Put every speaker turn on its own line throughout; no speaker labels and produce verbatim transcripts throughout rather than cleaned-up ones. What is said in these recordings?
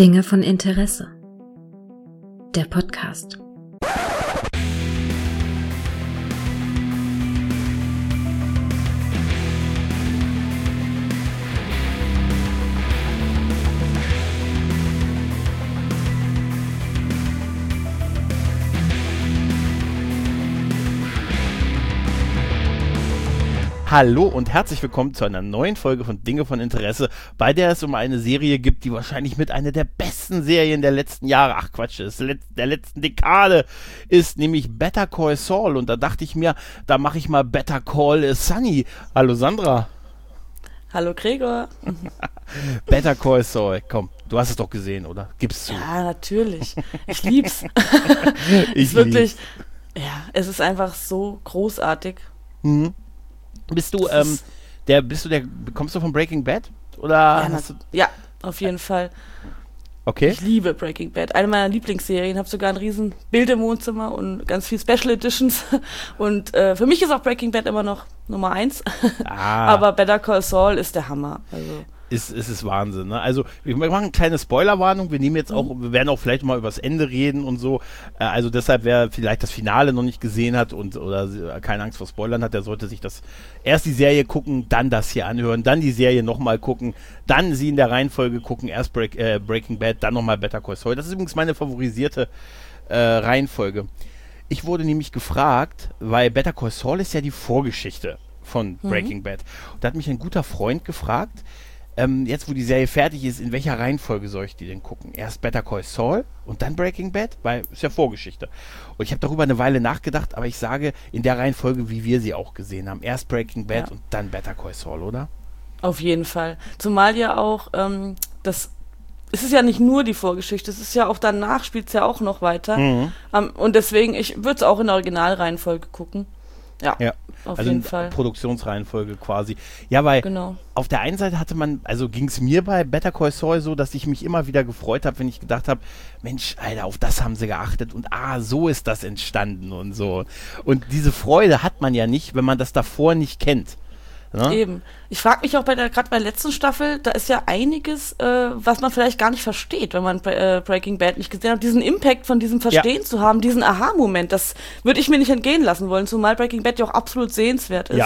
Dinge von Interesse. Der Podcast.
Hallo und herzlich willkommen zu einer neuen Folge von Dinge von Interesse, bei der es um eine Serie gibt, die wahrscheinlich mit einer der besten Serien der letzten Jahre, ach Quatsch, des Let- der letzten Dekade ist, nämlich Better Call Saul. Und da dachte ich mir, da mache ich mal Better Call Sunny. Hallo Sandra.
Hallo Gregor.
Better Call Saul, komm, du hast es doch gesehen, oder? Gib's zu.
Ja, natürlich. Ich lieb's.
ich
ist wirklich,
lieb's.
ja, es ist einfach so großartig.
Mhm. Bist du, ähm, der, bist du der, kommst du von Breaking Bad? Oder
Ja,
hast du,
ja, auf jeden Fall.
okay.
Ich liebe Breaking Bad. Eine meiner Lieblingsserien. Habe sogar ein riesen Bild im Wohnzimmer und ganz viel Special Editions. Und äh, für mich ist auch Breaking Bad immer noch Nummer eins.
Ah.
Aber Better Call Saul ist der Hammer. Also
Ist, ist es Wahnsinn, ne? Also, wir machen eine kleine Spoilerwarnung. Wir nehmen jetzt auch, wir werden auch vielleicht mal über das Ende reden und so. Äh, also deshalb, wer vielleicht das Finale noch nicht gesehen hat und oder keine Angst vor Spoilern hat, der sollte sich das erst die Serie gucken, dann das hier anhören, dann die Serie nochmal gucken, dann sie in der Reihenfolge gucken, erst Break, äh, Breaking Bad, dann nochmal Better Call Saul. Das ist übrigens meine favorisierte äh, Reihenfolge. Ich wurde nämlich gefragt, weil Better Call Saul ist ja die Vorgeschichte von Breaking
Mhm.
Bad. Und da hat mich ein guter Freund gefragt, Ähm, jetzt, wo die Serie fertig ist, in welcher Reihenfolge soll ich die denn gucken? Erst Better Call Saul und dann Breaking Bad? Weil, ist ja Vorgeschichte. Und ich habe darüber eine Weile nachgedacht, aber ich sage, in der Reihenfolge, wie wir sie auch gesehen haben. Erst Breaking Bad
Ja.
und dann Better Call Saul, oder?
auf jeden Fall. Zumal ja auch, ähm, das es ist ja nicht nur die Vorgeschichte, es ist ja auch danach, spielt es ja auch noch weiter.
Mhm.
Ähm, und deswegen, ich würde es auch in der Originalreihenfolge gucken. Ja,
Ja.
auf
also
jeden
in
Fall.
Produktionsreihenfolge quasi. Ja, weil
Genau.
auf der einen Seite hatte man, also ging es mir bei Better Call Saul so, dass ich mich immer wieder gefreut habe, wenn ich gedacht habe, Mensch, Alter, auf das haben sie geachtet und ah, so ist das entstanden und so. Und diese Freude hat man ja nicht, wenn man das davor nicht kennt. Ne?
Eben. Ich frage mich auch bei der, gerade bei der letzten Staffel, da ist ja einiges, äh, was man vielleicht gar nicht versteht, wenn man äh, Breaking Bad nicht gesehen hat. Diesen Impact von diesem Verstehen
Ja.
zu haben, diesen Aha-Moment, das würde ich mir nicht entgehen lassen wollen, zumal Breaking Bad ja auch absolut sehenswert ist.
Ja.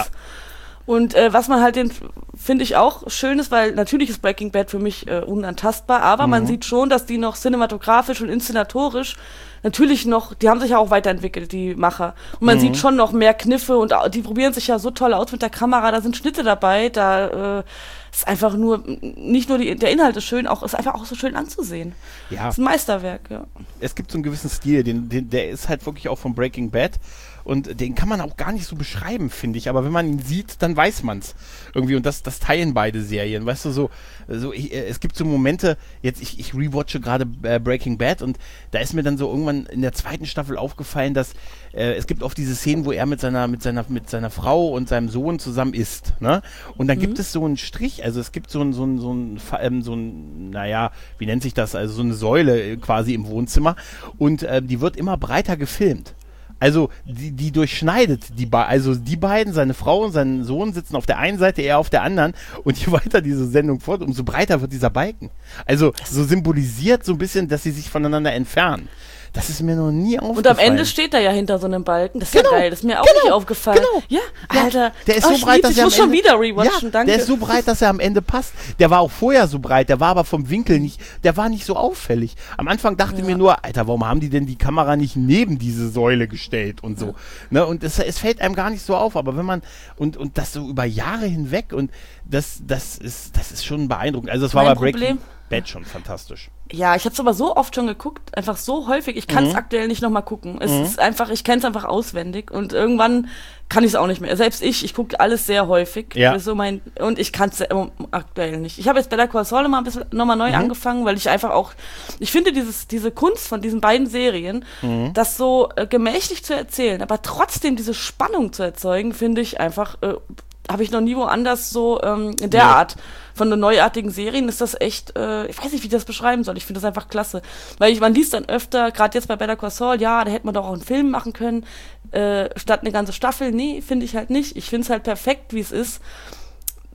Und äh, was man halt, den finde ich auch schön ist, weil natürlich ist Breaking Bad für mich äh, unantastbar, aber
Mhm.
man sieht schon, dass die noch cinematografisch und inszenatorisch natürlich noch, die haben sich ja auch weiterentwickelt, die Macher. Und man
Mhm.
sieht schon noch mehr Kniffe und au- die probieren sich ja so toll aus mit der Kamera, da sind Schnitte dabei, da äh, ist einfach nur, nicht nur die, der Inhalt ist schön, auch ist einfach auch so schön anzusehen.
Ja.
Das ist ein Meisterwerk, ja.
Es gibt so einen gewissen Stil, den, den, der ist halt wirklich auch von Breaking Bad und den kann man auch gar nicht so beschreiben, finde ich, aber wenn man ihn sieht, dann weiß man es irgendwie und das, das teilen beide Serien, weißt du, so, so ich, äh, es gibt so Momente, jetzt ich, ich rewatche gerade äh, Breaking Bad und da ist mir dann so irgendwann in der zweiten Staffel aufgefallen, dass äh, es gibt oft diese Szenen, wo er mit seiner, mit seiner, mit seiner Frau und seinem Sohn zusammen isst, ne, und dann
Mhm.
gibt es so einen Strich, also es gibt so ein, so ein, so ein, Fa- ähm, so ein, naja, wie nennt sich das, also so eine Säule äh, quasi im Wohnzimmer und äh, die wird immer breiter gefilmt. Also die, die durchschneidet die beiden, also die beiden, seine Frau und sein Sohn sitzen auf der einen Seite, er auf der anderen und je weiter diese Sendung fort, umso breiter wird dieser Balken. Also so symbolisiert so ein bisschen, dass sie sich voneinander entfernen. Das ist mir noch nie aufgefallen.
Und am Ende steht er ja hinter so einem Balken. Das ist
Genau,
ja geil. Das ist mir auch
genau,
nicht aufgefallen.
genau.
Ja,
Ja,
Alter.
der ist
oh,
so
ich
breit,
lieb,
dass
ich
er am
muss schon
Ende,
wieder rewatchen,
ja,
danke.
der ist so breit, dass er am Ende passt. Der war auch vorher so breit, der war aber vom Winkel nicht, der war nicht so auffällig. Am Anfang dachte
Ja.
mir nur, Alter, warum haben die denn die Kamera nicht neben diese Säule gestellt und so. Ne? Und es, es fällt einem gar nicht so auf, aber wenn man, und, und das so über Jahre hinweg und das, das ist, das ist schon beeindruckend. Also das war
Mein
bei Breaking
Problem-
Bad schon fantastisch.
Ja, ich habe es aber so oft schon geguckt, einfach so häufig. Ich kann es
Mhm.
aktuell nicht nochmal gucken. Es ist einfach, ich kenne es einfach auswendig und irgendwann kann ich es auch nicht mehr. Selbst ich, ich gucke alles sehr häufig.
Ja.
Das ist so mein, und ich kann es aktuell nicht. Ich habe jetzt Better Call Saul noch mal ein bisschen nochmal neu
Mhm.
angefangen, weil ich einfach auch, ich finde dieses, diese Kunst von diesen beiden Serien,
Mhm.
das so äh, gemächlich zu erzählen, aber trotzdem diese Spannung zu erzeugen, finde ich einfach, äh, habe ich noch nie woanders so ähm, in der
Nee.
Art. Von den neuartigen Serien ist das echt, äh, ich weiß nicht, wie ich das beschreiben soll. Ich finde das einfach klasse. Weil ich, man liest dann öfter, gerade jetzt bei Better Call Saul, ja, da hätte man doch auch einen Film machen können, äh, statt eine ganze Staffel. Nee, finde ich halt nicht. Ich finde es halt perfekt, wie es ist.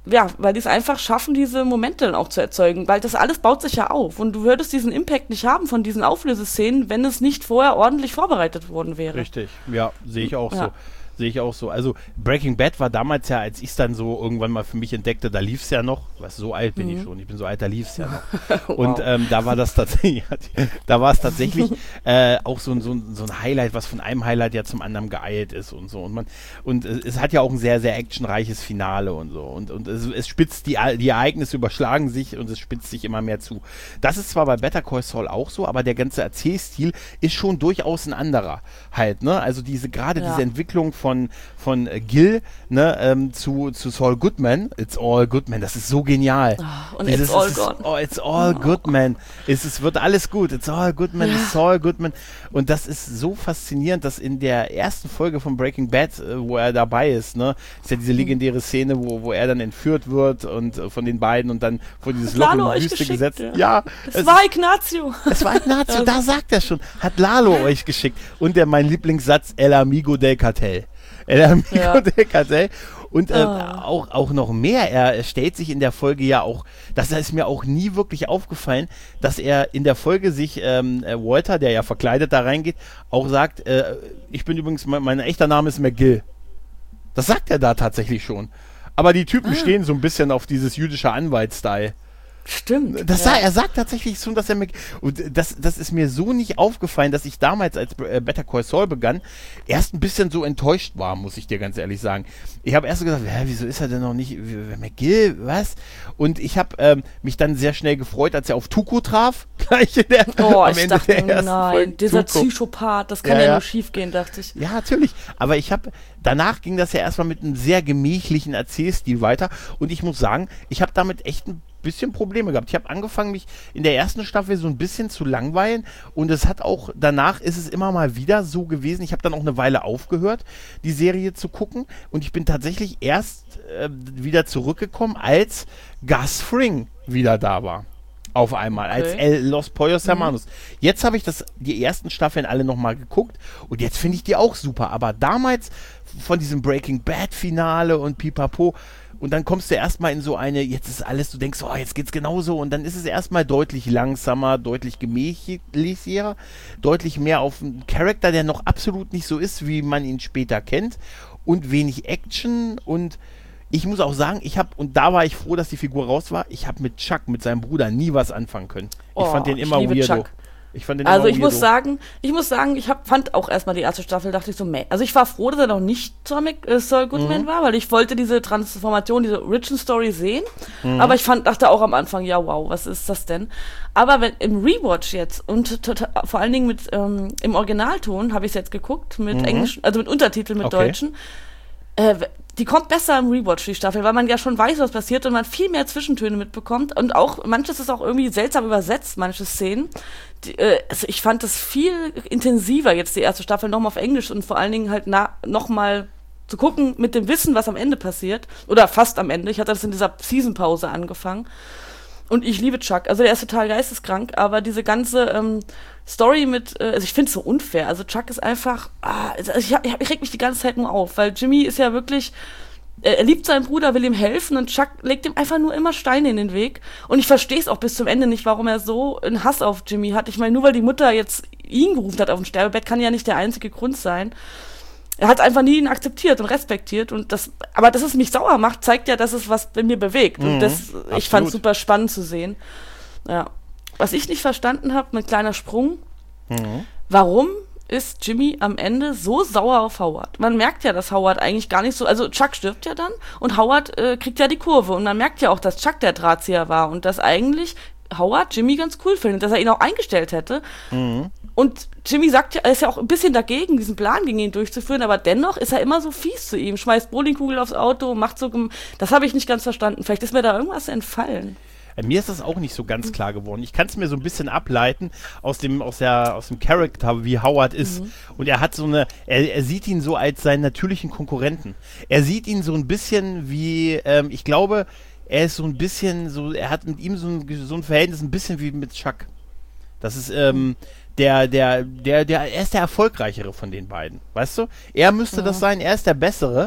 ja, weil die es einfach schaffen, diese Momente dann auch zu erzeugen, weil das alles baut sich ja auf und du würdest diesen Impact nicht haben von diesen Auflöseszenen, wenn es nicht vorher ordentlich vorbereitet worden wäre.
Richtig, ja, sehe ich auch
Ja.
so. Sehe ich auch so. Also Breaking Bad war damals ja, als ich es dann so irgendwann mal für mich entdeckte, da lief es ja noch, was so alt bin
Mhm.
ich schon, ich bin so alt, da lief es ja noch.
Wow.
Und ähm, da war das tatsächlich, da war es tatsächlich äh, auch so ein, so, ein, so ein Highlight, was von einem Highlight ja zum anderen geeilt ist und so. Und man und es, es hat ja auch ein sehr, sehr actionreiches Finale und so. Und, und es, es spitzt, die, die Ereignisse überschlagen sich und es spitzt sich immer mehr zu. Das ist zwar bei Better Call Saul auch so, aber der ganze Erzählstil ist schon durchaus ein anderer halt, ne? Also diese, gerade
Ja.
diese Entwicklung von, von äh, Gil, ne, ähm, zu, zu Saul Goodman, It's All Goodman, das ist so genial.
Oh, und
Dieses,
It's All
es ist,
Gone.
Oh, it's all good, man. Es, es wird alles gut. It's all good, man. It's all good, man. Und das ist so faszinierend, dass in der ersten Folge von Breaking Bad, äh, wo er dabei ist, ne, ist ja diese legendäre Szene, wo, wo er dann entführt wird und äh, von den beiden und dann vor dieses Loch in
Lalo
die
euch
Wüste
geschickt,
gesetzt.
ja.
Ja,
Das
es,
war Ignazio.
es war Ignazio, da sagt er schon. Hat Lalo euch geschickt. Und der mein Lieblingssatz, El Amigo del Cartel. El Amigo
Ja.
del Cartel. Und äh,
Ah.
auch, auch noch mehr, er stellt sich in der Folge ja auch, das ist mir auch nie wirklich aufgefallen, dass er in der Folge sich, ähm, äh, Walter, der ja verkleidet da reingeht, auch sagt, äh, ich bin übrigens, mein, mein echter Name ist McGill. Das sagt er da tatsächlich schon. Aber die Typen
Ah.
stehen so ein bisschen auf dieses jüdische Anwalt-Style.
Stimmt.
Das
ja.
sah, er sagt tatsächlich schon, dass er Mc, und das, das ist mir so nicht aufgefallen, dass ich damals, als äh, Better Call Saul begann, erst ein bisschen so enttäuscht war, muss ich dir ganz ehrlich sagen. Ich habe erst so gesagt, hä, wieso ist er denn noch nicht, wie- McGill, was? Und ich habe ähm, mich dann sehr schnell gefreut, als er auf Tuco traf, gleich in der,
Oh,
am
ich
Ende
dachte,
der ersten
nein,
Folge.
dieser
Tuco.
Psychopath, das kann
Ja,
ja,
ja.
nur schief gehen, dachte ich.
Ja, natürlich. Aber ich habe, danach ging das ja erstmal mit einem sehr gemächlichen Erzählstil weiter und ich muss sagen, ich habe damit echt ein bisschen Probleme gehabt. Ich habe angefangen, mich in der ersten Staffel so ein bisschen zu langweilen und es hat auch, danach ist es immer mal wieder so gewesen, ich habe dann auch eine Weile aufgehört, die Serie zu gucken und ich bin tatsächlich erst äh, wieder zurückgekommen, als Gus Fring wieder da war. Auf einmal,
Okay.
als El Los Pollos Hermanos. Jetzt habe ich das, die ersten Staffeln alle nochmal geguckt und jetzt finde ich die auch super. Aber damals von diesem Breaking Bad Finale und Pipapo und dann kommst du erstmal in so eine, jetzt ist alles, du denkst, oh, jetzt geht's genauso und dann ist es erstmal deutlich langsamer, deutlich gemächlicher, deutlich mehr auf einen Charakter, der noch absolut nicht so ist, wie man ihn später kennt und wenig Action und ich muss auch sagen, ich habe, und da war ich froh, dass die Figur raus war, ich habe mit Chuck, mit seinem Bruder, nie was anfangen können. Ich
Oh,
fand den
ich
immer
liebe
weirdo.
Chuck.
Ich fand den
Also
immer
ich
weirdo.
muss sagen, ich muss sagen, ich hab, fand auch erstmal die erste Staffel, dachte ich so, meh. Also ich war froh, dass er noch nicht Saul, Mc- äh, Saul Goodman
Mhm.
war, weil ich wollte diese Transformation, diese Origin-Story sehen.
Mhm.
Aber ich fand, dachte auch am Anfang, ja wow, was ist das denn? Aber wenn im Rewatch jetzt und tota- vor allen Dingen mit ähm, im Originalton habe ich es jetzt geguckt, mit
Mhm.
Englisch, also mit Untertiteln, mit
Okay.
Deutschen. Äh, die kommt besser im Rewatch, die Staffel, weil man ja schon weiß, was passiert und man viel mehr Zwischentöne mitbekommt. Und auch, manches ist auch irgendwie seltsam übersetzt, manche Szenen. Die, äh, also ich fand das viel intensiver, jetzt die erste Staffel nochmal auf Englisch und vor allen Dingen halt nochmal zu gucken mit dem Wissen, was am Ende passiert. Oder fast am Ende. Ich hatte das in dieser Season-Pause angefangen. Und ich liebe Chuck. Also der ist total geisteskrank, aber diese ganze ähm, Story mit, äh, also ich finde es so unfair. Also Chuck ist einfach, ah, also ich, hab, ich, hab, ich reg mich die ganze Zeit nur auf, weil Jimmy ist ja wirklich, äh, er liebt seinen Bruder, will ihm helfen und Chuck legt ihm einfach nur immer Steine in den Weg. Und ich verstehe es auch bis zum Ende nicht, warum er so einen Hass auf Jimmy hat. Ich meine, nur weil die Mutter jetzt ihn gerufen hat auf dem Sterbebett, kann ja nicht der einzige Grund sein. Er hat einfach nie ihn akzeptiert und respektiert und das, aber dass es mich sauer macht, zeigt ja, dass es was bei mir bewegt und
Mhm,
das, ich
absolut.
fand es super spannend zu sehen. Ja. Was ich nicht verstanden habe, ein kleiner Sprung,
Mhm.
warum ist Jimmy am Ende so sauer auf Howard? Man merkt ja, dass Howard eigentlich gar nicht so, also Chuck stirbt ja dann und Howard äh, kriegt ja die Kurve und man merkt ja auch, dass Chuck der Drahtzieher war und dass eigentlich Howard Jimmy ganz cool findet, dass er ihn auch eingestellt hätte.
Mhm.
Und Jimmy sagt ja, er ist ja auch ein bisschen dagegen, diesen Plan gegen ihn durchzuführen, aber dennoch ist er immer so fies zu ihm, schmeißt Bowlingkugel aufs Auto, macht so, gem- das habe ich nicht ganz verstanden. Vielleicht ist mir da irgendwas entfallen.
Äh, Mir ist das auch nicht so ganz klar geworden. Ich kann es mir so ein bisschen ableiten aus dem, aus der, aus dem Charakter, wie Howard ist.
Mhm.
Und er hat so eine, er, er sieht ihn so als seinen natürlichen Konkurrenten. Er sieht ihn so ein bisschen wie, ähm, ich glaube, er ist so ein bisschen, so, er hat mit ihm so ein, so ein Verhältnis ein bisschen wie mit Chuck. Das ist, ähm, der, der, der, der, er ist der Erfolgreichere von den beiden, weißt du? Er müsste
Ja.
das sein, er ist der Bessere,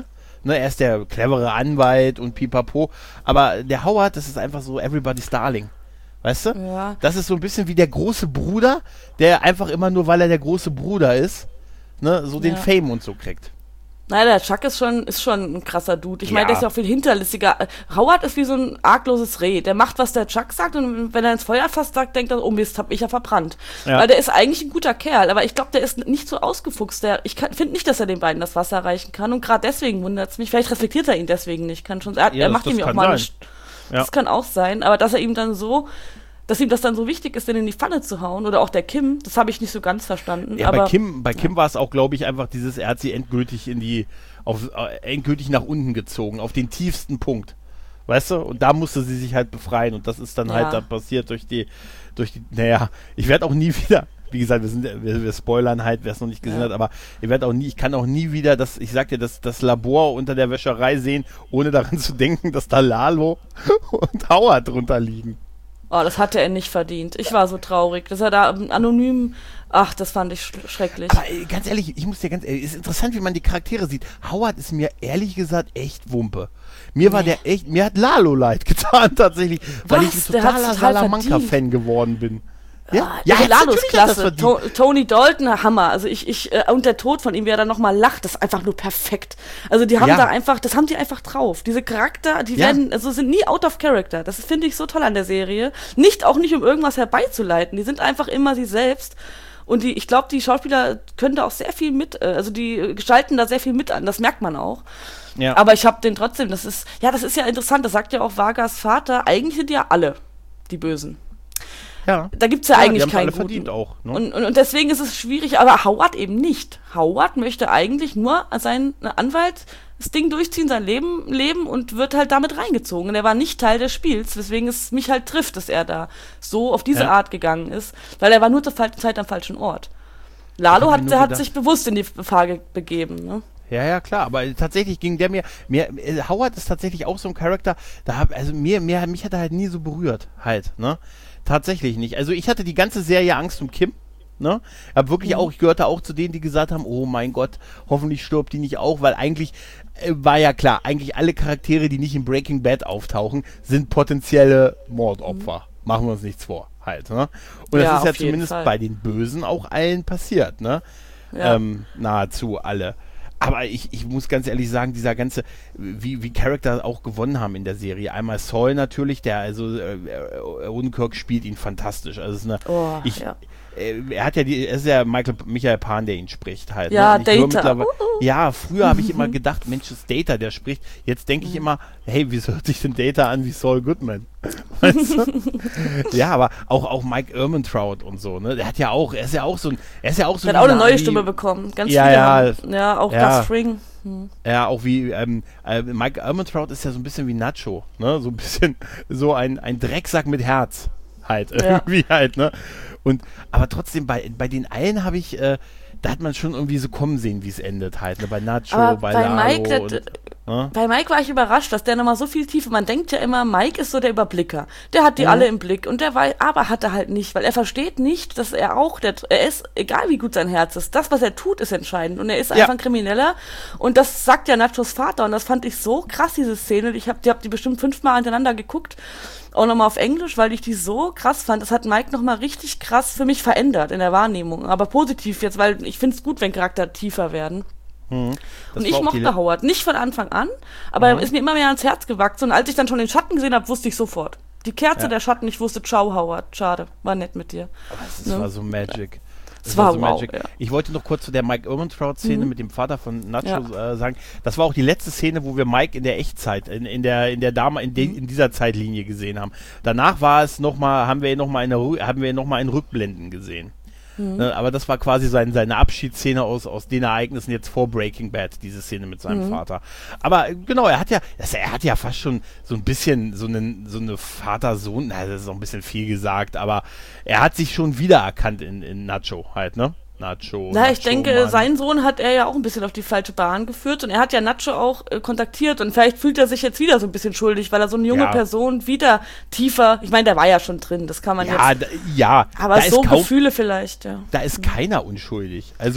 Ne, er ist der clevere Anwalt und pipapo. Aber der Howard, das ist einfach so everybody's darling. Weißt du?
Ja.
Das ist so ein bisschen wie der große Bruder, der einfach immer nur, weil er der große Bruder ist, ne, so den
Ja.
Fame und so kriegt.
Nein, der Chuck ist schon, ist schon ein krasser Dude. Ich meine,
Ja.
der ist ja auch viel hinterlistiger. Howard ist wie so ein argloses Reh. Der macht, was der Chuck sagt, und wenn er ins Feuer fasst, sagt, denkt er, oh Mist, hab ich ja verbrannt.
Ja.
Weil der ist eigentlich ein guter Kerl, aber ich glaube, der ist nicht so ausgefuchst. Der, ich finde nicht, dass er den beiden das Wasser reichen kann, und gerade deswegen wundert es mich. Vielleicht respektiert er ihn deswegen nicht. Kann schon, er,
Ja,
er
das-
macht
das
ihm ja auch
kann
mal eine,
sein.
St-
Ja.
Das kann auch sein, aber dass er ihm dann so, dass ihm das dann so wichtig ist, den in die Pfanne zu hauen, oder auch der Kim, das habe ich nicht so ganz verstanden.
Ja,
aber,
bei Kim, bei Kim war es auch, glaube ich, einfach dieses, er hat sie endgültig in die, auf, äh, endgültig nach unten gezogen, auf den tiefsten Punkt. Weißt du? Und da musste sie sich halt befreien, und das ist dann
Ja.
halt dann passiert durch die, durch die, naja, ich werde auch nie wieder, wie gesagt, wir sind, wir, wir spoilern halt, wer es noch nicht gesehen
Ja.
hat, aber ich werde auch nie, ich kann auch nie wieder das, ich sag dir, das, das Labor unter der Wäscherei sehen, ohne daran zu denken, dass da Lalo und Howard drunter liegen.
Oh, das hatte er nicht verdient. Ich war so traurig, dass er da ähm, anonym, ach, das fand ich sch- schrecklich.
Aber ey, ganz ehrlich, ich muss dir ganz ehrlich, ist interessant, wie man die Charaktere sieht. Howard ist mir ehrlich gesagt echt Wumpe. Mir war
Nee.
der echt, mir hat Lalo leid getan tatsächlich, weil
Was?
ich ein
Der hat's
totaler
total
Salamanca-Fan geworden bin. Ja,
Ah,
ja,
der Lalo ist
natürlich hat das
klasse.
verdient.
To Tony Dalton, Hammer. Also ich, ich, äh, und der Tod von ihm, wie er dann nochmal lacht, das ist einfach nur perfekt. Also die haben
Ja.
da einfach, das haben die einfach drauf. Diese Charakter, die
Ja.
werden, also sind nie out of character. Das finde ich so toll an der Serie. Nicht, auch nicht, um irgendwas herbeizuleiten. Die sind einfach immer sie selbst. Und die, ich glaube, die Schauspieler können da auch sehr viel mit, äh, also die äh, gestalten da sehr viel mit an. Das merkt man auch.
Ja.
Aber ich habe den trotzdem, das ist, ja, das ist ja interessant. Das sagt ja auch Vargas Vater. Eigentlich sind ja alle die Bösen.
Ja.
Da gibt's ja,
Ja, die
eigentlich
haben's
keinen
alle
guten.
verdient auch, ne?
Und, und, und deswegen ist es schwierig, aber Howard eben nicht. Howard möchte eigentlich nur sein Anwalt das Ding durchziehen, sein Leben leben, und wird halt damit reingezogen. Und er war nicht Teil des Spiels, weswegen es mich halt trifft, dass er da so auf diese
Ja.
Art gegangen ist, weil er war nur zur falschen Zeit am falschen Ort. Lalo
Ich hab
hat,
mir
der
nur
hat
gedacht-
sich bewusst in die Gefahr ge begeben. Ne?
Ja, ja, klar, aber tatsächlich ging der mir, mir äh, Howard ist tatsächlich auch so ein Charakter, da hab, also mir, mir, mich hat er halt nie so berührt, halt, ne? Tatsächlich nicht. Also ich hatte die ganze Serie Angst um Kim, ne? Hab wirklich
Mhm.
auch, ich gehörte auch zu denen, die gesagt haben, oh mein Gott, hoffentlich stirbt die nicht auch, weil eigentlich äh, war ja klar, eigentlich alle Charaktere, die nicht in Breaking Bad auftauchen, sind potenzielle Mordopfer. Machen wir uns nichts vor, halt, ne? Und
Ja,
das ist ja
auf jeden
zumindest
Fall.
bei den Bösen auch allen passiert, ne?
Ja.
Ähm, nahezu alle. Aber ich, ich muss ganz ehrlich sagen, dieser ganze, wie, wie Charakter auch gewonnen haben in der Serie. Einmal Saul natürlich, der also, äh, Odenkirk spielt ihn fantastisch. Also es ist eine,
Oh,
ich,
ja.
äh, er hat ja die, es ist ja Michael, Michael Pan, der ihn spricht halt.
Ja,
ne? Und ich höre
Data.
mittlerweile-
Uh, uh.
Ja, früher habe ich immer gedacht, Mensch, das ist Data, der spricht. Jetzt denke ich
Mhm.
immer, hey, wieso hört sich denn Data an wie Saul Goodman? Weißt du? Ja, aber auch, auch Mike Ehrmantraut und so, ne? Der hat ja auch, er ist ja auch so ein, er ist ja auch so
Er hat auch eine
wie-
neue
wie-
Stimme bekommen. Ganz
Ja,
viele
ja.
haben, ja, auch
Ja.
Gus Fring. Hm.
Ja, auch wie, ähm, äh, Mike Ehrmantraut ist ja so ein bisschen wie Nacho, ne? So ein bisschen so ein, ein Drecksack mit Herz halt,
Ja.
irgendwie halt, ne? Und, aber trotzdem, bei, bei den allen habe ich, äh, da hat man schon irgendwie so kommen sehen, wie es endet halt, ne? Bei Nacho,
Aber
bei,
bei
Lalo
Mike, das-
und, ne?
Bei Mike war ich überrascht, dass der nochmal so viel Tiefe, man denkt ja immer, Mike ist so der Überblicker. Der hat die
Mhm.
alle im Blick, und der weiß, aber hat er halt nicht, weil er versteht nicht, dass er auch, der, er ist, egal wie gut sein Herz ist, das, was er tut, ist entscheidend, und er ist
Ja.
einfach ein Krimineller, und das sagt ja Nachos Vater, und das fand ich so krass, diese Szene. Ich hab, die hab die bestimmt fünfmal hintereinander geguckt, auch nochmal auf Englisch, weil ich die so krass fand. Das hat Mike nochmal richtig krass für mich verändert in der Wahrnehmung, aber positiv jetzt, weil ich finde es gut, wenn Charakter tiefer werden.
Mhm. Das
Und ich
war auch die
mochte
le-
Howard, nicht von Anfang an, aber er ist mir immer mehr ans Herz gewachsen. Und als ich dann schon den Schatten gesehen habe, wusste ich sofort. Die Kerze,
Ja.
der Schatten, ich wusste, ciao Howard, schade, war nett mit dir.
Das
Ne?
war so Magic.
Es war wow, ja.
Ich wollte noch kurz zu der Mike Ehrmantraut-Szene
Mhm.
mit dem Vater von Nacho
Ja.
äh, sagen. Das war auch die letzte Szene, wo wir Mike in der Echtzeit, in, in der in der Dame, in, de,
Mhm.
in dieser Zeitlinie gesehen haben. Danach war es noch mal, haben wir ihn noch mal eine, Rü- haben wir ihn noch mal in Rückblenden gesehen.
Mhm.
Ne, aber das war quasi sein, seine Abschiedsszene aus, aus den Ereignissen jetzt vor Breaking Bad, diese Szene mit seinem
Mhm.
Vater. Aber äh, genau, er hat ja, das, er hat ja fast schon so ein bisschen so, einen, so eine Vater-Sohn, na, das ist auch ein bisschen viel gesagt, aber er hat sich schon wiedererkannt in, in Nacho halt, ne? Nacho.
Na, ich
Nacho,
denke,
Mann.
seinen Sohn hat er ja auch ein bisschen auf die falsche Bahn geführt, und er hat ja Nacho auch äh, kontaktiert, und vielleicht fühlt er sich jetzt wieder so ein bisschen schuldig, weil er so eine junge
Ja.
Person wieder tiefer, ich meine, der war ja schon drin, das kann man
Ja,
jetzt,
da, ja,
aber
da
so
ist kaum,
Gefühle vielleicht, ja.
da ist keiner unschuldig. Also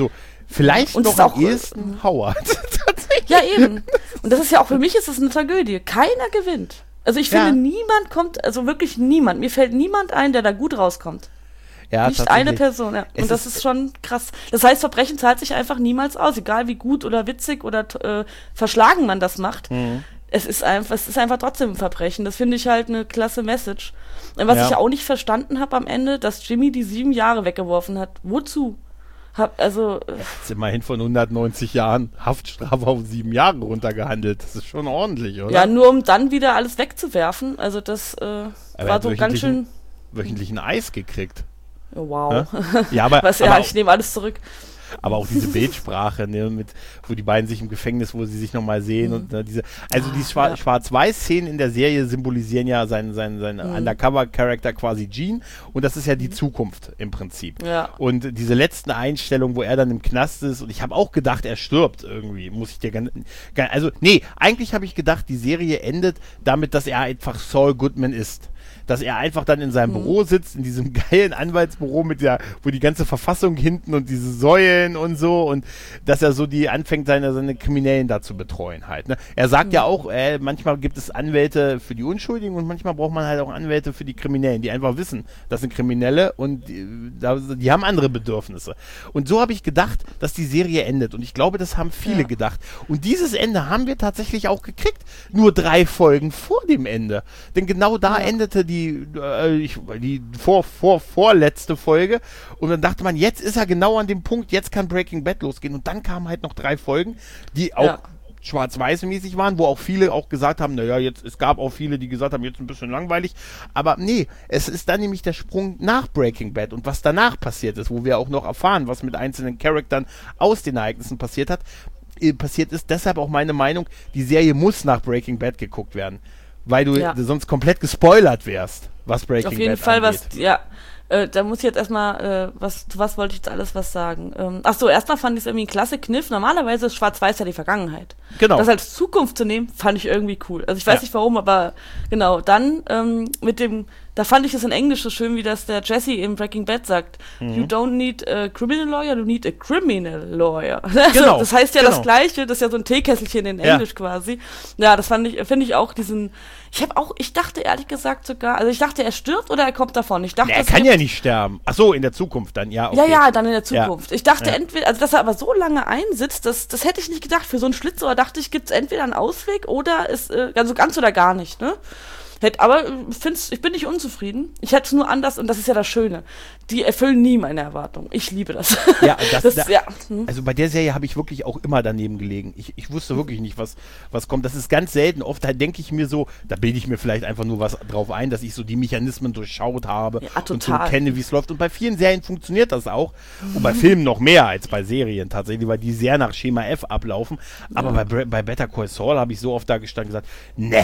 Vielleicht
und
noch
ist auch,
am ehesten Howard. Tatsächlich.
Ja, eben. Und das ist ja auch, für mich ist das eine Tragödie. Keiner gewinnt. Also ich finde,
Ja.
niemand kommt, also wirklich niemand. Mir fällt niemand ein, der da gut rauskommt.
Ja,
Nicht
tatsächlich.
eine Person, ja.
Es
Und das
ist-
ist, schon krass. Das heißt, Verbrechen zahlt sich einfach niemals aus, egal wie gut oder witzig oder äh, verschlagen man das macht.
Mhm.
Es ist einfach, es ist einfach trotzdem ein Verbrechen. Das finde ich halt eine klasse Message. Und was
Ja.
ich auch nicht verstanden habe am Ende, dass Jimmy die sieben Jahre weggeworfen hat. Wozu? Hab, also, äh,
Das ist immerhin von hundertneunzig Jahren Haftstrafe auf sieben Jahre runtergehandelt. Das ist schon ordentlich, oder?
ja, nur um dann wieder alles wegzuwerfen. Also das äh,
Aber er
war
hat
so ganz schön.
wöchentlich ein Eis gekriegt.
Wow.
Ja, aber,
Was,
aber,
ja,
auch,
ich nehme alles zurück.
aber auch diese Bildsprache, ne, mit, wo die beiden sich im Gefängnis, wo sie sich nochmal sehen und ne, diese, also die Schwa
ja.
Schwarz-Weiß-Szenen in der Serie symbolisieren ja seinen, seinen, seinen Undercover-Charakter quasi Gene und das ist ja die Zukunft im Prinzip.
Ja.
Und diese letzten Einstellungen, wo er dann im Knast ist und ich habe auch gedacht, er stirbt irgendwie, muss ich dir ganz, also nee, eigentlich habe ich gedacht, die Serie endet damit, dass er einfach Saul Goodman ist. Dass er einfach dann in seinem mhm. Büro sitzt, in diesem geilen Anwaltsbüro mit der, wo die ganze Verfassung hinten und diese Säulen und so und dass er so die anfängt, seine, seine Kriminellen da zu betreuen halt. Ne? Er sagt mhm. ja auch, äh, manchmal gibt es Anwälte für die Unschuldigen und manchmal braucht man halt auch Anwälte für die Kriminellen, die einfach wissen, das sind Kriminelle und die, die haben andere Bedürfnisse. Und so habe ich gedacht, dass die Serie endet und ich glaube, das haben viele ja. gedacht. Und dieses Ende haben wir tatsächlich auch gekriegt, nur drei Folgen vor dem Ende. Denn genau da ja. endete die Die, äh, ich, die vor, vor, vorletzte Folge und dann dachte man, jetzt ist er genau an dem Punkt, jetzt kann Breaking Bad losgehen und dann kamen halt noch drei Folgen, die auch ja. schwarz-weiß-mäßig waren, wo auch viele auch gesagt haben, naja, jetzt, es gab auch viele, die gesagt haben, jetzt ein bisschen langweilig, aber nee, es ist dann nämlich der Sprung nach Breaking Bad und was danach passiert ist, wo wir auch noch erfahren, was mit einzelnen Charakteren aus den Ereignissen passiert hat, äh, passiert ist, deshalb auch meine Meinung, die Serie muss nach Breaking Bad geguckt werden. Weil du ja. sonst komplett gespoilert wärst, was Breaking Bad
Auf jeden Fall,
angeht.
was, ja, äh, da muss ich jetzt erstmal, äh, was, was wollte ich jetzt alles was sagen? Ähm, ach so, erstmal fand ich es irgendwie ein klasse Kniff. Normalerweise ist Schwarz-Weiß ja die Vergangenheit.
Genau.
Das als Zukunft zu nehmen, fand ich irgendwie cool. Also ich weiß ja. nicht warum, aber genau, dann ähm, mit dem, da fand ich es in Englisch so schön, wie das der Jesse in Breaking Bad sagt. Mhm. You don't need a criminal lawyer, you need a criminal lawyer. Also,
genau.
Das heißt ja
genau.
das Gleiche, das ist ja so ein Teekesselchen in Englisch ja. quasi. Ja, das fand ich, finde ich auch diesen, ich habe auch, ich dachte ehrlich gesagt sogar, also ich dachte, er stirbt oder er kommt davon. Ich dachte,
nee, er kann ja nicht sterben. Ach so, in der Zukunft dann, ja. Okay.
Ja, ja, dann in der Zukunft. Ja. Ich dachte
ja.
entweder, also dass er aber so lange einsitzt, das, das hätte ich nicht gedacht. Für so einen Schlitzohr dachte ich, gibt es entweder einen Ausweg oder ist, äh, also ganz oder gar nicht, ne? Hätt, aber find's, ich bin nicht unzufrieden. Ich hätte es nur anders, und das ist ja das Schöne. Die erfüllen nie meine Erwartungen. Ich liebe das.
Ja, das,
das
da,
ja. Hm.
Also bei der Serie habe ich wirklich auch immer daneben gelegen. Ich, ich wusste wirklich nicht, was, was kommt. Das ist ganz selten. Oft halt denke ich mir so, da bilde ich mir vielleicht einfach nur was drauf ein, dass ich so die Mechanismen durchschaut habe
ja,
und so kenne, wie es läuft. Und bei vielen Serien funktioniert das auch. Und bei Filmen noch mehr als bei Serien tatsächlich, weil die sehr nach Schema F ablaufen. Aber ja. bei, bei Better Call Saul habe ich so oft da gestanden und gesagt, ne,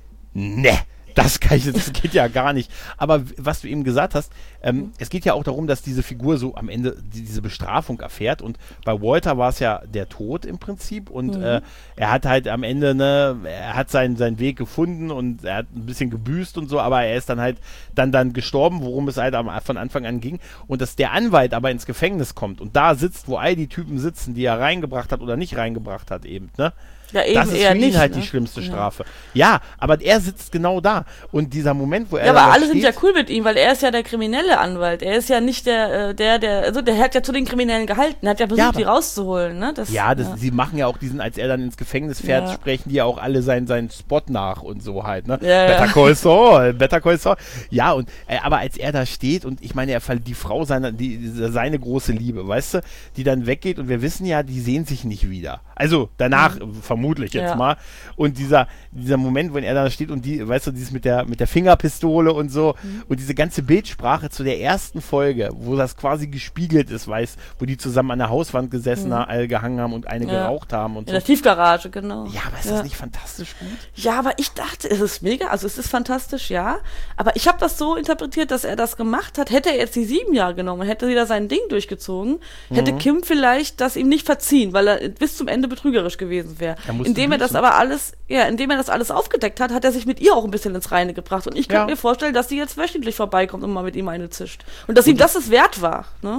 ne. Das, kann ich, das geht ja gar nicht. Aber was du eben gesagt hast, ähm, es geht ja auch darum, dass diese Figur so am Ende die, diese Bestrafung erfährt. Und bei Walter war es ja der Tod im Prinzip. Und mhm. äh, er hat halt am Ende, ne, er hat seinen, seinen Weg gefunden und er hat ein bisschen gebüßt und so, aber er ist dann halt dann, dann gestorben, worum es halt am, von Anfang an ging. Und dass der Anwalt aber ins Gefängnis kommt und da sitzt, wo all die Typen sitzen, die er reingebracht hat oder nicht reingebracht hat eben, ne?
Ja, eben
das ist
eher
für ihn
nicht,
halt
ne?
die schlimmste Strafe. Ja. ja, aber er sitzt genau da. Und dieser Moment, wo er
Ja, aber alle
steht,
sind ja cool mit ihm, weil er ist ja der kriminelle Anwalt. Er ist ja nicht der, der, der, also der hat ja zu den Kriminellen gehalten, er hat ja versucht,
ja,
die rauszuholen, ne? Das,
ja, das,
ja,
sie machen ja auch diesen, als er dann ins Gefängnis fährt, ja. sprechen die ja auch alle seinen, seinen Spot nach und so halt, ne?
Ja,
Better
ja.
Call Saul, Better Call Saul. Ja, und, äh, aber als er da steht und ich meine, er verliert die Frau seiner, die, seine große Liebe, weißt du, die dann weggeht und wir wissen ja, die sehen sich nicht wieder. Also, danach, mhm. vermutlich jetzt
ja.
mal. Und dieser, dieser Moment, wenn er da steht und die, weißt du, dieses mit der, mit der Fingerpistole und so mhm. und diese ganze Bildsprache zu der ersten Folge, wo das quasi gespiegelt ist, weißt, wo die zusammen an der Hauswand gesessen, mhm. alle gehangen haben und eine ja. geraucht haben und
In
so.
der Tiefgarage, genau.
Ja, aber ist
ja.
das nicht fantastisch gut?
Ja, aber ich dachte, es ist mega, also es ist fantastisch, ja, aber ich habe das so interpretiert, dass er das gemacht hat, hätte er jetzt die sieben Jahre genommen, hätte sie da sein Ding durchgezogen, mhm. hätte Kim vielleicht das ihm nicht verziehen, weil er bis zum Ende betrügerisch gewesen wäre. Indem er das aber alles, ja, indem er das alles aufgedeckt hat, hat er sich mit ihr auch ein bisschen ins Reine gebracht. Und ich könnte
ja.
mir vorstellen, dass sie jetzt wöchentlich vorbeikommt und mal mit ihm eine zischt. Und dass und ihm das es wert war, ne?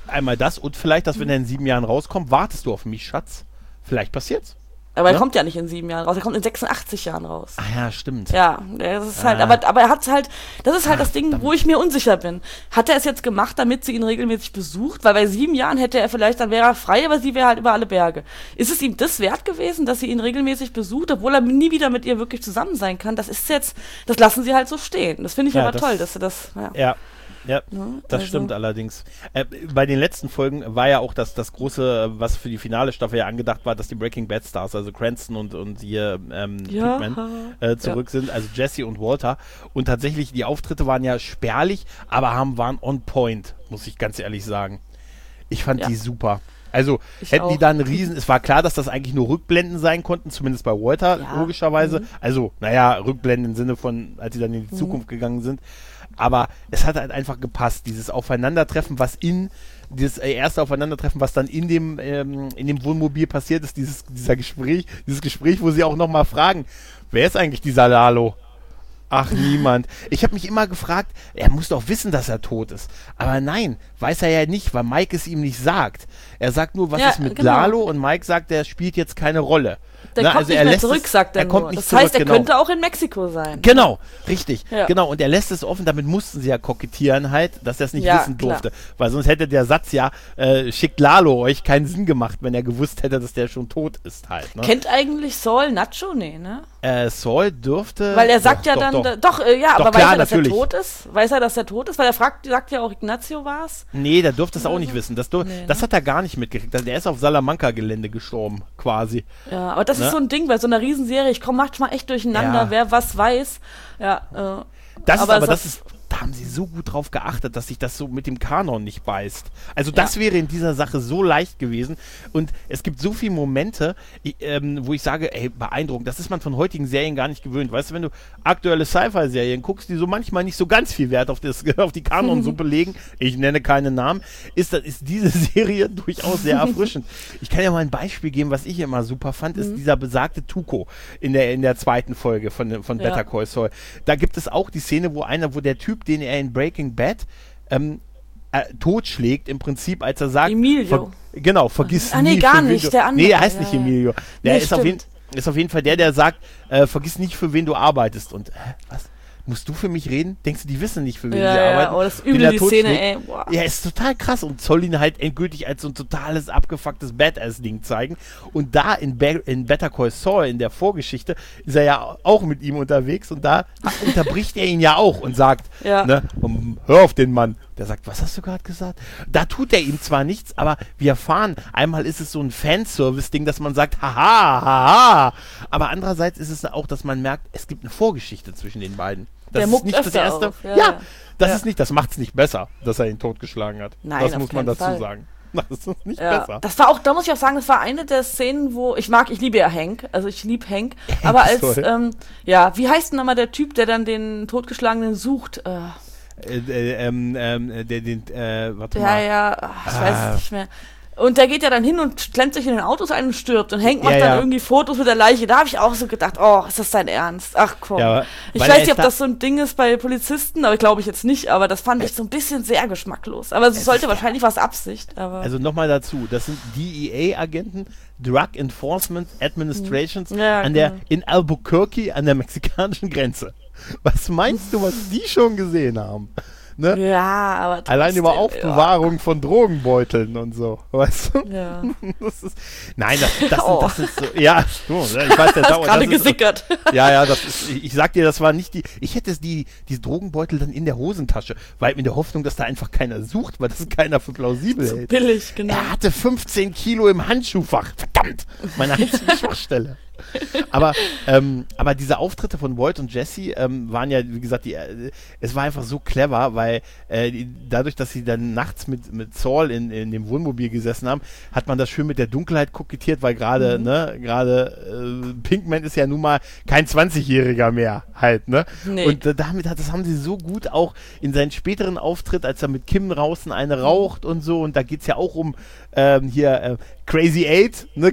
Einmal das und vielleicht, dass wenn er in sieben Jahren rauskommt, wartest du auf mich, Schatz. Vielleicht passiert's.
Aber er
Ja?
kommt ja nicht in sieben Jahren raus, er kommt in sechsundachtzig Jahren raus.
Ah ja, stimmt.
Ja, das ist halt,
Ah.
aber, aber er hat halt, das ist halt
Ah,
das Ding,
verdammt.
wo ich mir unsicher bin. Hat er es jetzt gemacht, damit sie ihn regelmäßig besucht? Weil bei sieben Jahren hätte er vielleicht, dann wäre er frei, aber sie wäre halt über alle Berge. Ist es ihm das wert gewesen, dass sie ihn regelmäßig besucht, obwohl er nie wieder mit ihr wirklich zusammen sein kann? Das ist jetzt, das lassen sie halt so stehen. Das finde ich
Ja,
aber
das-
toll, dass sie das, ja.
Ja. Ja,
Ne,
das
also-
stimmt allerdings. Äh, bei den letzten Folgen war ja auch das, das große, was für die finale Staffel ja angedacht war, dass die Breaking Bad Stars, also Cranston und, und hier ähm,
Ja.
Pinkman, äh, zurück sind, also Jesse und Walter. Und tatsächlich, die Auftritte waren ja spärlich, aber haben, waren on point, muss ich ganz ehrlich sagen. Ich fand
Ja.
die super. Also
Ich
hätten die
auch.
da einen riesen, es war klar, dass das eigentlich nur Rückblenden sein konnten, zumindest bei Walter,
Ja.
logischerweise.
Mhm.
Also, naja, Rückblenden im Sinne von, als sie dann in die
Mhm.
Zukunft gegangen sind. Aber es hat halt einfach gepasst, dieses Aufeinandertreffen, was in, dieses äh, erste Aufeinandertreffen, was dann in dem, ähm, in dem Wohnmobil passiert ist, dieses, dieser Gespräch, dieses Gespräch, wo sie auch nochmal fragen, wer ist eigentlich dieser Lalo? Ach, niemand. Ich habe mich immer gefragt, er muss doch wissen, dass er tot ist. Aber nein, weiß er ja nicht, weil Mike es ihm nicht sagt. Er sagt nur, was
Ja,
ist mit
genau.
Lalo, und Mike sagt, der spielt jetzt keine Rolle.
Der
Na,
kommt
also
nicht
er
mehr
lässt
zurück,
es,
sagt er,
er kommt
nur.
nicht
Das
zurück,
heißt, er
genau.
könnte auch in Mexiko sein.
Genau, richtig.
Ja.
Genau, und er lässt es offen, damit mussten sie ja kokettieren halt, dass er es nicht
Ja,
wissen
klar.
durfte. Weil sonst hätte der Satz ja, äh, schickt Lalo euch, keinen Sinn gemacht, wenn er gewusst hätte, dass der schon tot ist halt. Ne?
Kennt eigentlich Saul Nacho? Nee, ne?
Äh, Saul dürfte...
Weil er sagt
doch,
ja
doch,
dann,
Doch.
da- doch, äh, ja,
Doch,
aber
klar,
weiß er, dass
natürlich.
er tot ist? Weiß er, dass er tot ist? Weil er fragt, sagt ja auch, Ignacio war's.
Nee, der dürfte es auch nicht wissen. Das, dur-
Nee, ne?
das hat er gar nicht mitgekriegt. Also der ist auf Salamanca-Gelände gestorben, quasi.
Ja, aber das
Ne?
ist so ein Ding bei so einer Riesenserie. Ich komme manchmal echt durcheinander,
Ja.
wer was weiß. Ja, äh,
Das
Aber
ist aber,
es
das
hat-
ist, da haben sie so gut drauf geachtet, dass sich das so mit dem Kanon nicht beißt. Also das
Ja.
wäre in dieser Sache so leicht gewesen. Und es gibt so viele Momente, i- ähm, wo ich sage, ey, beeindruckend, das ist man von heutigen Serien gar nicht gewöhnt. Weißt du, wenn du aktuelle Sci-Fi-Serien guckst, die so manchmal nicht so ganz viel Wert auf, das, auf die Kanonsuppe legen, ich nenne keine Namen, ist, das, ist diese Serie durchaus sehr erfrischend. Ich kann ja mal ein Beispiel geben, was ich immer super fand, ist dieser besagte Tuco in der, in der zweiten Folge von, von
Ja.
Better Call Saul. Da gibt es auch die Szene, wo einer, wo der Typ, den er in Breaking Bad ähm, äh, totschlägt, im Prinzip, als er sagt,
Emilio.
ver- genau, vergiss
Ah, nee,
nie,
gar
für wen
nicht,
du,
der andere,
Nee, er heißt
ja,
nicht
ja.
Emilio. Der
Nee,
ist, auf jeden,
stimmt.
ist auf jeden Fall der, der sagt, äh, vergiss nicht, für wen du arbeitest. Und, hä, was? Musst du für mich reden? Denkst du, die wissen nicht, für wen
ja,
sie
ja,
arbeiten?
oh, das ist
Wen
übel,
er
die
totschlägt?
Szene, ey. Boah.
Ja, ist total krass und soll ihn halt endgültig als so ein totales, abgefucktes Badass-Ding zeigen. Und da in, Be in Better Call Saul, in der Vorgeschichte, ist er ja auch mit ihm unterwegs und da unterbricht er ihn ja auch und sagt,
Ja.
ne, um, hör auf den Mann. Der sagt, was hast du gerade gesagt? Da tut er ihm zwar nichts, aber wir erfahren, einmal ist es so ein Fanservice-Ding, dass man sagt, haha, haha. Aber andererseits ist es auch, dass man merkt, es gibt eine Vorgeschichte zwischen den beiden. Das
Der
ist
muckt
nicht das
öfter
erste.
auf,
Ja,
ja, ja.
das
Ja.
ist nicht, das macht es nicht besser, dass er ihn totgeschlagen hat.
Nein,
das
auf
muss man
keinen
dazu
Fall.
sagen. Das ist nicht
Ja,
besser.
das war auch, da muss ich auch sagen, das war eine der Szenen, wo ich mag, ich liebe ja Hank, also ich liebe Hank, aber als,
toll.
ähm, ja, wie heißt denn nochmal der Typ, der dann den Totgeschlagenen sucht? Äh,
Äh, äh, ähm, ähm, der, den, äh, warte
ja,
mal.
ja, ach, ich
Ah.
weiß es nicht mehr. Und der geht ja dann hin und klemmt sich in den Autos ein und stirbt. Und Hank macht
Ja,
dann
ja.
irgendwie Fotos mit der Leiche. Da habe ich auch so gedacht, oh, ist das dein Ernst? Ach komm.
Ja,
ich
weil
weiß
er
nicht,
ist
ob
da-
das so ein Ding ist bei Polizisten, aber glaube ich jetzt nicht. Aber das fand ich so ein bisschen sehr geschmacklos. Aber es sollte
ist-
wahrscheinlich was Absicht. Aber
Also nochmal dazu, das sind D E A-Agenten, Drug Enforcement Administrations
Ja,
an der,
genau.
in Albuquerque an der mexikanischen Grenze. Was meinst du, was die schon gesehen haben? Ne?
ja, aber
Allein über
trotzdem,
Aufbewahrung von Drogenbeuteln und so, weißt du?
Ja.
Das ist, nein, das, das,
Oh.
das ist so, ja, so, ne, ich weiß, der
Hast
dauert.
gerade
das ist-
gesickert.
Ja, ja, das ist, ich, ich sag dir, das war nicht die, ich hätte es die, die Drogenbeutel dann in der Hosentasche, weil in der Hoffnung, dass da einfach keiner sucht, weil das keiner für plausibel
So
hält.
billig, genau.
Er hatte fünfzehn Kilo im Handschuhfach, verdammt, meine einzige Schwachstelle. Aber, ähm, aber diese Auftritte von Walt und Jesse ähm, waren ja, wie gesagt, die, äh, es war einfach so clever, weil äh, die, dadurch, dass sie dann nachts mit, mit Saul in, in dem Wohnmobil gesessen haben, hat man das schön mit der Dunkelheit kokettiert, weil gerade,
Mhm.
ne, gerade äh, Pinkman ist ja nun mal kein zwanzigjähriger mehr halt, ne?
Nee.
Und äh, damit hat, das haben sie so gut auch in seinen späteren Auftritt, als er mit Kim draußen eine raucht und so, und da geht's ja auch um ähm, hier äh, Crazy Eight, ne,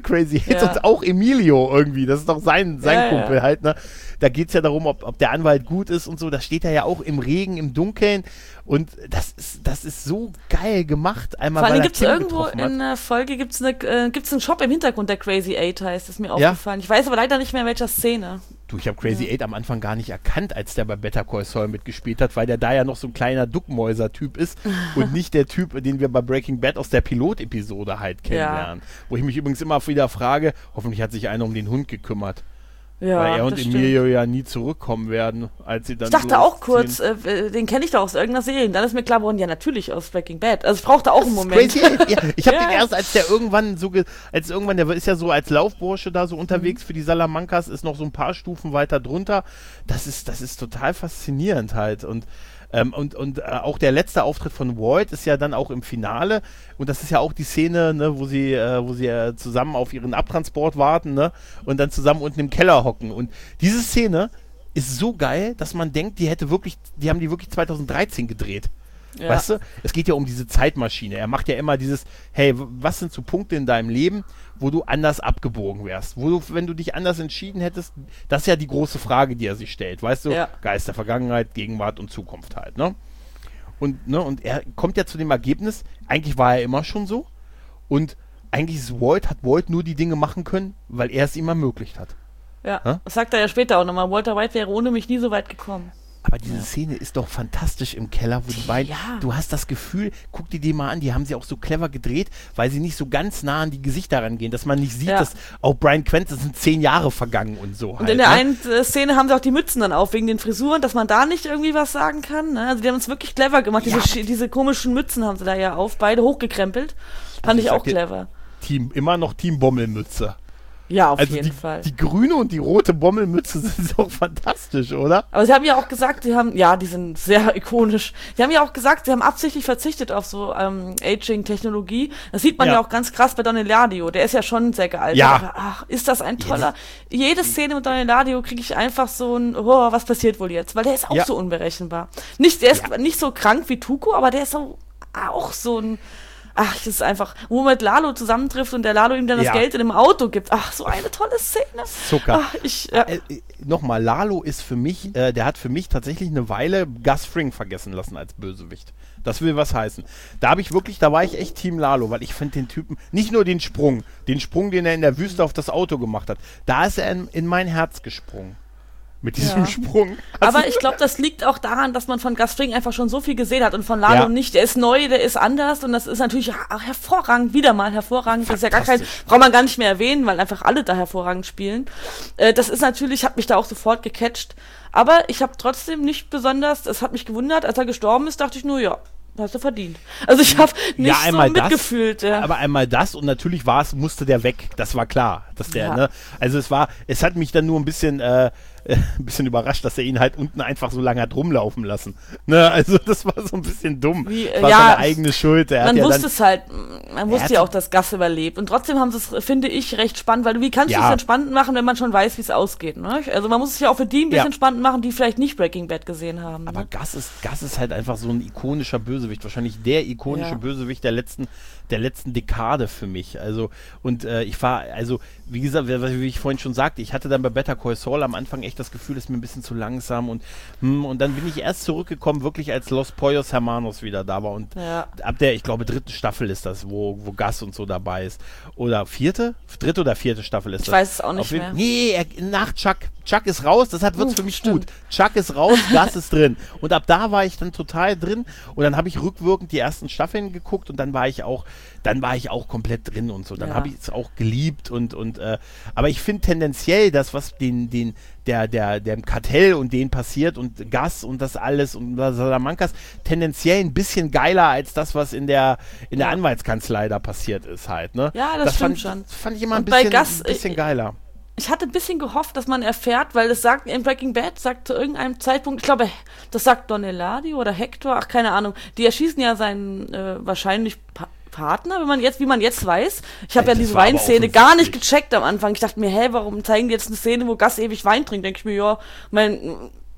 Crazy Eight
Ja.
und auch Emilio irgendwie, das ist doch sein, sein
Ja,
Kumpel
ja.
halt, ne? Da geht's ja darum, ob, ob der Anwalt gut ist und so, da steht er ja auch im Regen, im Dunkeln und das ist, das ist so geil gemacht, einmal
Vor allem
weil er
gibt es
Tim
irgendwo
getroffen hat.
in der Folge gibt's eine, äh, gibt's einen Shop im Hintergrund, der Crazy Eight heißt, ist mir
Ja.
aufgefallen. Ich weiß aber leider nicht mehr in welcher Szene.
Du, ich habe Crazy Eight am Anfang gar nicht erkannt, als der bei Better Call Saul mitgespielt hat, weil der da ja noch so ein kleiner Duckmäuser-Typ ist und nicht der Typ, den wir bei Breaking Bad aus der Pilot-Episode halt kennenlernen. Wo ich mich übrigens immer wieder frage, hoffentlich hat sich einer um den Hund gekümmert.
Ja,
weil er und
das
Emilio ja nie zurückkommen werden, als sie dann
Ich dachte auch
losziehen.
kurz, äh, den kenne ich doch aus irgendeiner Serie. Und dann ist mir klar geworden, ja, natürlich aus Breaking Bad. Also ich brauchte auch einen Moment.
Crazy Eight. Ja, ich habe
Ja.
den erst, als der irgendwann so, ge als irgendwann, der ist ja so als Laufbursche da so unterwegs für die Salamancas, ist noch so ein paar Stufen weiter drunter. Das ist, das ist total faszinierend halt. Und Ähm, und und äh, auch der letzte Auftritt von Walt ist ja dann auch im Finale und das ist ja auch die Szene, ne, wo sie, äh, wo sie äh, zusammen auf ihren Abtransport warten, ne, und dann zusammen unten im Keller hocken. Und diese Szene ist so geil, dass man denkt, die hätte wirklich, die haben die wirklich zweitausenddreizehn gedreht.
Ja.
Weißt du? Es geht ja um diese Zeitmaschine. Er macht ja immer dieses, hey, w- was sind so Punkte in deinem Leben, wo du anders abgebogen wärst? Wo du, wenn du dich anders entschieden hättest, das ist ja die große Frage, die er sich stellt. Weißt du?
Ja.
Geist der Vergangenheit, Gegenwart und Zukunft halt, ne? Und, ne, und er kommt ja zu dem Ergebnis, eigentlich war er immer schon so und eigentlich ist Walt, hat Walt nur die Dinge machen können, weil er es ihm ermöglicht hat.
Ja,
Hä?
das sagt er ja später auch nochmal. Walter White wäre ohne mich nie so weit gekommen.
Aber diese Szene ist doch fantastisch im Keller, wo die beiden,
Ja.
du hast das Gefühl, guck dir die mal an, die haben sie auch so clever gedreht, weil sie nicht so ganz nah an die Gesichter rangehen, dass man nicht sieht,
Ja.
dass auch Brian Quentin, das sind zehn Jahre vergangen und so.
Und
halt,
in der
ne?
einen äh, Szene haben sie auch die Mützen dann auf, wegen den Frisuren, dass man da nicht irgendwie was sagen kann. Ne? Also die haben es wirklich clever gemacht. Diese,
Ja.
sch- diese komischen Mützen haben sie da ja auf, beide hochgekrempelt. Fand
Also
ich
ich
auch
sag dir-
clever.
Team, immer noch Team Bommelmütze.
Ja, auf
Also
jeden
die,
Fall.
die grüne und die rote Bommelmütze sind doch fantastisch, oder?
Aber sie haben ja auch gesagt, sie haben, ja, die sind sehr ikonisch. Sie haben ja auch gesagt, sie haben absichtlich verzichtet auf so ähm, Aging-Technologie. Das sieht man ja.
Ja.
auch ganz krass bei Don Eladio. Der ist ja schon sehr gealtert.
Ja.
Aber, ach, ist das ein toller. Jede Szene mit Don Eladio kriege ich einfach so ein, oh, was passiert wohl jetzt? Weil der ist auch
Ja.
so unberechenbar. Nicht, der ist nicht so krank wie Tuco, aber der ist so, auch so ein. Ach, das ist einfach, wo man mit Lalo zusammentrifft und der Lalo ihm dann das
Ja.
Geld in dem Auto gibt. Ach, so eine tolle Szene.
Zucker.
Ach, ich, ja.
Äh, äh, Nochmal, Lalo ist für mich, äh, der hat für mich tatsächlich eine Weile Gus Fring vergessen lassen als Bösewicht. Das will was heißen. Da habe ich wirklich, da war ich echt Team Lalo, weil ich finde den Typen, nicht nur den Sprung, den Sprung, den er in der Wüste auf das Auto gemacht hat, da ist er in, in mein Herz gesprungen. Mit diesem
Ja.
Sprung.
Aber
Also-
ich glaube, das liegt auch daran, dass man von Gus Fring einfach schon so viel gesehen hat und von Lalo
Ja.
nicht. Der ist neu, der ist anders und das ist natürlich ha- hervorragend, wieder mal hervorragend. Das ist ja gar kein,
Fantastisch.
braucht man gar nicht mehr erwähnen, weil einfach alle da hervorragend spielen. Äh, das ist natürlich, hat mich da auch sofort gecatcht. Aber ich habe trotzdem nicht besonders, es hat mich gewundert, als er gestorben ist, dachte ich nur, ja, hast du verdient. Also ich habe nicht
ja,
so
einmal das,
mitgefühlt. Ja.
aber einmal das und natürlich war es, musste der weg, das war klar, dass der,
Ja.
ne, also es war, es hat mich dann nur ein bisschen, äh, äh, ein bisschen überrascht, dass er ihn halt unten einfach so lange hat rumlaufen lassen, ne, also das war so ein bisschen dumm,
Wie, äh,
das war
ja,
seine eigene Schuld, er
Man
hat ja
wusste
dann,
es halt, man wusste
hat
ja
so-
auch, dass Gas überlebt. Und trotzdem haben sie es, finde ich, recht spannend, weil wie kannst du
Ja.
es denn spannend machen, wenn man schon weiß, wie es ausgeht, ne? Also man muss es ja auch für die ein bisschen
Ja.
spannend machen, die vielleicht nicht Breaking Bad gesehen haben.
aber
Ne?
Gus ist, Gus ist halt einfach so ein ikonischer Bösewicht, wahrscheinlich der ikonische
Ja.
Bösewicht der letzten, der letzten Dekade für mich, also, und äh, ich war, also, wie gesagt, wie, wie ich vorhin schon sagte, ich hatte dann bei Better Call Saul am Anfang echt das Gefühl, es ist mir ein bisschen zu langsam und, hm, und dann bin ich erst zurückgekommen, wirklich als Los Pollos Hermanos wieder da war und
Ja.
ab der, ich glaube, dritten Staffel ist das, wo, wo Gus und so dabei ist. Oder vierte? Dritte oder vierte Staffel ist
Ich
das?
weiß es auch nicht
Auf jeden-
mehr.
Nee, er, nach Chuck. Chuck ist raus, deshalb wird es
Uh,
für mich
stimmt.
gut. Chuck ist raus, Gus ist drin. Und ab da war ich dann total drin und dann habe ich rückwirkend die ersten Staffeln geguckt und dann war ich auch, dann war ich auch komplett drin und so. Dann
Ja.
habe ich es auch geliebt und, und äh, aber ich finde tendenziell das, was den, den, der, der, dem Kartell und denen passiert und Gas und das alles und Salamancas tendenziell ein bisschen geiler als das, was in der, in der
Ja.
Anwaltskanzlei da passiert ist halt, ne?
Ja, das
fand,
stimmt schon.
Das fand ich immer ein
Und bei
bisschen,
Gus,
ein bisschen
äh,
geiler.
Ich hatte ein bisschen gehofft, dass man erfährt, weil das sagt in Breaking Bad, sagt zu irgendeinem Zeitpunkt, ich glaube, das sagt Don Eladio oder Hector, ach, keine Ahnung, die erschießen ja seinen äh, wahrscheinlich pa Partner, wenn man jetzt, wie man jetzt weiß. Ich habe
Ey,
ja
das
diese
war aber
Weinszene gar nicht
offensichtlich.
gecheckt am Anfang. Ich dachte mir, hä, warum zeigen die jetzt eine Szene, wo Gus ewig Wein trinkt? Denke ich mir, ja, mein,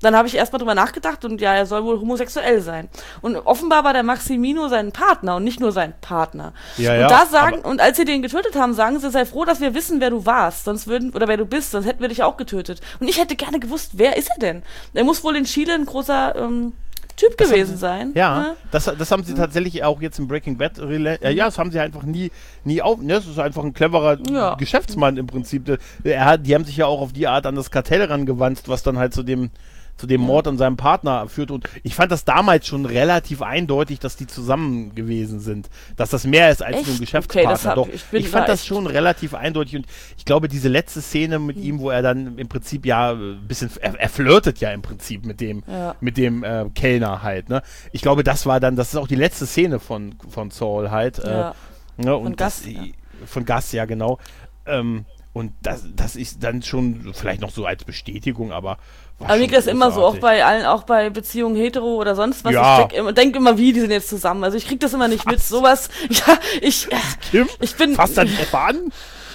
Dann habe ich erstmal drüber nachgedacht und ja, er soll wohl homosexuell sein. Und offenbar war der Maximino sein Partner und nicht nur sein Partner.
Ja,
und
ja,
da sagen, und als sie den getötet haben, sagen sie, sei froh, dass wir wissen, wer du warst, sonst würden, oder wer du bist, sonst hätten wir dich auch getötet. Und ich hätte gerne gewusst, wer ist er denn? Er muss wohl in Chile ein großer ähm, Typ
das
gewesen
sie,
sein.
Ja,
ne?
das, das haben sie tatsächlich auch jetzt im Breaking Bad, äh, ja, das haben sie einfach nie, nie auf, ne, das ist einfach ein cleverer
Ja.
Geschäftsmann im Prinzip. Er hat, die haben sich ja auch auf die Art an das Kartell rangewandt, was dann halt zu dem, zu dem Mord an seinem Partner führt. Und ich fand das damals schon relativ eindeutig, dass die zusammen gewesen sind. Dass das mehr ist als
Echt?
nur ein Geschäftspartner.
Okay, das hab,
Doch,
ich, bin
ich fand
da
das schon relativ eindeutig. Und ich glaube, diese letzte Szene mit ihm, wo er dann im Prinzip ja ein bisschen, er, er flirtet ja im Prinzip mit dem,
Ja.
mit dem äh, Kellner halt. Ne? Ich glaube, das war dann, das ist auch die letzte Szene von, von Saul halt.
Ja.
Äh, ne? Und
Von Gus,
das,
ja.
Von Gus, ja genau. Ähm, und das, das ist dann schon vielleicht noch so als Bestätigung, aber war
Aber mir
schon
geht das immer so, auch
großartig.
bei allen, auch bei Beziehungen hetero oder sonst was.
Ja.
Ich denk, denk immer, wie, die sind jetzt zusammen. Also ich krieg das immer nicht mit. Sowas, ja, ich,
Kim,
ich bin.
fasst dann etwa an?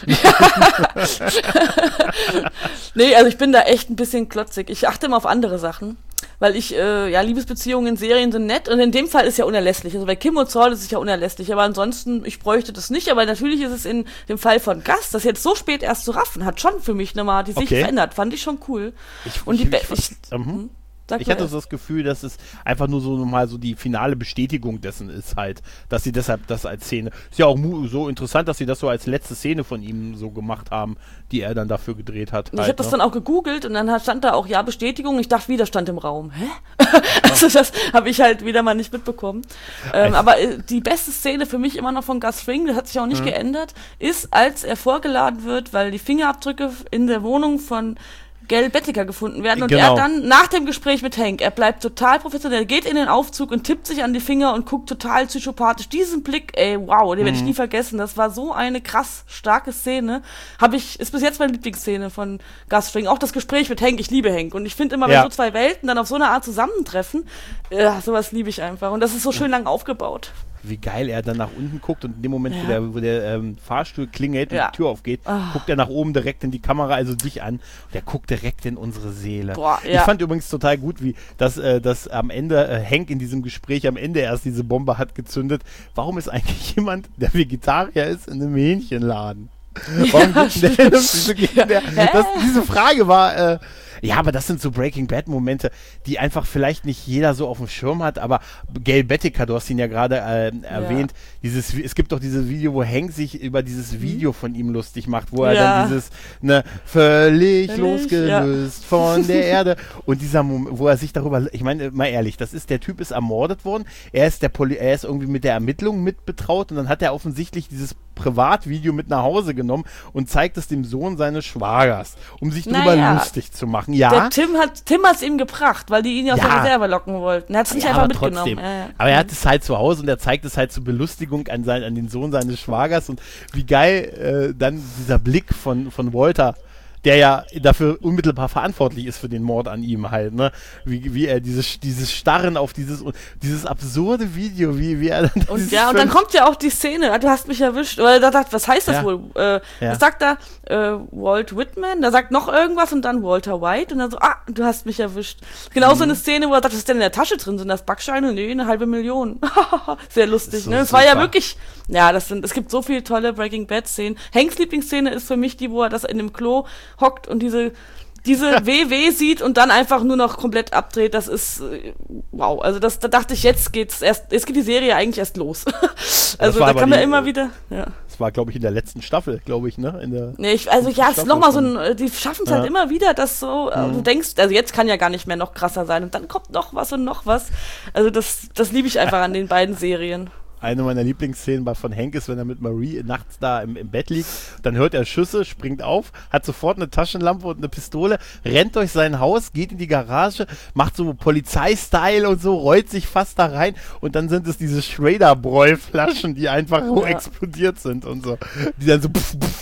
Nee, also ich bin da echt ein bisschen klotzig. Ich achte immer auf andere Sachen. Weil ich, äh, ja, Liebesbeziehungen in Serien sind nett und in dem Fall ist ja unerlässlich. Also bei Kim und Saul ist es ja unerlässlich, aber ansonsten, ich bräuchte das nicht. Aber natürlich ist es in dem Fall von Gus, das jetzt so spät erst zu raffen, hat schon für mich nochmal die Sicht
Okay.
verändert. Fand ich schon cool.
Ich,
Und die
ich,
Be-
ich,
ich-
ich, mhm.
Sag
ich
du
hatte
erst.
so das Gefühl, dass es einfach nur so nochmal so die finale Bestätigung dessen ist halt, dass sie deshalb das als Szene, ist ja auch mu- so interessant, dass sie das so als letzte Szene von ihm so gemacht haben, die er dann dafür gedreht hat.
Ich
halt,
habe das
ne?
dann auch gegoogelt und dann stand da auch, ja, Bestätigung. Ich dachte, Widerstand im Raum. Hä? Also das habe ich halt wieder mal nicht mitbekommen. Ähm, aber äh, die beste Szene für mich immer noch von Gus Fring, das hat sich auch nicht
Mhm.
geändert, ist, als er vorgeladen wird, weil die Fingerabdrücke in der Wohnung von Gail Bettiker gefunden werden und
Genau.
er dann nach dem Gespräch mit Hank, er bleibt total professionell, geht in den Aufzug und tippt sich an die Finger und guckt total psychopathisch. Diesen Blick, ey, wow, den werde ich nie vergessen. Das war so eine krass starke Szene. Habe ich, ist bis jetzt meine Lieblingsszene von Gus Fring. Auch das Gespräch mit Hank, ich liebe Hank. Und ich finde immer, wenn
Ja.
so zwei Welten dann auf so eine Art zusammentreffen, ja, sowas liebe ich einfach. Und das ist so schön lang aufgebaut.
Wie geil er dann nach unten guckt und in dem Moment, wo
Ja.
der, wo der ähm, Fahrstuhl klingelt und
Ja.
die Tür aufgeht,
Ah.
guckt er nach oben direkt in die Kamera, also dich an. Und der guckt direkt in unsere Seele.
Boah,
Ich
ja.
fand übrigens total gut, wie dass, äh, dass am Ende äh, Hank in diesem Gespräch am Ende erst diese Bombe hat gezündet. Warum ist eigentlich jemand, der Vegetarier ist, in einem Hähnchenladen? Warum
Ja,
gibt der, wieso geht der,
Hä?
das, diese Frage war, äh, ja, aber das sind so Breaking Bad Momente, die einfach vielleicht nicht jeder so auf dem Schirm hat, aber Gail Bettiker, du hast ihn ja gerade äh, erwähnt, dieses, es gibt doch dieses Video, wo Hank sich über dieses Video von ihm lustig macht, wo er
Ja.
dann dieses, ne, völlig,
Völlig,
losgelöst von der Erde und dieser Moment, wo er sich darüber, ich meine, mal ehrlich, das ist, der Typ ist ermordet worden, er ist der Poli er ist irgendwie mit der Ermittlung mit betraut und dann hat er offensichtlich dieses Privatvideo mit nach Hause genommen und zeigt es dem Sohn seines Schwagers, um sich darüber
Naja.
lustig zu machen. Ja,
Der Tim hat Tim hat's ihm gebracht, weil die ihn aus
Ja.
der Reserve locken wollten. Er hat es nicht
ja,
einfach
aber
mitgenommen.
trotzdem.
Ja, ja.
Aber er hat es halt zu Hause und er zeigt es halt zur Belustigung an, sein, an den Sohn seines Schwagers und wie geil äh, dann dieser Blick von, von Walter, der ja dafür unmittelbar verantwortlich ist für den Mord an ihm halt, ne? Wie, wie er dieses, dieses Starren auf dieses, dieses absurde Video, wie, wie er dann
Und
dieses
ja, und dann
völlig-
kommt ja auch die Szene, du hast mich erwischt. Oder da sagt, was heißt das
Ja.
wohl? Äh,
Ja.
Was sagt da äh, Walt Whitman? Da sagt noch irgendwas und dann Walter White und dann so, ah, du hast mich erwischt. Genau
Mhm.
so eine Szene, wo er sagt, was ist denn in der Tasche drin? Sind das Backscheine? Nee, eine halbe Million. Sehr lustig,
so
ne? Es war ja
super.
wirklich, ja, das sind, es gibt so viele tolle Breaking Bad Szenen. Hanks Lieblingsszene ist für mich die, wo er das in dem Klo hockt und diese diese W W sieht und dann einfach nur noch komplett abdreht, das ist äh, wow. Also das, da dachte ich, jetzt geht's erst, jetzt geht die Serie eigentlich erst los. Also
war
da
aber
kann man
die,
immer
äh,
wieder, ja.
Das war, glaube ich, in der letzten Staffel, glaube ich, ne? In der
Nee, ich, also ja, es ist
Staffel
nochmal so
schon.
ein, die schaffen es
Ja.
halt immer wieder, dass so, äh, du denkst, also jetzt kann ja gar nicht mehr noch krasser sein und dann kommt noch was und noch was. Also das, das liebe ich einfach an den beiden Serien.
Eine meiner Lieblingsszenen bei von Hank ist, wenn er mit Marie nachts da im, im Bett liegt, dann hört er Schüsse, springt auf, hat sofort eine Taschenlampe und eine Pistole, rennt durch sein Haus, geht in die Garage, macht so Polizeistyle und so, rollt sich fast da rein und dann sind es diese Schrader-Bräu-Flaschen, die einfach so
Ja.
explodiert sind und so. Die dann so pff, pff, pff.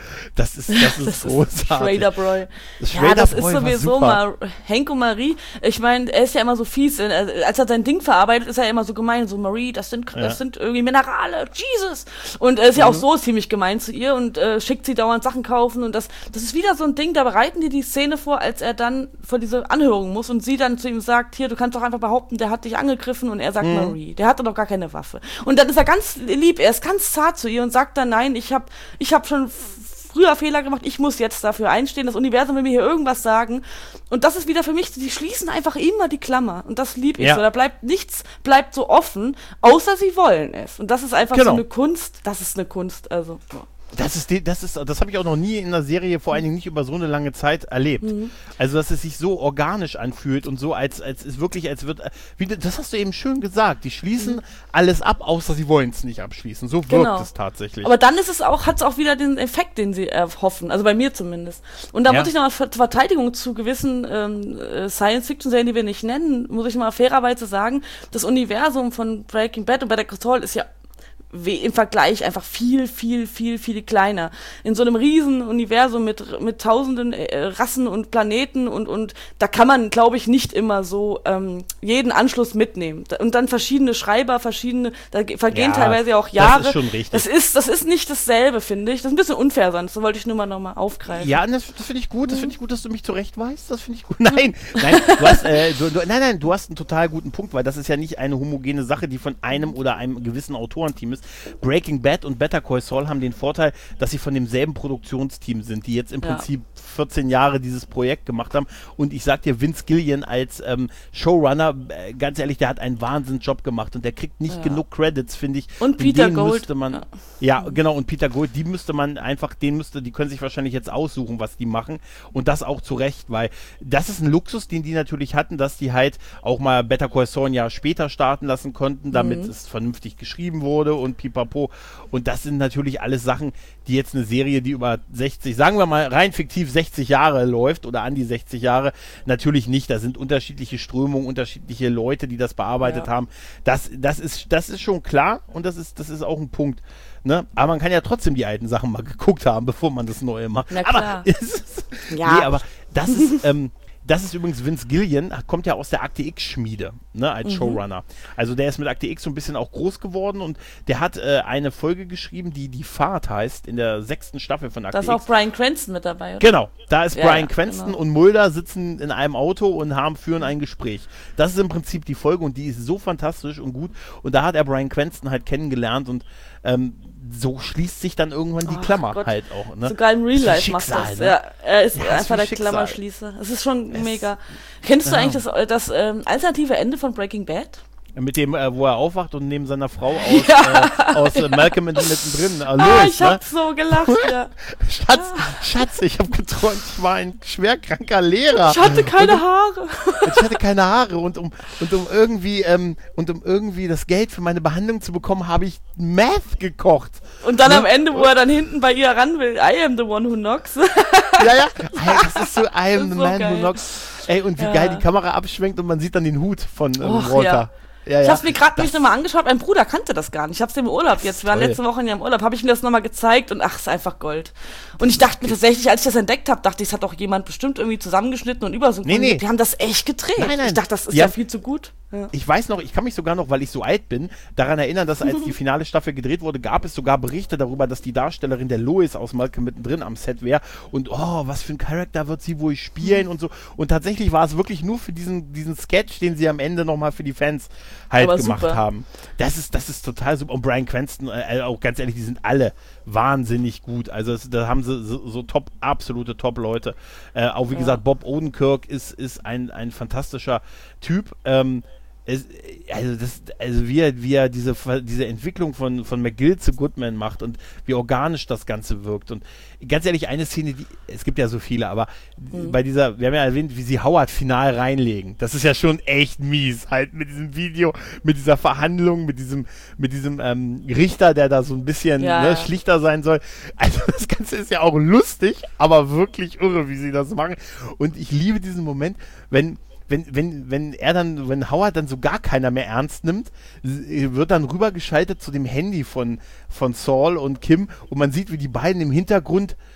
Das ist, das ist
das
großartig.
Schrader Broy.
Schrader
Ja, das
Broy
ist sowieso mal Hank und Marie. Ich meine, er ist ja immer so fies. Als er sein Ding verarbeitet, ist er immer so gemein. So, Marie, das sind,
Ja.
das sind irgendwie Minerale. Jesus! Und er ist ja
Mhm.
auch so ziemlich gemein zu ihr und äh, schickt sie dauernd Sachen kaufen. Und das, das ist wieder so ein Ding, da bereiten die die Szene vor, als er dann vor diese Anhörung muss und sie dann zu ihm sagt, hier, du kannst doch einfach behaupten, der hat dich angegriffen. Und er sagt,
Mhm.
Marie, der hatte doch gar keine Waffe. Und dann ist er ganz lieb, er ist ganz zart zu ihr und sagt dann, nein, ich hab, ich hab schon früher Fehler gemacht, ich muss jetzt dafür einstehen, das Universum will mir hier irgendwas sagen. Und das ist wieder für mich, die schließen einfach immer die Klammer. Und das lieb ich
Ja.
so. Da bleibt nichts, bleibt so offen, außer sie wollen es. Und das ist einfach
Genau.
so eine Kunst, das ist eine Kunst, also. Ja.
Das ist, die, das ist, das habe ich auch noch nie in einer Serie, vor allen Dingen nicht über so eine lange Zeit erlebt.
Mhm.
Also, dass es sich so organisch anfühlt und so, als, als ist wirklich, als wird, wie, das hast du eben schön gesagt, die schließen
Mhm.
alles ab, außer sie wollen es nicht abschließen. So wirkt
Genau.
es tatsächlich.
Aber dann ist es auch, hat es auch wieder den Effekt, den sie erhoffen, also bei mir zumindest. Und da
Ja.
muss ich nochmal zur Verteidigung zu gewissen ähm, äh, Science-Fiction-Serien, die wir nicht nennen, muss ich mal fairerweise sagen, das Universum von Breaking Bad und Better Call Saul ist ja we- im Vergleich einfach viel, viel, viel, viel kleiner. In so einem riesen Universum mit, mit tausenden äh, Rassen und Planeten und, und da kann man, glaube ich, nicht immer so ähm, jeden Anschluss mitnehmen. Da- Und dann verschiedene Schreiber, verschiedene, da ge- vergehen
Ja,
teilweise auch
das
Jahre.
ist schon richtig.
Das ist, das ist nicht dasselbe, finde ich. Das ist ein bisschen unfair sein. Das wollte ich nur mal nochmal aufgreifen.
Ja, das, das finde ich gut. Das finde ich gut, dass du mich zurechtweist. Das finde ich gut. Nein, nein, du hast, äh, du, du, nein, nein, du hast einen total guten Punkt, weil das ist ja nicht eine homogene Sache, die von einem oder einem gewissen Autorenteam ist. Breaking Bad und Better Call Saul haben den Vorteil, dass sie von demselben Produktionsteam sind, die jetzt im
Ja.
Prinzip vierzehn Jahre dieses Projekt gemacht haben. Und ich sag dir, Vince Gilligan als ähm, Showrunner, äh, ganz ehrlich, der hat einen Wahnsinnsjob gemacht und der kriegt nicht
Ja.
genug Credits, finde ich.
Und Peter
den
Gold.
Müsste man,
Ja.
ja, genau, und Peter Gold, die müsste man einfach, den müsste, die können sich wahrscheinlich jetzt aussuchen, was die machen. Und das auch zu Recht, weil das ist ein Luxus, den die natürlich hatten, dass die halt auch mal Better Call Saul ein Jahr später starten lassen konnten, damit
Mhm.
es vernünftig geschrieben wurde und pipapo. Und das sind natürlich alles Sachen, die jetzt eine Serie, die über sechzig, sagen wir mal rein fiktiv sechzig Jahre läuft oder an die sechzig Jahre, natürlich nicht. Da sind unterschiedliche Strömungen, unterschiedliche Leute, die das bearbeitet
Ja.
haben. Das, das, ist, das ist schon klar und das ist, das ist auch ein Punkt. Ne? Aber man kann ja trotzdem die alten Sachen mal geguckt haben, bevor man das Neue macht.
Na klar.
Aber, es ist,
Ja.
nee, aber das ist, ähm, das ist übrigens Vince Gilligan, kommt ja aus der Akte X-Schmiede, ne, als
Mhm.
Showrunner. Also der ist mit Akte X so ein bisschen auch groß geworden und der hat äh, eine Folge geschrieben, die Die Fahrt heißt, in der sechsten Staffel von Akte
Da ist
X.
auch Brian Cranston mit dabei, oder?
Genau, da ist
Ja,
Bryan
ja,
Cranston
genau.
und Mulder sitzen in einem Auto und haben führen ein Gespräch. Das ist im Prinzip die Folge und die ist so fantastisch und gut. Und da hat er Bryan Cranston halt kennengelernt und ähm, so schließt sich dann irgendwann die
Ach
Klammer
Gott.
halt auch. Ne?
Sogar im Real
Das ist ein
Life macht
Schicksal,
das.
ne?
Ja, er ist
Ja, das ist
einfach
ein
der
Schicksal.
Klammerschließer. Es ist schon
Es-
mega. Kennst du
Genau.
eigentlich das, das ähm, alternative Ende von Breaking Bad?
Mit dem, äh, wo er aufwacht und neben seiner Frau aus,
Ja.
äh, aus äh, Malcolm mittendrin. Äh,
Ah,
Lois,
ich
ne?
hab so gelacht, ja.
Schatz, Schatz, ich habe geträumt, ich war ein schwerkranker Lehrer.
Ich hatte keine
und,
Haare.
und ich hatte keine Haare und um, und um irgendwie, ähm, und um irgendwie das Geld für meine Behandlung zu bekommen, habe ich Meth gekocht.
Und dann
Ne?
am Ende, wo er dann hinten bei ihr ran will, I am the one who knocks.
Ja, ja. Ey, das ist so I am
Das
the
ist so
man
geil.
who knocks. Ey, und wie
Ja.
geil die Kamera abschwenkt und man sieht dann den Hut von ähm,
Och,
Walter.
ja.
Ja,
Ich
ja.
hab's mir gerade
Das-
mich nochmal angeschaut, mein Bruder kannte das gar nicht. Ich hab's dem im Urlaub, jetzt wir waren
toll.
letzte Woche ja im Urlaub, habe ich mir das nochmal gezeigt und ach, ist einfach Gold. Und ich dachte mir tatsächlich, als ich das entdeckt habe, dachte ich, es hat doch jemand bestimmt irgendwie zusammengeschnitten und übersynchronisiert.
Nee, nee.
Die haben das echt gedreht.
Nein, nein.
Ich dachte, das ist
Die
ja
haben-
viel zu gut. Ja.
Ich weiß noch, ich kann mich sogar noch, weil ich so alt bin, daran erinnern, dass als die finale Staffel gedreht wurde, gab es sogar Berichte darüber, dass die Darstellerin der Lois aus Malcolm mittendrin am Set wäre und oh, was für ein Charakter wird sie wohl spielen und so. Und tatsächlich war es wirklich nur für diesen, diesen Sketch, den sie am Ende nochmal für die Fans halt
Aber
gemacht
super.
haben. Das ist, das ist total super. Und Bryan Cranston, äh, auch ganz ehrlich, die sind alle wahnsinnig gut. Also es, da haben sie so, so top, absolute Top-Leute. Äh, auch wie
Ja.
gesagt, Bob Odenkirk ist, ist ein, ein fantastischer Typ. Ähm, es, also, das, also wie er, wie er diese, diese Entwicklung von, von McGill zu Goodman macht und wie organisch das Ganze wirkt. Und ganz ehrlich, eine Szene, die, es gibt ja so viele, aber
Mhm.
bei dieser, wir haben ja erwähnt, wie sie Howard final reinlegen. Das ist ja schon echt mies, halt mit diesem Video, mit dieser Verhandlung, mit diesem, mit diesem ähm, Richter, der da so ein bisschen
Ja,
ne,
ja.
schlichter sein soll. Also das Ganze ist ja auch lustig, aber wirklich irre, wie sie das machen. Und ich liebe diesen Moment, wenn Wenn, wenn, wenn er dann, wenn Howard dann so gar keiner mehr ernst nimmt, s- wird dann rübergeschaltet zu dem Handy von, von Saul und Kim und man sieht, wie die beiden im Hintergrund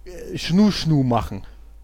äh, Schnu-Schnu machen.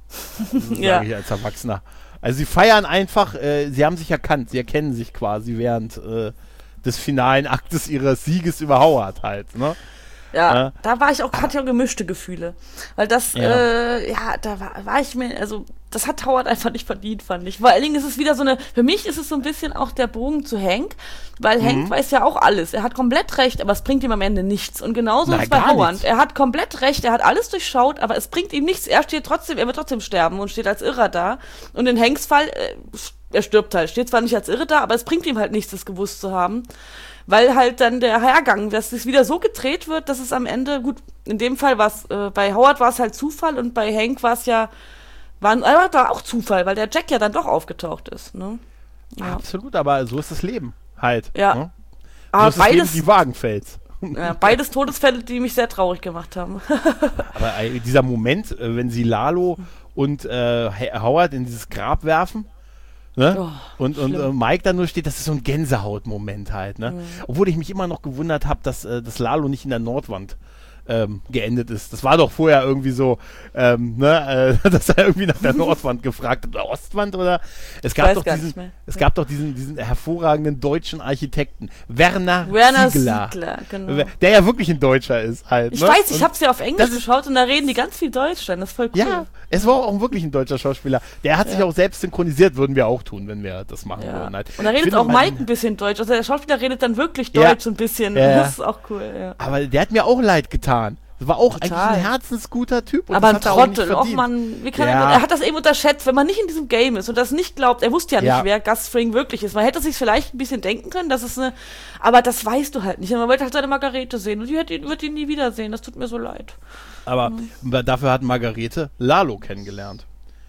Sage
Ja.
ich als Erwachsener. Also sie feiern einfach, äh, sie haben sich erkannt, sie erkennen sich quasi während äh, des finalen Aktes ihres Sieges über Howard halt, ne?
Ja,
Äh,
da war ich auch, hatte ich auch gemischte Gefühle. Weil das,
Ja.
äh, ja, da war, war ich mir, also, das hat Howard einfach nicht verdient, fand ich. Vor allen Dingen ist es wieder so eine, für mich ist es so ein bisschen auch der Bogen zu Hank, weil
Mhm.
Hank weiß ja auch alles. Er hat komplett recht, aber es bringt ihm am Ende nichts. Und genauso
Nein,
ist es bei
gar
Howard.
nichts.
Er hat komplett recht, er hat alles durchschaut, aber es bringt ihm nichts. Er steht trotzdem, er wird trotzdem sterben und steht als Irrer da. Und in Hanks Fall, äh, er stirbt halt, steht zwar nicht als Irre da, aber es bringt ihm halt nichts, das gewusst zu haben. Weil halt dann der Hergang, dass es wieder so gedreht wird, dass es am Ende, gut, in dem Fall war es, äh, bei Howard war es halt Zufall und bei Hank war es ja, war, ein- äh, war auch Zufall, weil der Jack ja dann doch aufgetaucht ist, ne? Ja.
Absolut, aber so ist das Leben halt.
Ja.
Ne? So
Aber
ist das Leben
beides,
die Wagenfels.
ja, beides Todesfälle, die mich sehr traurig gemacht haben.
Aber äh, dieser Moment, äh, wenn sie Lalo und äh, Ha- Howard in dieses Grab werfen, ne?
Oh,
und und
schlimm.
äh, Mike dann nur steht, das ist so ein Gänsehautmoment halt. Ne?
Mhm.
Obwohl ich mich immer noch gewundert habe, dass, äh, dass Lalo nicht in der Nordwand ähm, geendet ist. Das war doch vorher irgendwie so, ähm, ne, äh, dass er irgendwie nach der Nordwand gefragt hat, oder Ostwand oder es gab
weiß
doch
gar
diesen,
nicht mehr.
es
Ja.
gab doch diesen, diesen hervorragenden deutschen Architekten, Werner,
Werner
Ziegler,
Siegler, genau.
der ja wirklich ein Deutscher ist halt.
Ich
ne?
weiß, ich
Und
hab's ja auf Englisch
das ist-
geschaut und da reden die ganz viel Deutsch dann, das ist voll cool.
ja, es war auch wirklich ein deutscher Schauspieler. Der hat sich
Ja.
auch selbst synchronisiert, würden wir auch tun, wenn wir das machen
Ja.
würden. Halt.
Und da
Ich
redet
finde,
auch
man-
Mike ein bisschen Deutsch. Also der Schauspieler redet dann wirklich
Ja.
Deutsch so ein bisschen.
Ja, ja.
Das ist auch cool, ja.
Aber der hat mir auch leid getan. Das war auch
Total.
eigentlich ein herzensguter Typ. Und
Aber
das
ein
hat er auch nicht
Trottel, oh
verdient.
Mann, wie kann
Ja.
er, er hat das eben unterschätzt, wenn man nicht in diesem Game ist und das nicht glaubt, er wusste ja nicht,
Ja.
wer Gus Fring wirklich ist. Man hätte sich vielleicht ein bisschen denken können, dass es eine, aber das weißt du halt nicht. Man wollte halt seine Margarete sehen und die wird ihn, wird ihn nie wiedersehen, das tut mir so leid.
Aber
Mhm.
dafür hat Margarete Lalo kennengelernt.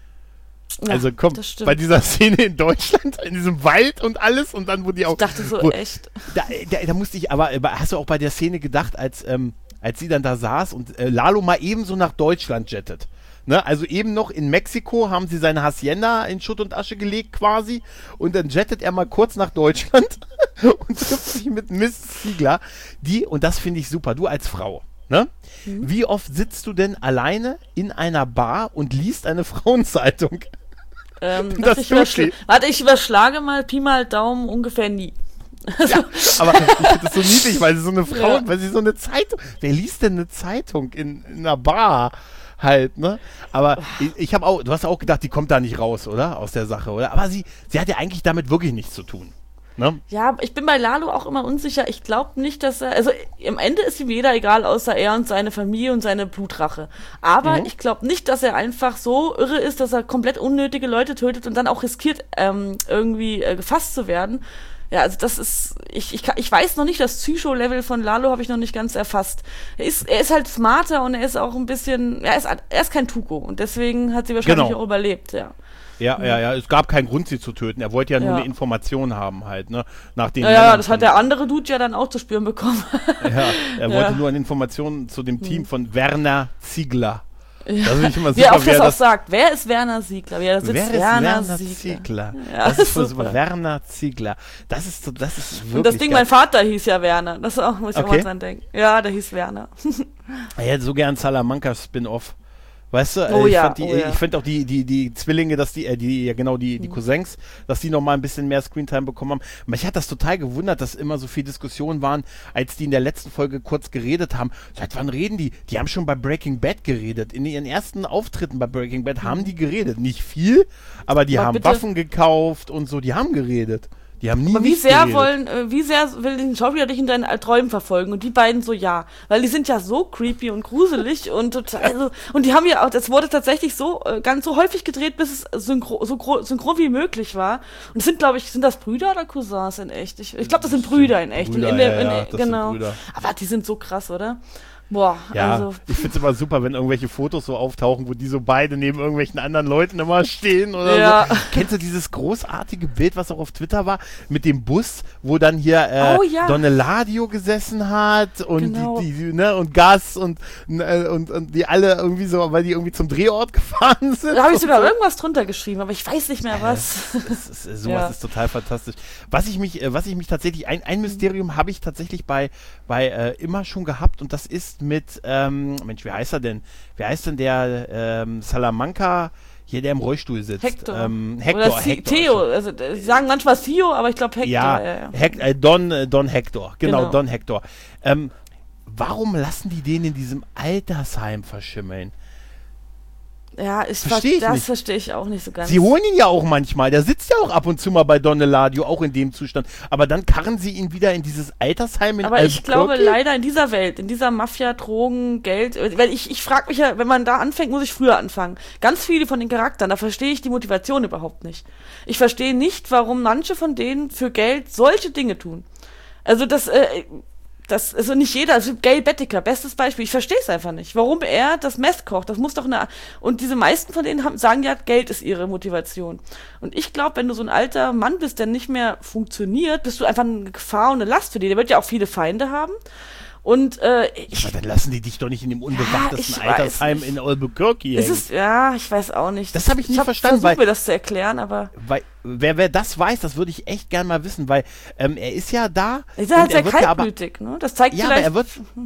Ja,
also komm,
das stimmt.
bei dieser Szene in Deutschland, in diesem Wald und alles und dann, wo die auch...
Ich dachte so,
wo,
echt.
Da, da, da musste ich, aber äh, hast du auch bei der Szene gedacht, als, ähm, als sie dann da saß und äh, Lalo mal eben so nach Deutschland jettet? Ne? Also eben noch in Mexiko haben sie seine Hacienda in Schutt und Asche gelegt quasi und dann jettet er mal kurz nach Deutschland und trifft sich mit Miss Ziegler, die, und das finde ich super, du als Frau, ne?
Mhm.
Wie oft sitzt du denn alleine in einer Bar und liest eine Frauenzeitung?
Ähm,
Das
das ich
tut
überschl-
weh.
Warte, ich überschlage mal Pi mal Daumen ungefähr nie.
Ja, aber ich finde das so niedlich, weil sie so eine Frau,
Ja.
weil sie so eine Zeitung, wer liest denn eine Zeitung in, in einer Bar halt, ne? Aber ich, ich habe auch, du hast auch gedacht, die kommt da nicht raus, oder? Aus der Sache, oder? Aber sie, sie hat ja eigentlich damit wirklich nichts zu tun, ne?
Ja, ich bin bei Lalo auch immer unsicher. Ich glaube nicht, dass er. Also am Ende ist ihm jeder egal, außer er und seine Familie und seine Blutrache. Aber
Mhm.
ich glaube nicht, dass er einfach so irre ist, dass er komplett unnötige Leute tötet und dann auch riskiert, ähm, irgendwie äh, gefasst zu werden. Ja, also das ist. Ich, ich, kann- ich weiß noch nicht, das Psycho-Level von Lalo habe ich noch nicht ganz erfasst. Er ist, er ist halt smarter und er ist auch ein bisschen. Er ist, er ist kein Tuko und deswegen hat sie wahrscheinlich
Genau.
auch überlebt, ja.
Ja, ja, ja, es gab keinen Grund, sie zu töten. Er wollte ja nur
Ja.
eine Information haben halt, ne? Nach den
Ja, ja,
Männern
das
von-
hat der andere Dude ja dann auch zu spüren bekommen.
Ja, er
Ja.
wollte nur eine Information zu dem Team von Werner Ziegler.
Ja.
Das finde ich immer
Wie er
super,
auch
wer
das auch
das
sagt. Wer ist Werner Siegler? Wie er da sitzt,
Wer ist
Werner,
Werner
Siegler.
Ziegler?
Ja,
das ist voll
super.
super. Werner Ziegler. Das ist so, das ist wirklich
Und das Ding,
geil.
mein Vater hieß ja Werner. Das auch, muss ich auch
Okay.
mal dran denken. Ja, der hieß Werner.
Er hätte so gern Salamanca-Spin-Off. Weißt du,
Oh
ich
ja,
fand die,
oh ja.
ich finde auch die, die, die Zwillinge, dass die, äh, die, ja genau, die, die Cousins, dass die nochmal ein bisschen mehr Screentime bekommen haben. Mich hat das total gewundert, dass immer so viel Diskussionen waren, als die in der letzten Folge kurz geredet haben. Seit wann reden die? Die haben schon bei Breaking Bad geredet. In ihren ersten Auftritten bei Breaking Bad haben die geredet. Nicht viel, aber die
Aber
haben
bitte-
Waffen gekauft und so, die haben geredet. Die haben nie
Aber wie
nicht
sehr
geredet.
wollen, äh, wie sehr will den Schauspieler dich in deinen Träumen verfolgen? Und die beiden so, ja. Weil die sind ja so creepy und gruselig und total, also, und die haben ja auch, das wurde tatsächlich so, äh, ganz so häufig gedreht, bis es synchro, so gro- synchron wie möglich war. Und es sind, glaube ich, sind das Brüder oder Cousins in echt? Ich, ich glaube, das sind Brüder in echt.
Brüder,
in der,
ja,
in,
ja, das sind
genau.
Brüder.
Aber die sind so krass, oder? Boah,
Ja,
also.
ich finde es immer super, wenn irgendwelche Fotos so auftauchen, wo die so beide neben irgendwelchen anderen Leuten immer stehen oder
Ja.
so. Kennst du dieses großartige Bild, was auch auf Twitter war, mit dem Bus, wo dann hier äh,
Oh, ja.
Don Eladio gesessen hat und
Genau.
die, die, ne, und Gus und, äh, und, und die alle irgendwie so, weil die irgendwie zum Drehort gefahren sind.
Da habe ich
und
sogar
so.
irgendwas drunter geschrieben, aber ich weiß nicht mehr was.
Das ist, äh, sowas
Ja.
ist total fantastisch. Was ich mich, äh, was ich mich tatsächlich, ein, ein Mysterium habe ich tatsächlich bei, bei äh, immer schon gehabt und das ist, ist mit, ähm, Mensch, wie heißt er denn? Wie heißt denn der ähm, Salamanca, hier, der im Rollstuhl sitzt?
Hector.
Ähm, Hector,
Oder
Hector.
Theo, also sie sagen manchmal Theo, aber ich glaube Hector.
Ja,
ja, ja.
Hec- äh, Don, äh, Don Hector, genau,
Genau.
Don Hector. Ähm, warum lassen die den in diesem Altersheim verschimmeln?
Ja, ich
Versteh ich
das
nicht.
verstehe ich auch nicht so ganz.
Sie holen ihn ja auch manchmal, der sitzt ja auch ab und zu mal bei Don Eladio, auch in dem Zustand. Aber dann karren sie ihn wieder in dieses Altersheim in
Aber ich glaube
Albuquerque?
leider in dieser Welt, in dieser Mafia, Drogen, Geld, äh, weil ich, ich frage mich ja, wenn man da anfängt, muss ich früher anfangen. Ganz viele von den Charakteren, da verstehe ich die Motivation überhaupt nicht. Ich verstehe nicht, warum manche von denen für Geld solche Dinge tun. Also das, äh, das, also nicht jeder, also Gail Bettiker, bestes Beispiel, ich verstehe es einfach nicht. Warum er das Mess kocht, das muss doch eine, und diese meisten von denen haben, sagen ja, Geld ist ihre Motivation. Und ich glaube, wenn du so ein alter Mann bist, der nicht mehr funktioniert, bist du einfach eine Gefahr und eine Last für die. Der wird ja auch viele Feinde haben. Und äh, ich,
Aber dann lassen die dich doch nicht in dem unbewachtesten
ich
Altersheim
weiß
in Albuquerque
es
hängen.
ist, ja, ich weiß auch nicht.
Das habe ich nie
hab
verstanden,
versucht,
weil-
mir das zu erklären, aber
Weil, wer, wer das weiß, das würde ich echt gern mal wissen, weil ähm, er ist ja da.
er ist halt
und
sehr
er wird ja aber,
kaltblütig, ne? Das zeigt
ja, aber
vielleicht.
er wird,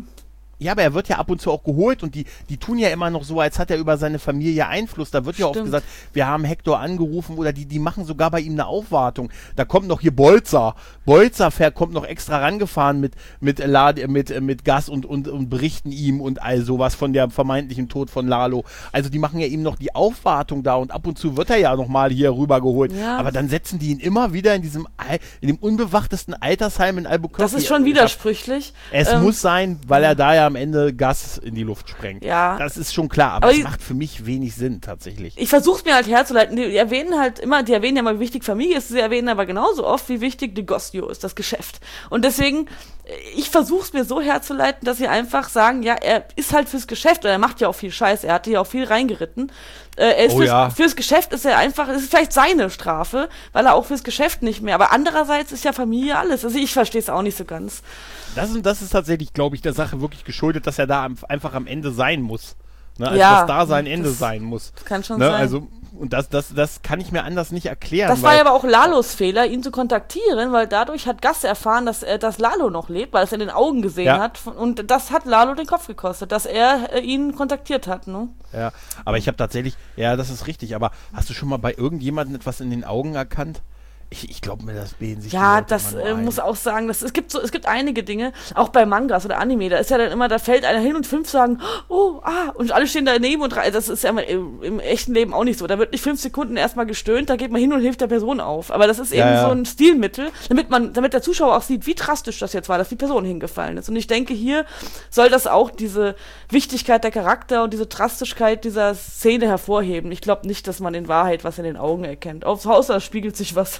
ja, aber er wird ja ab und zu auch geholt und die, die tun ja immer noch so, als hat er über seine Familie Einfluss. Da wird ja oft
Stimmt.
gesagt, wir haben Hector angerufen oder die, die machen sogar bei ihm eine Aufwartung. Da kommt noch hier Bolzer. Bolzer fährt, kommt noch extra rangefahren mit, mit, Lad- mit, mit Gas und, und, und berichten ihm und all sowas von der vermeintlichen Tod von Lalo. Also die machen ja ihm noch die Aufwartung da und ab und zu wird er ja nochmal hier rübergeholt.
Ja.
Aber dann setzen die ihn immer wieder in diesem, Al- in dem unbewachtesten Altersheim in Albuquerque.
Das ist schon widersprüchlich.
Es
Ähm,
muss sein, weil er da ja am Ende Gas in die Luft sprengt.
Ja.
Das ist schon klar, aber,
Aber
es
die-
macht für mich wenig Sinn tatsächlich.
Ich versuche es mir halt herzuleiten. Die, die erwähnen halt immer, die erwähnen ja mal, wie wichtig Familie ist. Sie erwähnen aber genauso oft, wie wichtig Negozio ist, das Geschäft. Und deswegen, äh, ich versuche es mir so herzuleiten, dass sie einfach sagen, ja, er ist halt fürs Geschäft und er macht ja auch viel Scheiß. Er hat ja auch viel reingeritten. Äh, er ist
Oh
fürs,
ja.
fürs Geschäft ist er einfach, es ist vielleicht seine Strafe, weil er auch fürs Geschäft nicht mehr. Aber andererseits ist ja Familie alles. Also ich verstehe es auch nicht so ganz.
Das ist, das ist tatsächlich, glaube ich, der Sache wirklich geschuldet, dass er da am, einfach am Ende sein muss. Ne? Also,
Ja,
dass da sein Ende
das
sein muss.
Kann schon
Ne?
sein.
Also, und das, das, das kann ich mir anders nicht erklären.
Das war
weil,
ja aber auch Lalos Fehler, ihn zu kontaktieren, weil dadurch hat Gas erfahren, dass, äh, dass Lalo noch lebt, weil er es in den Augen gesehen
Ja.
hat. Und das hat Lalo den Kopf gekostet, dass er äh, ihn kontaktiert hat. Ne?
ja, aber ich habe tatsächlich, ja, das ist richtig, aber hast du schon mal bei irgendjemandem etwas in den Augen erkannt? Ich, ich glaube mir, das bilden sich die
Ja,
Leute
das
immer nur
äh,
ein.
muss auch sagen, das, es, gibt so, es gibt einige Dinge, auch bei Mangas oder Anime, da ist ja dann immer, da fällt einer hin und fünf sagen, oh, ah, und alle stehen daneben und drei, das ist ja im, im echten Leben auch nicht so. Da wird nicht fünf Sekunden erstmal gestöhnt, da geht man hin und hilft der Person auf. Aber das ist eben
Ja, ja.
so ein Stilmittel, damit man, damit der Zuschauer auch sieht, wie drastisch das jetzt war, dass die Person hingefallen ist. Und ich denke, hier soll das auch diese Wichtigkeit der Charakter und diese Drastigkeit dieser Szene hervorheben. Ich glaube nicht, dass man in Wahrheit was in den Augen erkennt. Aufs Haus, da spiegelt sich was.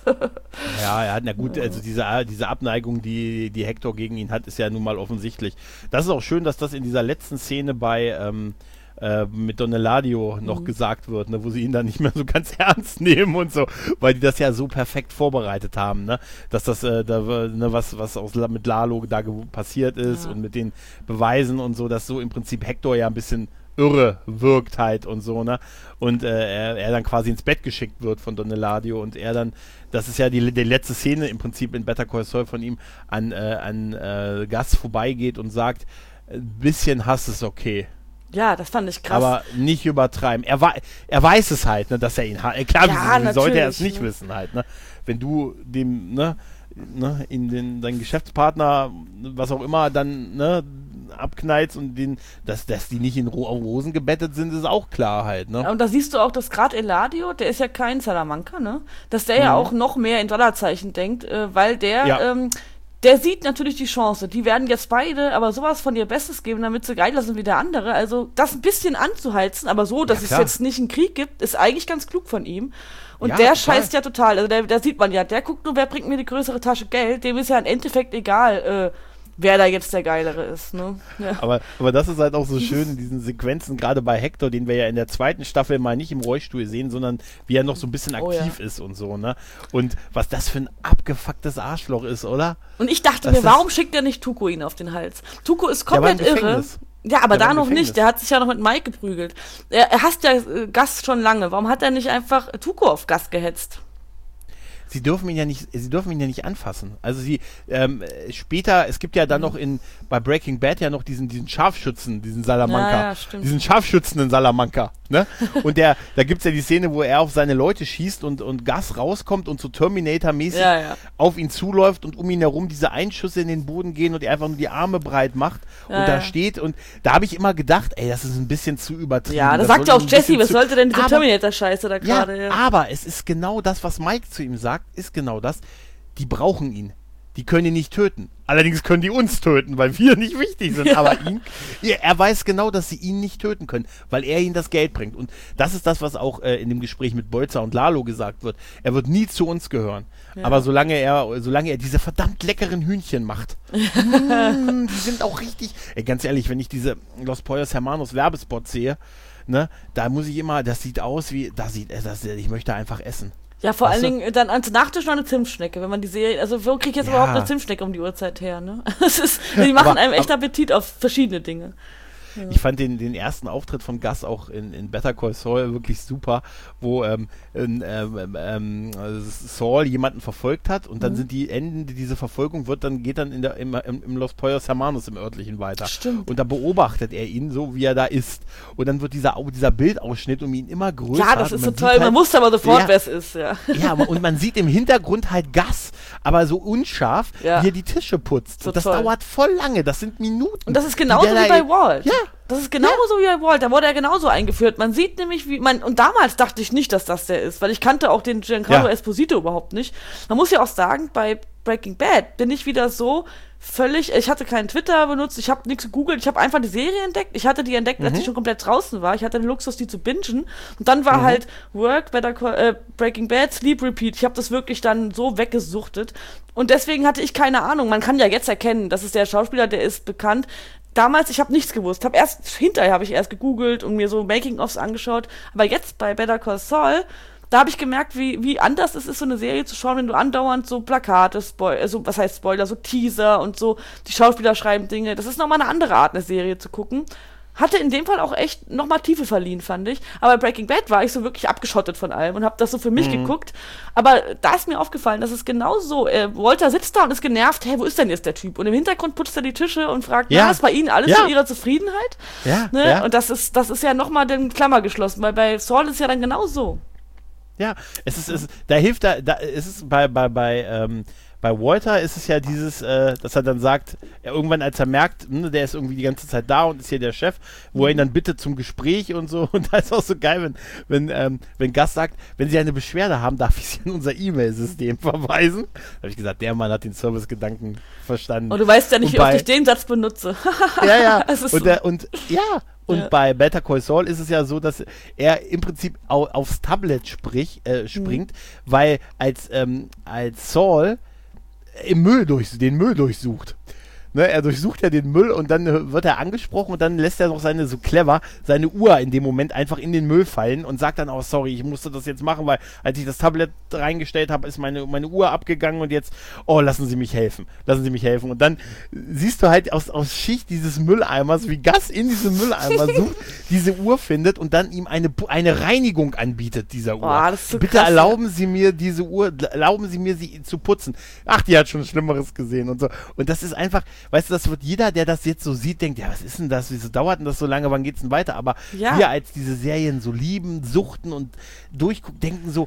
Ja, ja, na gut, also diese, diese Abneigung, die, die Hector gegen ihn hat, ist ja nun mal offensichtlich. Das ist auch schön, dass das in dieser letzten Szene bei ähm, äh, mit Don Eladio noch
Mhm.
gesagt wird, ne, wo sie ihn dann nicht mehr so ganz ernst nehmen und so, weil die das ja so perfekt vorbereitet haben, ne, dass das, äh, da, ne, was, was aus, mit Lalo da ge- passiert ist
Ja.
und mit den Beweisen und so, dass so im Prinzip Hector ja ein bisschen irre wirkt halt und so, ne? Und äh, er, er dann quasi ins Bett geschickt wird von Don Eladio und er dann, das ist ja die, die letzte Szene im Prinzip in Better Call Saul von ihm, an, äh, an äh, Gas vorbeigeht und sagt, ein bisschen Hass ist okay,
Ja, das fand ich krass.
aber nicht übertreiben. Er, wa- er weiß es halt, ne, dass er ihn hat. Klar,
Ja,
wie sollte er es
natürlich,
nicht
ne?
wissen halt, ne? Wenn du dem, ne, ne, in den, deinen Geschäftspartner, was auch immer, dann, ne, abknallst und den, dass, dass die nicht in Ro Rosen gebettet sind, ist auch klar halt, ne?
Und da siehst du auch, dass gerade Eladio, der ist ja kein Salamanca, ne? Dass der ja
Mhm.
auch noch mehr in Dollarzeichen denkt, äh, weil der,
Ja.
ähm, der sieht natürlich die Chance. Die werden jetzt beide aber sowas von ihr Bestes geben, damit sie geiler sind wie der andere. Also das ein bisschen anzuheizen, aber so, dass
Ja,
es
klar.
jetzt nicht einen Krieg gibt, ist eigentlich ganz klug von ihm. Und
Ja,
der
total.
scheißt ja total. Also der, der sieht man ja, der guckt nur, wer bringt mir die größere Tasche Geld. Dem ist ja im Endeffekt egal, äh, wer da jetzt der Geilere ist. Ne? Ja.
Aber, aber das ist halt auch so schön in diesen Sequenzen, gerade bei Hector, den wir ja in der zweiten Staffel mal nicht im Rollstuhl sehen, sondern wie er noch so ein bisschen
Oh,
aktiv ist und so, ne? Und was das für ein abgefucktes Arschloch ist, oder?
Und ich dachte
Das
mir,
ist-
warum schickt er nicht Tuco ihn auf den Hals? Tuco ist
Der war im
komplett irre.
Gefängnis.
Ja, aber
Der war
da
im
noch
Gefängnis.
nicht. Der hat sich ja noch mit Mike geprügelt. Er, er hasst ja äh, Gas schon lange. Warum hat er nicht einfach Tuco auf Gas gehetzt?
sie dürfen ihn ja nicht, sie dürfen ihn ja nicht anfassen. Also sie, ähm, später, es gibt ja dann mhm. noch in, bei Breaking Bad ja noch diesen, diesen Scharfschützen, diesen Salamanca,
ja, ja, stimmt.
diesen scharfschützenden Salamanca, ne? Und der, da gibt's ja die Szene, wo er auf seine Leute schießt und, und Gas rauskommt und so Terminator-mäßig
ja, ja.
auf ihn zuläuft und um ihn herum diese Einschüsse in den Boden gehen und er einfach nur die Arme breit macht
ja,
und da
ja.
steht und da habe ich immer gedacht, ey, das ist ein bisschen zu übertrieben.
Ja, da
das
sagt ja auch Jesse, was
zu,
sollte denn diese
aber,
Terminator-Scheiße da gerade?
Ja,
ja,
aber es ist genau das, was Mike zu ihm sagt, ist genau das. Die brauchen ihn. Die können ihn nicht töten. Allerdings können die uns töten, weil wir nicht wichtig sind. Ja. Aber ihn, er weiß genau, dass sie ihn nicht töten können, weil er ihnen das Geld bringt. Und das ist das, was auch äh, in dem Gespräch mit Bolzer und Lalo gesagt wird. Er wird nie zu uns gehören. Ja. Aber solange er, solange er diese verdammt leckeren Hühnchen macht, mh, die sind auch richtig. Ey, ganz ehrlich, wenn ich diese Los Pollos Hermanos Werbespots sehe, ne, da muss ich immer, das sieht aus wie, da sieht, das, ich möchte einfach essen.
Ja, vor
weißt
allen
du?
Dingen dann als Nachtisch noch eine Zimtschnecke, wenn man die Serie, also wo krieg ich jetzt
ja.
überhaupt eine Zimtschnecke um die Uhrzeit her, ne? Das ist, die machen
aber,
einem echt Appetit auf verschiedene Dinge. Ja.
Ich fand den, den ersten Auftritt von Gus auch in, in Better Call Saul wirklich super, wo ähm, in, ähm, ähm, Saul jemanden verfolgt hat und dann mhm. sind die Enden, die diese Verfolgung wird, dann geht dann in der, im, im Los Pollos Hermanos im örtlichen weiter.
Stimmt.
Und da beobachtet er ihn so, wie er da ist. Und dann wird dieser, dieser Bildausschnitt um ihn immer größer.
Ja, das ist so toll,
halt,
man wusste aber sofort,
ja,
wer es ist, ja.
Ja, aber, und man sieht im Hintergrund halt Gus, aber so unscharf,
ja.
wie er die Tische putzt.
So
und das
toll.
dauert voll lange, das sind Minuten.
Und das ist genauso wie bei Walt.
Ja.
Das ist genauso ja. wie bei Walt, da wurde er genauso eingeführt. Man sieht nämlich, wie man, und damals dachte ich nicht, dass das der ist, weil ich kannte auch den Giancarlo ja. Esposito überhaupt nicht. Man muss ja auch sagen, bei Breaking Bad bin ich wieder so völlig, ich hatte keinen Twitter benutzt, ich habe nichts gegoogelt, ich habe einfach die Serie entdeckt. Ich hatte die entdeckt, mhm. als ich schon komplett draußen war. Ich hatte den Luxus, die zu bingen. Und dann war mhm. halt Work, Better Call, äh, Breaking Bad, Sleep Repeat. Ich habe das wirklich dann so weggesuchtet. Und deswegen hatte ich keine Ahnung. Man kann ja jetzt erkennen, das ist der Schauspieler, der ist bekannt. Damals, ich habe nichts gewusst. Hab erst hinterher habe ich erst gegoogelt und mir so Making-ofs angeschaut. Aber jetzt bei Better Call Saul, da habe ich gemerkt, wie, wie anders es ist, so eine Serie zu schauen, wenn du andauernd so Plakate, Spoiler, also was heißt Spoiler, so Teaser und so, die Schauspieler schreiben Dinge. Das ist nochmal eine andere Art, eine Serie zu gucken. Hatte in dem Fall auch echt nochmal Tiefe verliehen, fand ich. Aber bei Breaking Bad war ich so wirklich abgeschottet von allem und habe das so für mich mhm. geguckt. Aber da ist mir aufgefallen, dass es genau so, äh, Walter sitzt da und ist genervt, hey, wo ist denn jetzt der Typ? Und im Hintergrund putzt er die Tische und fragt,
ja.
na, ist bei Ihnen alles
ja.
zu Ihrer Zufriedenheit?
Ja,
ne?
ja.
Und das ist, das ist ja nochmal den Klammer geschlossen, weil bei Saul ist ja dann genau so.
Ja, es ist, es, da hilft da, da es ist bei, bei, bei, ähm, bei Walter ist es ja dieses, äh, dass er dann sagt, er irgendwann, als er merkt, mh, der ist irgendwie die ganze Zeit da und ist hier der Chef, wo er ihn dann bittet zum Gespräch und so. Und da ist auch so geil, wenn, wenn, ähm, wenn Gus sagt, wenn Sie eine Beschwerde haben, darf ich Sie in unser E-Mail-System verweisen. Da habe ich gesagt, der Mann hat den Servicegedanken verstanden.
Und du weißt ja nicht,
und
wie
bei,
oft ich den Satz benutze.
Ja, ja.
und,
so. der, und ja. Und
ja.
bei Better Call Saul ist es ja so, dass er im Prinzip au, aufs Tablet sprich, äh, springt, mhm. weil als, ähm, als Saul im Müll durch, den Müll durchsucht. Ne, er durchsucht ja den Müll und dann wird er angesprochen und dann lässt er noch seine, so clever, seine Uhr in dem Moment einfach in den Müll fallen und sagt dann auch, sorry, ich musste das jetzt machen, weil als ich das Tablet reingestellt habe, ist meine, meine Uhr abgegangen und jetzt, oh, lassen Sie mich helfen, lassen Sie mich helfen. Und dann siehst du halt aus, aus Schicht dieses Mülleimers, wie Gus in diesem Mülleimer sucht, diese Uhr findet und dann ihm eine, eine Reinigung anbietet, dieser Uhr.
Boah, das ist so
Bitte
krass,
erlauben Sie mir diese Uhr, erlauben Sie mir, sie zu putzen. Ach, die hat schon Schlimmeres gesehen und so. Und das ist einfach, weißt du, das wird jeder, der das jetzt so sieht, denkt, ja, was ist denn das, wieso dauert denn das so lange, wann geht's denn weiter? Aber
ja.
wir als diese Serien so lieben, suchten und durchgucken, denken so,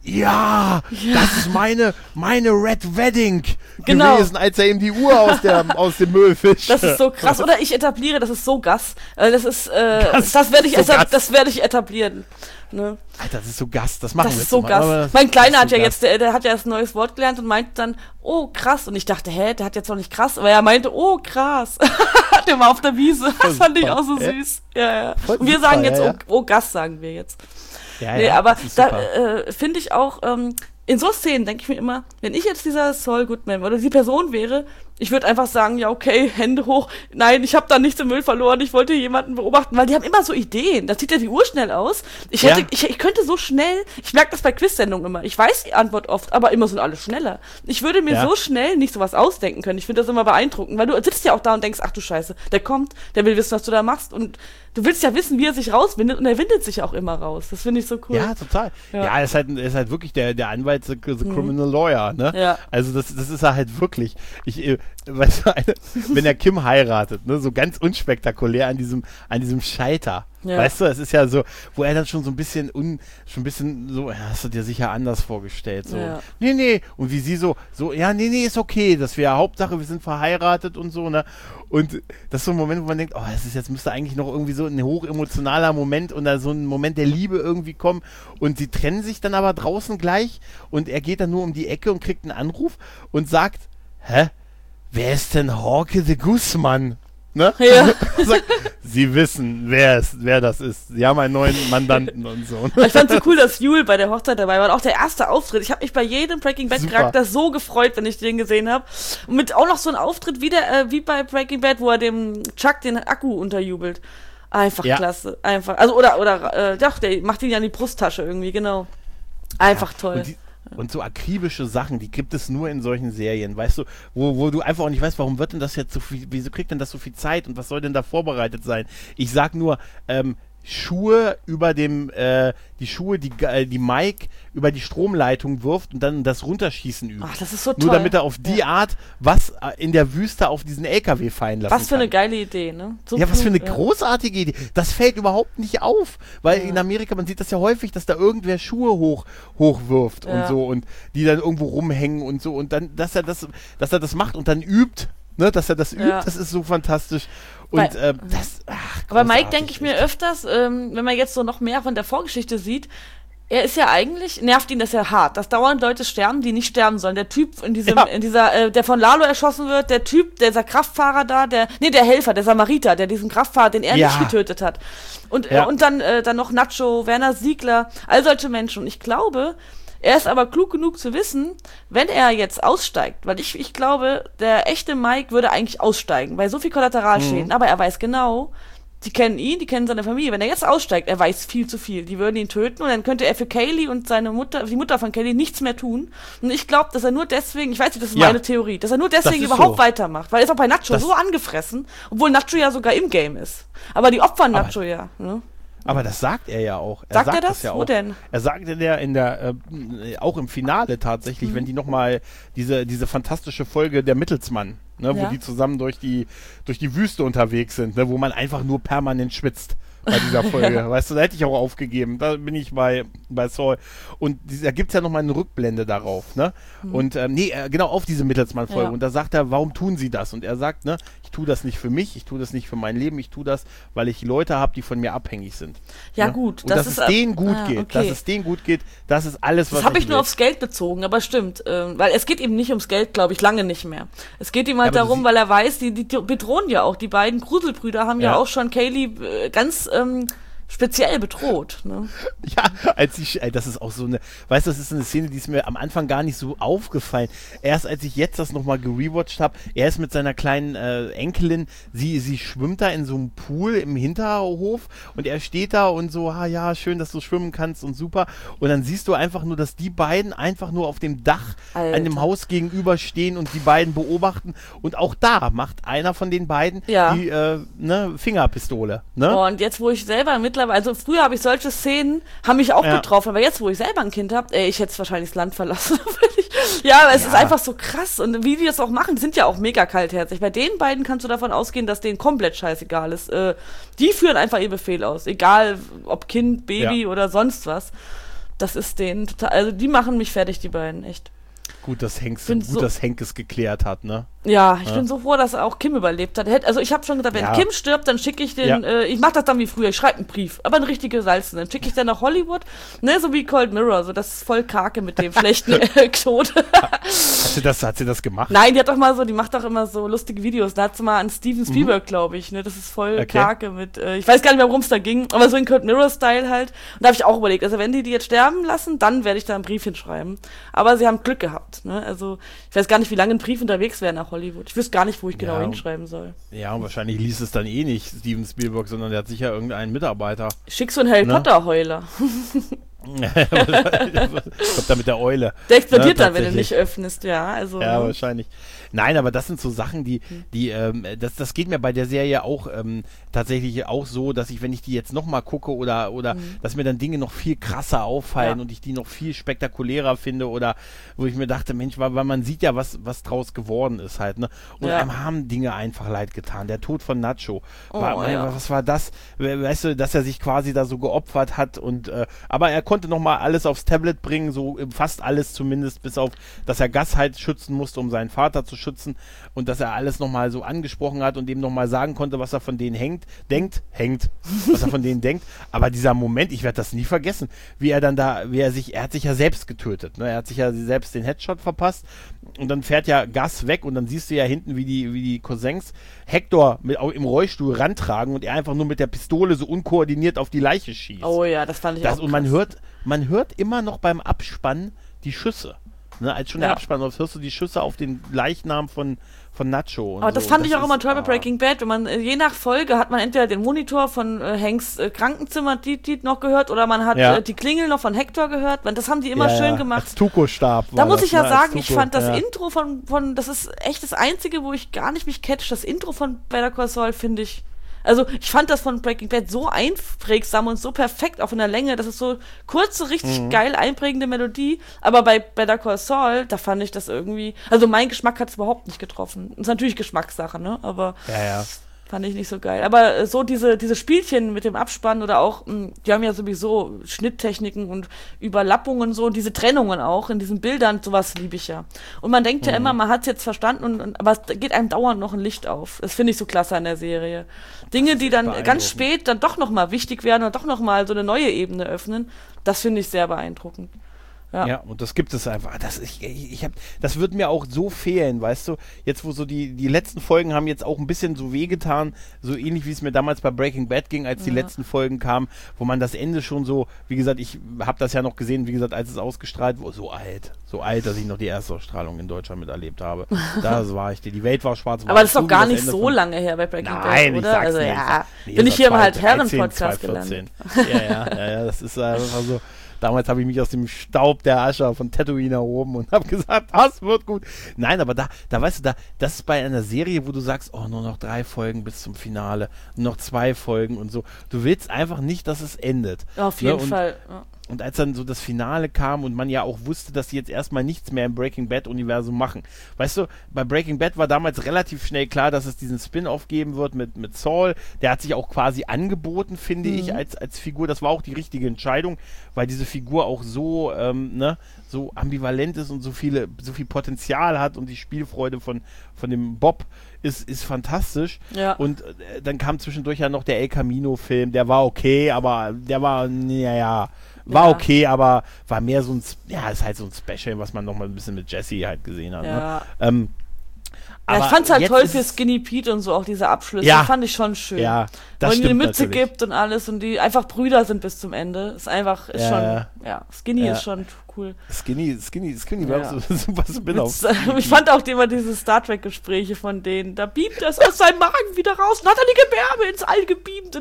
ja, ja, das ist meine, meine Red Wedding
genau.
gewesen, als er ihm die Uhr aus, der, aus dem Müll fischt.
Das ist so krass. Oder ich etabliere, das ist so Gas. Das ist, äh,
Gas,
das werde ich,
so
etab- das werde ich etablieren. Ne?
Alter, das ist so Gas, das machen
das
wir
ist so
mal.
Gas. Mein Kleiner hat
so
ja
Gas.
jetzt, der, der hat ja das neues Wort gelernt und meint dann, oh krass. Und ich dachte, hä, der hat jetzt noch nicht krass, aber er meinte, oh krass. Der war auf der Wiese. Das fand ich auch so süß. Ja, ja. Und wir sagen jetzt,
ja, ja.
oh, oh Gas, sagen wir jetzt.
Ja,
nee,
ja,
aber da äh, finde ich auch, ähm, in so Szenen denke ich mir immer, wenn ich jetzt dieser Saul Goodman oder die Person wäre, Ich würde einfach sagen, ja, okay, Hände hoch. Nein, ich habe da nichts im Müll verloren. Ich wollte jemanden beobachten, weil die haben immer so Ideen. Das sieht ja die Uhr schnell aus. Ich hätte, ja. ich, ich könnte so schnell, ich merke das bei Quiz-Sendungen immer. Ich weiß die Antwort oft, aber immer sind alle schneller. Ich würde mir ja. so schnell nicht sowas ausdenken können. Ich finde das immer beeindruckend, weil du sitzt ja auch da und denkst, ach du Scheiße, der kommt, der will wissen, was du da machst. Und du willst ja wissen, wie er sich rauswindet, und er windet sich auch immer raus. Das finde ich so cool.
Ja, total. Ja, ja er, ist halt, er ist halt wirklich der, der Anwalt, the, the mhm. criminal lawyer, ne? Ja. Also das, das ist er halt wirklich. Ich, äh, weißt du, eine, wenn er Kim heiratet, ne, so ganz unspektakulär an diesem, an diesem Scheiter. Ja. Weißt du, es ist ja so, wo er dann schon so ein bisschen, un, schon ein bisschen so, ja, hast du dir sicher anders vorgestellt, so. Ja. Nee, nee. Und wie sie so, so, ja, nee, nee, ist okay, das wäre Hauptsache, wir sind verheiratet und so, ne? Und das ist so ein Moment, wo man denkt, oh, das ist jetzt, müsste eigentlich noch irgendwie so ein hochemotionaler Moment oder so ein Moment der Liebe irgendwie kommen. Und sie trennen sich dann aber draußen gleich und er geht dann nur um die Ecke und kriegt einen Anruf und sagt, hä? Wer ist denn Hawke de Guzman? Ne? Ja. Sagt, sie wissen, wer, es, wer das ist. Sie haben einen neuen Mandanten und so.
Ich fand es so cool, dass Yul bei der Hochzeit dabei war. Und auch der erste Auftritt. Ich habe mich bei jedem Breaking Bad Charakter so gefreut, wenn ich den gesehen habe. Und mit auch noch so einem Auftritt wie, der, äh, wie bei Breaking Bad, wo er dem Chuck den Akku unterjubelt. Einfach ja. klasse. Einfach. Also, oder, oder, äh, doch, der macht ihn ja in die Brusttasche irgendwie, genau. Einfach ja. toll.
Und die, Und so akribische Sachen, die gibt es nur in solchen Serien, weißt du, wo, wo du einfach auch nicht weißt, warum wird denn das jetzt so viel, wieso kriegt denn das so viel Zeit und was soll denn da vorbereitet sein? Ich sag nur, ähm, Schuhe über dem, äh, die Schuhe, die, äh, die Mike über die Stromleitung wirft und dann das Runterschießen übt.
Ach, das ist so toll.
Nur damit er auf die ja. Art was äh, in der Wüste auf diesen L K W fallen lassen kann.
Was für kann. eine geile Idee, ne?
So ja, was für eine ja. großartige Idee. Das fällt überhaupt nicht auf, weil ja. in Amerika, man sieht das ja häufig, dass da irgendwer Schuhe hoch, hochwirft ja. und so und die dann irgendwo rumhängen und so und dann, dass er das, dass er das macht und dann übt, ne, dass er das übt, ja. das ist so fantastisch. Und
Weil,
ähm, das, ach,
aber Mike denke ich mir öfters, ähm, wenn man jetzt so noch mehr von der Vorgeschichte sieht, er ist ja eigentlich, nervt ihn das ja hart, dass dauernd Leute sterben, die nicht sterben sollen. Der Typ in diesem, ja. in dieser, äh, der von Lalo erschossen wird, der Typ, dieser Kraftfahrer da, der, nee, der Helfer, der Samariter, der diesen Kraftfahrer, den er ja. nicht getötet hat. Und, ja. äh, und dann, äh, dann noch Nacho, Werner Siegler, all solche Menschen. Und ich glaube, er ist aber klug genug zu wissen, wenn er jetzt aussteigt, weil ich, ich glaube, der echte Mike würde eigentlich aussteigen, bei so viel Kollateralschäden, mhm. aber er weiß genau, die kennen ihn, die kennen seine Familie, wenn er jetzt aussteigt, er weiß viel zu viel, die würden ihn töten und dann könnte er für Kaylee und seine Mutter, die Mutter von Kaylee nichts mehr tun und ich glaube, dass er nur deswegen, ich weiß nicht, das ist ja. meine Theorie, dass er nur deswegen überhaupt so. weitermacht, weil er ist auch bei Nacho das so angefressen, obwohl Nacho ja sogar im Game ist, aber die opfern aber Nacho ja, ne?
Aber das sagt er ja auch. Er
sagt,
sagt
er das?
das ja
Wo
auch.
denn?
Er sagt in der, in der äh, auch im Finale tatsächlich, mhm. wenn die nochmal diese, diese fantastische Folge der Mittelsmann, ne, ja. wo die zusammen durch die, durch die Wüste unterwegs sind, ne, wo man einfach nur permanent schwitzt bei dieser Folge. ja. Weißt du, da hätte ich auch aufgegeben. Da bin ich bei, bei Saul. Und die, da gibt es ja nochmal eine Rückblende darauf, ne? Mhm. Und, ähm, nee, äh, genau auf diese Mittelsmann-Folge. Ja. Und da sagt er, warum tun sie das? Und er sagt, ne, ich tue das nicht für mich, ich tue das nicht für mein Leben, ich tue das, weil ich Leute habe, die von mir abhängig sind.
Ja,
ne?
gut.
Und das dass ist, es denen gut ah, geht, okay. dass es denen gut geht, das ist alles, was
Das habe ich,
ich
nur aufs Geld bezogen, aber stimmt. Ähm, weil es geht ihm nicht ums Geld, glaube ich, lange nicht mehr. Es geht ihm halt ja, darum, weil er weiß, die, die, die bedrohen ja auch, die beiden Gruselbrüder haben ja, ja auch schon Kaylee äh, ganz ähm, speziell bedroht, ne?
Ja, als ich, ey, das ist auch so eine, weißt du, das ist eine Szene, die ist mir am Anfang gar nicht so aufgefallen. Erst als ich jetzt das nochmal gerewatcht habe, er ist mit seiner kleinen äh, Enkelin, sie, sie schwimmt da in so einem Pool im Hinterhof und er steht da und so, ah ja, schön, dass du schwimmen kannst und super. Und dann siehst du einfach nur, dass die beiden einfach nur auf dem Dach Alter. an dem Haus gegenüber stehen und die beiden beobachten und auch da macht einer von den beiden ja. die äh, ne, Fingerpistole. Ne?
Oh, und jetzt, wo ich selber mit Also früher habe ich solche Szenen, haben mich auch ja. getroffen, aber jetzt, wo ich selber ein Kind habe, ey, ich hätte wahrscheinlich das Land verlassen. ja, aber es ja. ist einfach so krass und wie die das auch machen, die sind ja auch mega kaltherzig. Bei den beiden kannst du davon ausgehen, dass denen komplett scheißegal ist. Äh, die führen einfach ihr Befehl aus, egal ob Kind, Baby ja. oder sonst was. Das ist denen total, also die machen mich fertig, die beiden, echt.
Gut, dass Hank gut, so, dass Hank es geklärt hat, ne?
Ja, ich ja. bin so froh, dass auch Kim überlebt hat. Also ich habe schon gesagt, wenn ja. Kim stirbt, dann schicke ich den, ja. äh, ich mache das dann wie früher, ich schreibe einen Brief, aber einen richtigen Salzen. Dann schicke ich den nach Hollywood, ne, so wie Cold Mirror, so das ist voll Kake mit dem schlechten äh, Tod.
Hat sie das, hat sie das gemacht?
Nein, die hat doch mal so, die macht doch immer so lustige Videos. Da hat sie mal an Steven Spielberg, mhm. glaube ich, ne? Das ist voll
okay.
karke mit, äh, ich weiß gar nicht mehr, worum es da ging, aber so in Kurt Mirror-Style halt. Und da habe ich auch überlegt, also wenn die die jetzt sterben lassen, dann werde ich da ein Briefchen schreiben. Aber sie haben Glück gehabt, ne? Also ich weiß gar nicht, wie lange ein Brief unterwegs wäre nach Hollywood. Ich wüsste gar nicht, wo ich genau
ja,
hinschreiben soll.
Ja, und wahrscheinlich liest es dann eh nicht Steven Spielberg, sondern der hat sicher irgendeinen Mitarbeiter.
Schick so einen Harry
ne?
Potter-Heuler.
Kommt da mit der Eule.
Der explodiert ne, dann, wenn du nicht öffnest, ja. Also,
ja,
ne?
wahrscheinlich. Nein, aber das sind so Sachen, die, die, ähm, das, das geht mir bei der Serie auch ähm, tatsächlich auch so, dass ich, wenn ich die jetzt nochmal gucke oder, oder mhm. dass mir dann Dinge noch viel krasser auffallen ja. und ich die noch viel spektakulärer finde oder wo ich mir dachte, Mensch, weil, weil man sieht ja, was, was draus geworden ist halt, ne? Und ja. einem haben Dinge einfach leid getan. Der Tod von Nacho.
Oh,
war,
ja.
Was war das? Weißt du, dass er sich quasi da so geopfert hat und, äh, aber er konnte nochmal alles aufs Tablet bringen, so fast alles zumindest, bis auf, dass er Gus halt schützen musste, um seinen Vater zu schützen und dass er alles nochmal so angesprochen hat und dem nochmal sagen konnte, was er von denen hängt, denkt, hängt, was er von denen denkt, aber dieser Moment, ich werde das nie vergessen, wie er dann da, wie er sich, er hat sich ja selbst getötet, ne? Er hat sich ja selbst den Headshot verpasst und dann fährt ja Gus weg und dann siehst du ja hinten, wie die, wie die Cousins Hector mit, im Rollstuhl rantragen und er einfach nur mit der Pistole so unkoordiniert auf die Leiche schießt.
Oh ja, das fand ich das, auch
Und man hört, man hört immer noch beim Abspann die Schüsse. Ne, als schon ja. der Abspann läuft, hörst du die Schüsse auf den Leichnam von, von Nacho. Und
Aber das
so.
fand
das
ich auch
ist,
immer toll bei
ah.
Breaking Bad. Wenn man, je nach Folge hat man entweder den Monitor von äh, Hanks äh, Krankenzimmer die, die noch gehört oder man hat
ja.
äh, die Klingel noch von Hector gehört. Das haben die immer
ja,
schön
ja.
gemacht.
Als Tuco-Stab.
Da muss
das,
ich ja
ne?
sagen, ich fand das
ja.
Intro von, von, das ist echt das Einzige, wo ich gar nicht mich catch. Das Intro von Better Call Saul finde ich, also ich fand das von Breaking Bad so einprägsam und so perfekt, auch in der Länge. Das ist so kurze, richtig mhm. geil einprägende Melodie. Aber bei Better Call Saul, da fand ich das irgendwie, also mein Geschmack hat es überhaupt nicht getroffen. Ist natürlich Geschmackssache, ne? Aber
ja, ja.
fand ich nicht so geil. Aber äh, so diese, diese Spielchen mit dem Abspann oder auch, mh, die haben ja sowieso Schnitttechniken und Überlappungen so und diese Trennungen auch in diesen Bildern, sowas liebe ich ja. Und man denkt mhm. ja immer, man hat es jetzt verstanden, und, und, aber es geht einem dauernd noch ein Licht auf. Das finde ich so klasse an der Serie. Dinge, die dann ganz spät dann doch nochmal wichtig werden und doch nochmal so eine neue Ebene öffnen, das finde ich sehr beeindruckend. Ja.
ja, und das gibt es einfach. Das, ich, ich hab, das wird mir auch so fehlen, weißt du? Jetzt, wo so die, die letzten Folgen haben jetzt auch ein bisschen so wehgetan, so ähnlich wie es mir damals bei Breaking Bad ging, als die ja. letzten Folgen kamen, wo man das Ende schon so, wie gesagt, ich habe das ja noch gesehen, wie gesagt, als es ausgestrahlt wurde, so alt, so alt, dass ich noch die erste Ausstrahlung in Deutschland miterlebt habe. Das war ich, die Welt war schwarz.
Aber das ist doch gar nicht so lange her bei Breaking Bad, oder?
Nein, ich sag's
also,
nicht.
Ja,
nee,
bin ich hier im
dreizehn,
Halt-Herren-Podcast gelandet.
Ja, ja, ja, ja, das ist einfach so. Damals habe ich mich aus dem Staub der Asche von Tatooine erhoben und habe gesagt, das wird gut. Nein, aber da, da weißt du, da, das ist bei einer Serie, wo du sagst, oh, nur noch drei Folgen bis zum Finale, nur noch zwei Folgen und so. Du willst einfach nicht, dass es endet.
Auf jeden
ne? und,
Fall. Ja.
Und als dann so das Finale kam und man ja auch wusste, dass sie jetzt erstmal nichts mehr im Breaking Bad-Universum machen. Weißt du, bei Breaking Bad war damals relativ schnell klar, dass es diesen Spin-Off geben wird mit, mit Saul. Der hat sich auch quasi angeboten, finde mhm. ich, als, als Figur. Das war auch die richtige Entscheidung, weil diese Figur auch so, ähm, ne, so ambivalent ist und so viele, so viel Potenzial hat und die Spielfreude von, von dem Bob ist, ist fantastisch.
Ja.
Und äh, dann kam zwischendurch ja noch der El Camino-Film, der war okay, aber der war, naja, war ja. okay, aber war mehr so ein, ja, ist halt so ein Special, was man noch mal ein bisschen mit Jesse halt gesehen hat.
Ja.
Ne? Ähm,
ja, ich fand's halt toll für Skinny Pete und so, auch diese Abschlüsse,
ja,
fand ich schon schön.
Ja, das
Weil
stimmt
die eine Mütze
natürlich.
gibt und alles und die einfach Brüder sind bis zum Ende. Ist einfach, ist
ja,
schon, ja, Skinny
ja.
ist schon cool.
Skinny, Skinny, Skinny war
ja.
so ein super Spin-off.
Ich fand auch immer diese Star Trek-Gespräche von denen, da beamt das aus seinem Magen wieder raus und hat er die Gebärme ins All gebeamt.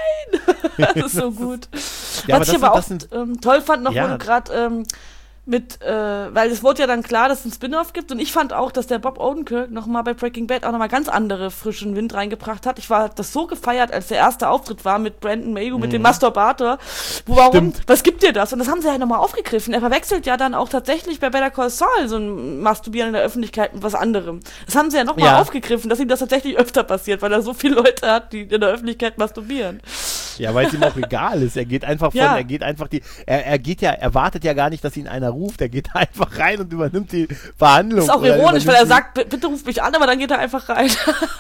Nein! Das ist so gut.
Ja,
Was
aber
ich aber
sind,
auch ähm, toll fand, noch
ja.
wo du gerade ähm, mit, äh, weil es wurde ja dann klar, dass es einen Spin-Off gibt und ich fand auch, dass der Bob Odenkirk nochmal bei Breaking Bad auch nochmal ganz andere frischen Wind reingebracht hat. Ich war das so gefeiert, als der erste Auftritt war mit Brandon Mayhew, mhm. mit dem Masturbator. Wo, warum?
Stimmt.
Was gibt dir das? Und das haben sie ja nochmal aufgegriffen. Er verwechselt ja dann auch tatsächlich bei Better Call Saul so ein Masturbieren in der Öffentlichkeit mit was anderem. Das haben sie ja nochmal
ja.
aufgegriffen, dass ihm das tatsächlich öfter passiert, weil er so viele Leute hat, die in der Öffentlichkeit masturbieren.
Ja, weil es ihm auch egal ist. Er geht einfach von,
ja.
er geht einfach die, er, er geht ja, er wartet ja gar nicht, dass ihn einer ruft. Er geht einfach rein und übernimmt die Verhandlung.
Das ist auch ironisch, weil er sagt, bitte ruf mich an, aber dann geht er einfach rein.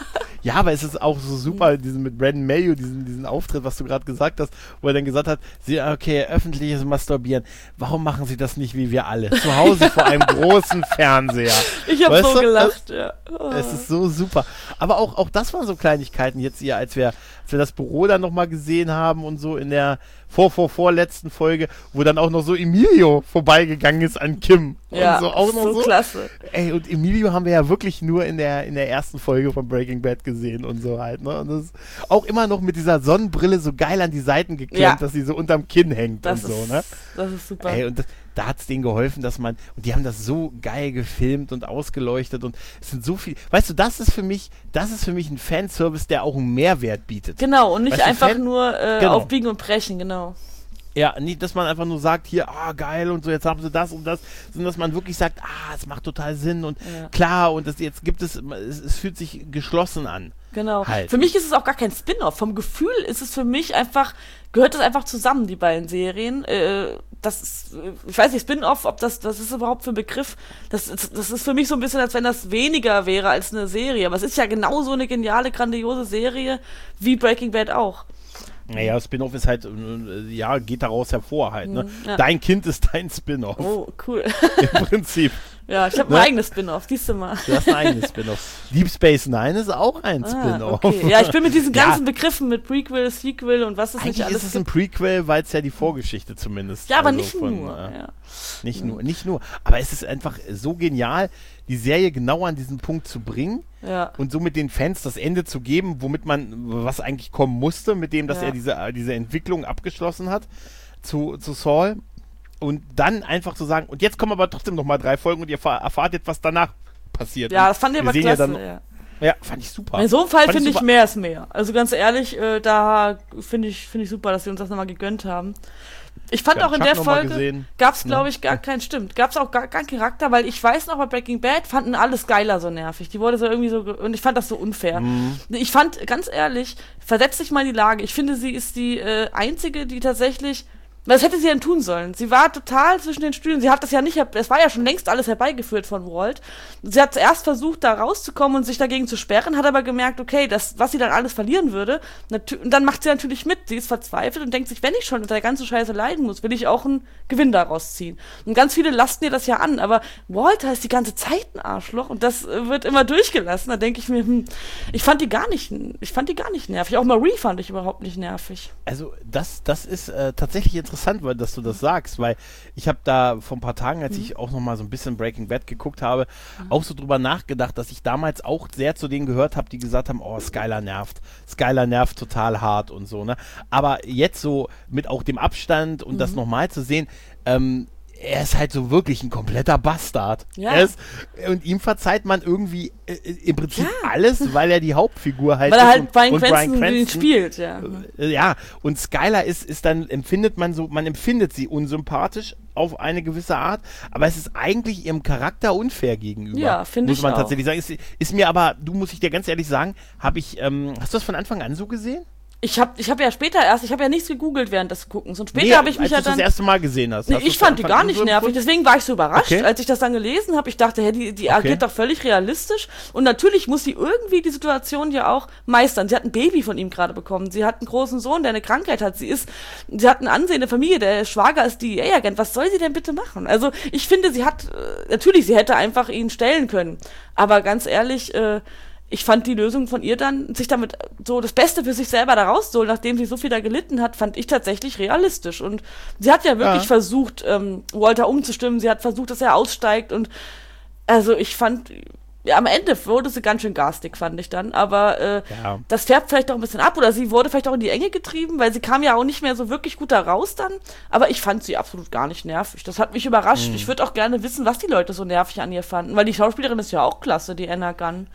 Ja, aber es ist auch so super, diesen mit Brandon Mayo, diesen, diesen Auftritt, was du gerade gesagt hast, wo er dann gesagt hat, sie, okay, öffentliches Masturbieren, warum machen sie das nicht wie wir alle? Zu Hause vor einem großen Fernseher.
Ich habe so du? gelacht, es, ja.
Oh. Es ist so super. Aber auch, auch das waren so Kleinigkeiten jetzt hier, als wir, als wir das Büro dann nochmal gesehen haben und so in der vor, vor, vorletzten Folge, wo dann auch noch so Emilio vorbeigegangen ist an Kim.
Ja,
und so, auch noch
so,
so
klasse.
Ey, und Emilio haben wir ja wirklich nur in der, in der ersten Folge von Breaking Bad gesehen und so halt, ne? Und das ist auch immer noch mit dieser Sonnenbrille so geil an die Seiten geklemmt, ja. dass sie so unterm Kinn hängt
das
und
ist,
so, ne?
Das ist super.
Ey, und das, da hat es denen geholfen, dass man, und die haben das so geil gefilmt und ausgeleuchtet und es sind so viele, weißt du, das ist für mich, das ist für mich ein Fanservice, der auch einen Mehrwert bietet.
Genau, und nicht
weißt du,
einfach
Fan,
nur äh,
genau.
auf Biegen und Brechen, genau.
Ja, nicht, dass man einfach nur sagt, hier, ah, geil und so, jetzt haben sie das und das, sondern dass man wirklich sagt, ah, es macht total Sinn und ja. klar und das, jetzt gibt es, es, es fühlt sich geschlossen an.
Genau.
Halt.
Für mich ist es auch gar kein Spin-off. Vom Gefühl ist es für mich einfach, gehört das einfach zusammen, die beiden Serien. Äh, das ist, ich weiß nicht, Spin-off, ob das, das ist überhaupt für ein Begriff. Das, das ist für mich so ein bisschen, als wenn das weniger wäre als eine Serie. Aber es ist ja genauso eine geniale, grandiose Serie wie Breaking Bad auch.
Naja, Spin-off ist halt, ja, geht daraus hervor halt, ne?
Ja.
Dein Kind ist dein Spin-off.
Oh, cool.
Im Prinzip.
Ja, ich habe
ne?
ein eigenes Spin-off, siehst du mal.
Du hast ein eigenes Spin-off. Deep Space Nine ist auch ein
ah,
Spin-off.
Okay. Ja, ich bin mit diesen ganzen
ja.
Begriffen, mit Prequel, Sequel und was es
Eigentlich
nicht alles
ist es ein Prequel, weil es ja die Vorgeschichte zumindest.
Ja, aber
also
nicht
von,
nur.
Äh,
Ja.
Nicht
ja.
nur, nicht nur. Aber es ist einfach so genial, die Serie genau an diesen Punkt zu bringen
ja.
und so mit den Fans das Ende zu geben, womit man, was eigentlich kommen musste, mit dem, dass
ja.
er diese, diese Entwicklung abgeschlossen hat zu, zu Saul. Und dann einfach zu sagen, und jetzt kommen aber trotzdem noch mal drei Folgen und ihr erfahrt jetzt, was danach passiert.
Ja,
und
das fand ich aber klasse.
Ja, dann,
ja.
ja, fand ich super.
In so einem Fall
finde
ich, ich mehr ist mehr. Also ganz ehrlich, äh, da finde ich, find ich super, dass wir uns das nochmal gegönnt haben. Ich fand
ja,
auch in
Chuck
der Folge, gab es glaube ich gar keinen, stimmt, gab es auch gar keinen Charakter, weil ich weiß noch, bei Breaking Bad fanden alle Skylar so nervig. Die wurde so irgendwie so, und ich fand das so unfair.
Mhm.
Ich fand, ganz ehrlich, versetz dich mal in die Lage, ich finde, sie ist die äh, einzige, die tatsächlich, was hätte sie denn tun sollen? Sie war total zwischen den Stühlen. Sie hat das ja nicht, es war ja schon längst alles herbeigeführt von Walt. Sie hat zuerst versucht, da rauszukommen und sich dagegen zu sperren, hat aber gemerkt, okay, das, was sie dann alles verlieren würde, und dann macht sie natürlich mit. Sie ist verzweifelt und denkt sich, wenn ich schon unter der ganzen Scheiße leiden muss, will ich auch einen Gewinn daraus ziehen. Und ganz viele lasten ihr das ja an, aber Walter ist die ganze Zeit ein Arschloch und das wird immer durchgelassen. Da denke ich mir, hm, ich fand die gar nicht, ich fand die gar nicht nervig. Auch Marie fand ich überhaupt nicht nervig.
Also das, das ist äh, tatsächlich interessant. Interessant, weil, dass du das sagst, weil ich habe da vor ein paar Tagen, als mhm. ich auch nochmal so ein bisschen Breaking Bad geguckt habe, mhm. auch so drüber nachgedacht, dass ich damals auch sehr zu denen gehört habe, die gesagt haben, oh, Skylar nervt, Skylar nervt total hart und so, ne? Aber jetzt so mit auch dem Abstand und mhm. das nochmal zu sehen, ähm, er ist halt so wirklich ein kompletter Bastard.
Ja.
Er ist, und ihm verzeiht man irgendwie äh, im Prinzip
ja.
alles, weil er die Hauptfigur halt
weil er
ist.
halt
und,
Bryan
und
Cranston,
Bryan Cranston
spielt, ja.
Äh, ja, und Skylar ist, ist dann, empfindet man so, man empfindet sie unsympathisch auf eine gewisse Art, aber es ist eigentlich ihrem Charakter unfair gegenüber.
Ja, finde ich
Muss man
auch.
tatsächlich sagen. Ist, ist mir aber, du muss ich dir ganz ehrlich sagen, habe ich, ähm, hast du das von Anfang an so gesehen?
Ich habe ich hab ja später erst, ich habe ja nichts gegoogelt während des Guckens und später
nee,
habe ich mich
als
ja
du
dann...
das erste Mal gesehen hast.
Nee,
hast
ich fand die gar nicht nervig, deswegen war ich so überrascht,
okay.
als ich das dann gelesen habe. Ich dachte, hä, die, die
okay.
agiert doch völlig realistisch und natürlich muss sie irgendwie die Situation ja auch meistern. Sie hat ein Baby von ihm gerade bekommen, sie hat einen großen Sohn, der eine Krankheit hat, sie ist, sie hat eine ansehende Familie, der Schwager ist D E A-Agent, was soll sie denn bitte machen? Also ich finde, sie hat, äh, natürlich, sie hätte einfach ihn stellen können, aber ganz ehrlich, äh, ich fand die Lösung von ihr dann, sich damit so das Beste für sich selber da rauszuholen, nachdem sie so viel da gelitten hat, fand ich tatsächlich realistisch. Und sie hat ja wirklich ja. versucht, ähm, Walter umzustimmen, sie hat versucht, dass er aussteigt und also ich fand, ja, am Ende wurde sie ganz schön garstig, fand ich dann, aber äh,
ja.
das färbt vielleicht auch ein bisschen ab oder sie wurde vielleicht auch in die Enge getrieben, weil sie kam ja auch nicht mehr so wirklich gut da raus dann, aber ich fand sie absolut gar nicht nervig. Das hat mich überrascht. Mhm. Ich würde auch gerne wissen, was die Leute so nervig an ihr fanden, weil die Schauspielerin ist ja auch klasse, die Anna Gunn.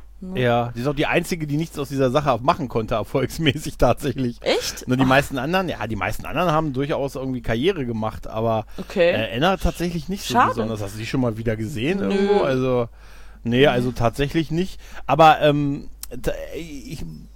Ja, die ist auch die einzige, die nichts aus dieser Sache machen konnte, erfolgsmäßig tatsächlich.
Echt?
Nur die
oh.
meisten anderen, ja, die meisten anderen haben durchaus irgendwie Karriere gemacht, aber
okay.
äh, Anna tatsächlich nicht so
Schade.
besonders. Hast du die schon mal wieder gesehen
Nö.
irgendwo? Also, nee, also tatsächlich nicht. Aber ähm, ich,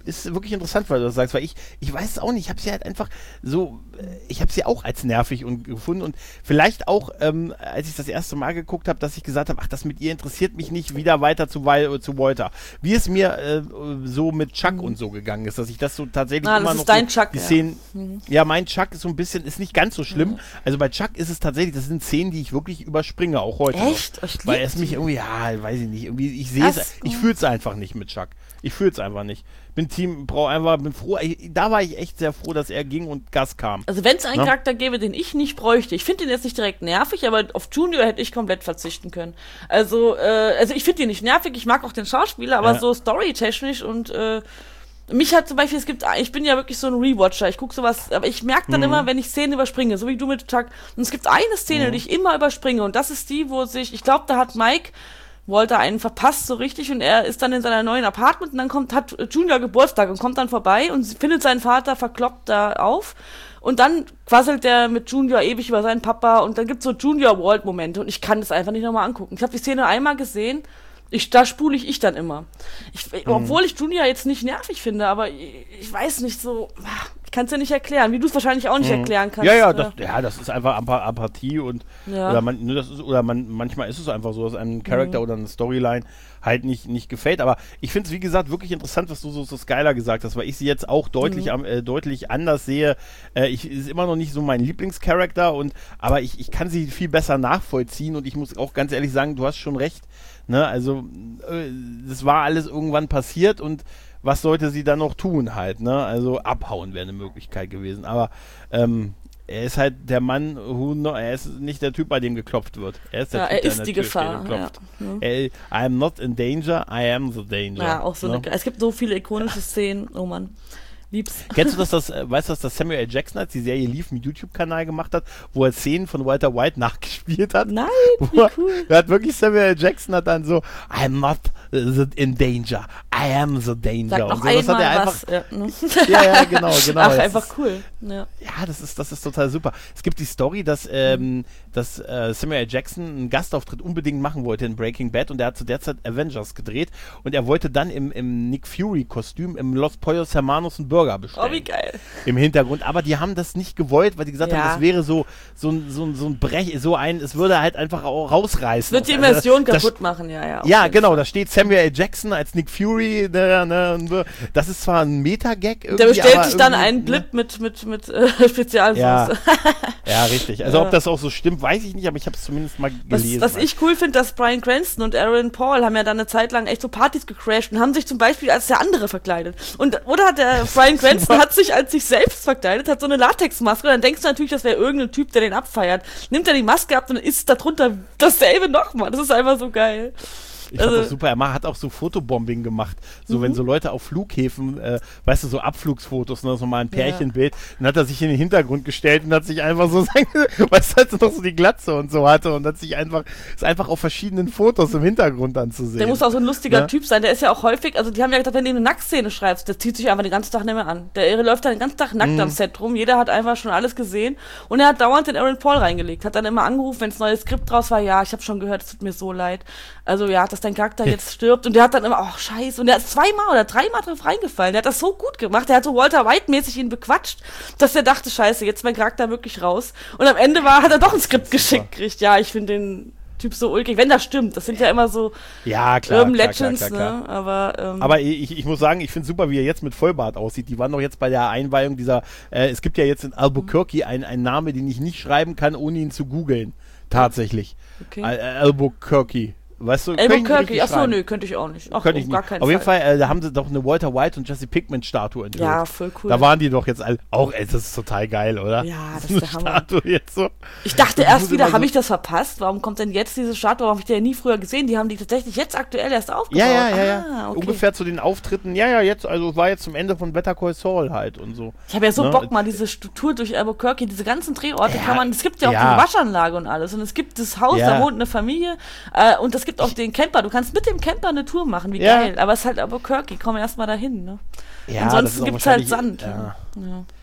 ist wirklich interessant, weil du das sagst, weil ich, ich weiß es auch nicht, ich habe sie halt einfach so, ich habe sie auch als nervig und gefunden und vielleicht auch, ähm, als ich das erste Mal geguckt habe, dass ich gesagt habe, ach, das mit ihr interessiert mich nicht, wieder weiter zu, Weil, zu Walter. Wie es mir äh, so mit Chuck mhm. und so gegangen ist, dass ich das so tatsächlich
Na,
immer
das
noch
ist dein
so,
Chuck,
die
ja.
Szenen,
Mhm.
ja, mein Chuck ist so ein bisschen, ist nicht ganz so schlimm,
Mhm.
also bei Chuck ist es tatsächlich, das sind Szenen, die ich wirklich überspringe, auch heute
Echt?
noch.
Ich
Weil
lieb
es mich
die.
irgendwie, ja, weiß ich nicht, irgendwie, ich sehe es,
Ach so.
ich fühle es einfach nicht mit Chuck. Ich fühle es einfach nicht. Bin Team, brauche einfach, bin froh, ich, da war ich echt sehr froh, dass er ging und Gas kam.
Also wenn es einen
Na?
Charakter gäbe, den ich nicht bräuchte, ich finde den jetzt nicht direkt nervig, aber auf Junior hätte ich komplett verzichten können. Also, äh, also ich finde ihn nicht nervig, ich mag auch den Schauspieler, aber
Ja.
so storytechnisch und äh, mich hat zum Beispiel, es gibt, ich bin ja wirklich so ein Rewatcher, ich gucke sowas, aber ich merke dann
Mhm.
immer, wenn ich Szenen überspringe, so wie du mit Chuck, und es gibt eine Szene,
Mhm.
die ich immer überspringe und das ist die, wo sich, ich glaube, da hat Mike Walter einen verpasst so richtig und er ist dann in seiner neuen Apartment und dann kommt, hat Junior Geburtstag und kommt dann vorbei und findet seinen Vater verkloppt da auf und dann quasselt der mit Junior ewig über seinen Papa und dann gibt's so Junior-Walt-Momente und ich kann das einfach nicht nochmal angucken. Ich habe die Szene einmal gesehen, ich, da spule ich ich dann immer. Ich,
Mhm.
Obwohl ich Junior jetzt nicht nervig finde, aber ich, ich weiß nicht so, ich kann es ja nicht erklären, wie du es wahrscheinlich auch nicht
Mhm.
erklären kannst.
Ja, ja,
äh.
das, ja, das ist einfach Ap- Apathie und
Ja.
oder man, ne, das ist, oder man, manchmal ist es einfach so, dass einem Charakter
Mhm.
oder eine Storyline halt nicht, nicht gefällt. Aber ich finde es, wie gesagt, wirklich interessant, was du so, so Skylar gesagt hast, weil ich sie jetzt auch deutlich,
Mhm.
am, äh, deutlich anders sehe. Äh, ich ist immer noch nicht so mein Lieblingscharakter und aber ich, ich kann sie viel besser nachvollziehen und ich muss auch ganz ehrlich sagen, du hast schon recht. Ne? Also äh, das war alles irgendwann passiert und was sollte sie dann noch tun halt, ne? Also abhauen wäre eine Möglichkeit gewesen. Aber ähm, er ist halt der Mann, who no, er ist nicht der Typ, bei dem geklopft wird. Er ist der
Ja,
Typ,
er
der
ist
an
die
der Tür steht
Gefahr.
und klopft.
Ja. Ja.
Er, I am not in danger, I am the danger.
Ja, auch so
ne?
eine. Es gibt so viele ikonische Szenen. Oh Mann. Lieb's.
Kennst du, dass das, äh, weißt du, dass das Samuel L. Jackson, als die Serie lief, einen YouTube-Kanal gemacht hat, wo er Szenen von Walter White nachgespielt hat?
Nein,
Wo
wie
er-
cool.
Er hat wirklich Samuel L. Jackson hat dann so, I'm not the in danger, I am the danger.
Sag
Und
noch
so, das hat er
einmal
einfach,
was. Ja, ne?
ja, ja, genau, genau.
Ach,
Das
einfach
ist,
cool. Ja.
Ja, das ist, das ist total super. Es gibt die Story, dass, ähm, dass äh, Samuel L. Jackson einen Gastauftritt unbedingt machen wollte in Breaking Bad und er hat zu der Zeit Avengers gedreht und er wollte dann im, im Nick Fury-Kostüm im Los Pollos Hermanos einen Burger bestellen.
Oh, wie geil.
Im Hintergrund, aber die haben das nicht gewollt, weil die gesagt
Ja.
haben, das wäre so, so ein, so ein, so ein Brech, so ein, es würde halt einfach auch rausreißen.
Wird die
Also,
Immersion
das-
kaputt machen, ja, ja. auf
Ja,
jeden
genau,
Fall.
da steht Samuel L. Jackson als Nick Fury, ne, ne, und so. Das ist zwar ein Meta-Gag irgendwie,
Der bestellt
aber
sich dann
irgendwie,
einen
ne?
Blip mit, mit, mit äh, Spezialsoße.
Ja. Ja, richtig. Also
Ja.
ob das auch so stimmt, weiß ich nicht, aber ich habe es zumindest mal
Was,
gelesen.
was ich cool finde, dass Bryan Cranston und Aaron Paul haben ja dann eine Zeit lang echt so Partys gecrashed und haben sich zum Beispiel als der andere verkleidet. Und oder hat der Bryan Cranston hat sich als sich selbst verkleidet, hat so eine Latexmaske und dann denkst du natürlich, das wäre irgendein Typ, der den abfeiert. Nimmt er die Maske ab und dann ist darunter dasselbe nochmal. Das ist einfach so geil.
Ich fand
Also-
das super. Er ma- hat auch so Fotobombing gemacht. So, wenn so Leute auf Flughäfen, äh, weißt du, so Abflugsfotos, ne, so mal ein Pärchenbild, dann hat er sich in den Hintergrund gestellt und hat sich einfach so, weißt du, als er noch so die Glatze und so hatte und hat sich einfach, ist einfach auf verschiedenen Fotos im Hintergrund anzusehen.
Der muss auch so ein lustiger
Ja.
Typ sein. Der ist ja auch häufig, also die haben ja gesagt, wenn du eine Nacktszene schreibst, der zieht sich einfach den ganzen Tag nicht mehr an. Der Irre läuft dann den ganzen Tag nackt
Mhm.
am Set rum. Jeder hat einfach schon alles gesehen. Und er hat dauernd den Aaron Paul reingelegt. Hat dann immer angerufen, wenn das neue Skript draus war. Ja, ich habe schon gehört, es tut mir so leid. Also ja, dass dein Charakter jetzt stirbt. Und der hat dann immer, ach scheiße. Und der ist zweimal oder dreimal drauf reingefallen. Der hat das so gut gemacht. Der hat so Walter White-mäßig ihn bequatscht, dass er dachte, scheiße, jetzt ist mein Charakter wirklich raus. Und am Ende war, hat er doch ein Skript geschickt gekriegt. Ja, ich finde den Typ so ulkig. Wenn das stimmt. Das sind ja immer so
Ja, klar.
Urban
klar,
Legends,
klar, klar, klar.
ne? Aber, ähm,
Aber ich, ich muss sagen, ich finde super, wie er jetzt mit Vollbart aussieht. Die waren doch jetzt bei der Einweihung dieser, äh, es gibt ja jetzt in Albuquerque einen, einen Namen, den ich nicht schreiben kann, ohne ihn zu googeln. Tatsächlich.
okay.
Al äh, Albuquerque. Weißt du, kann ich nicht
Albuquerque,
richtig
achso,
schreiben.
nö, könnte ich auch nicht. Ach,
Könnte ich
auf gar
nicht.
keinen
Auf jeden
Fall.
Fall, äh, da haben sie doch eine Walter White und Jesse Pinkman Statue enthüllt.
Ja, voll cool.
Da waren die doch jetzt alle, auch, ey, das ist total geil, oder?
Ja, das
eine
ist der Hammer.
Statue jetzt so.
Ich dachte
Ich
erst
muss
wieder,
immer
habe
so-
ich das verpasst? Warum kommt denn jetzt diese Statue? Warum habe ich die ja nie früher gesehen? Die haben die tatsächlich jetzt aktuell erst aufgebaut.
Ja, ja, ja, ja.
Ah, okay.
Ungefähr zu den Auftritten, ja, ja, jetzt, also war jetzt zum Ende von Better Call Saul halt und so.
Ich habe ja so
Ne?
Bock mal, diese Tour durch Albuquerque, diese ganzen Drehorte
Ja,
kann man, es gibt ja auch
ja.
die Waschanlage und alles und es gibt das Haus,
Ja.
da wohnt eine Familie äh, und es gibt auch den Camper. Du kannst mit dem Camper eine Tour machen, wie
Ja.
geil. Aber es ist halt Albuquerque, komm erst mal dahin, ne?
Ja,
Ansonsten
das ist auch
gibt's halt
wahrscheinlich-
Sand.
Ja.
Ja.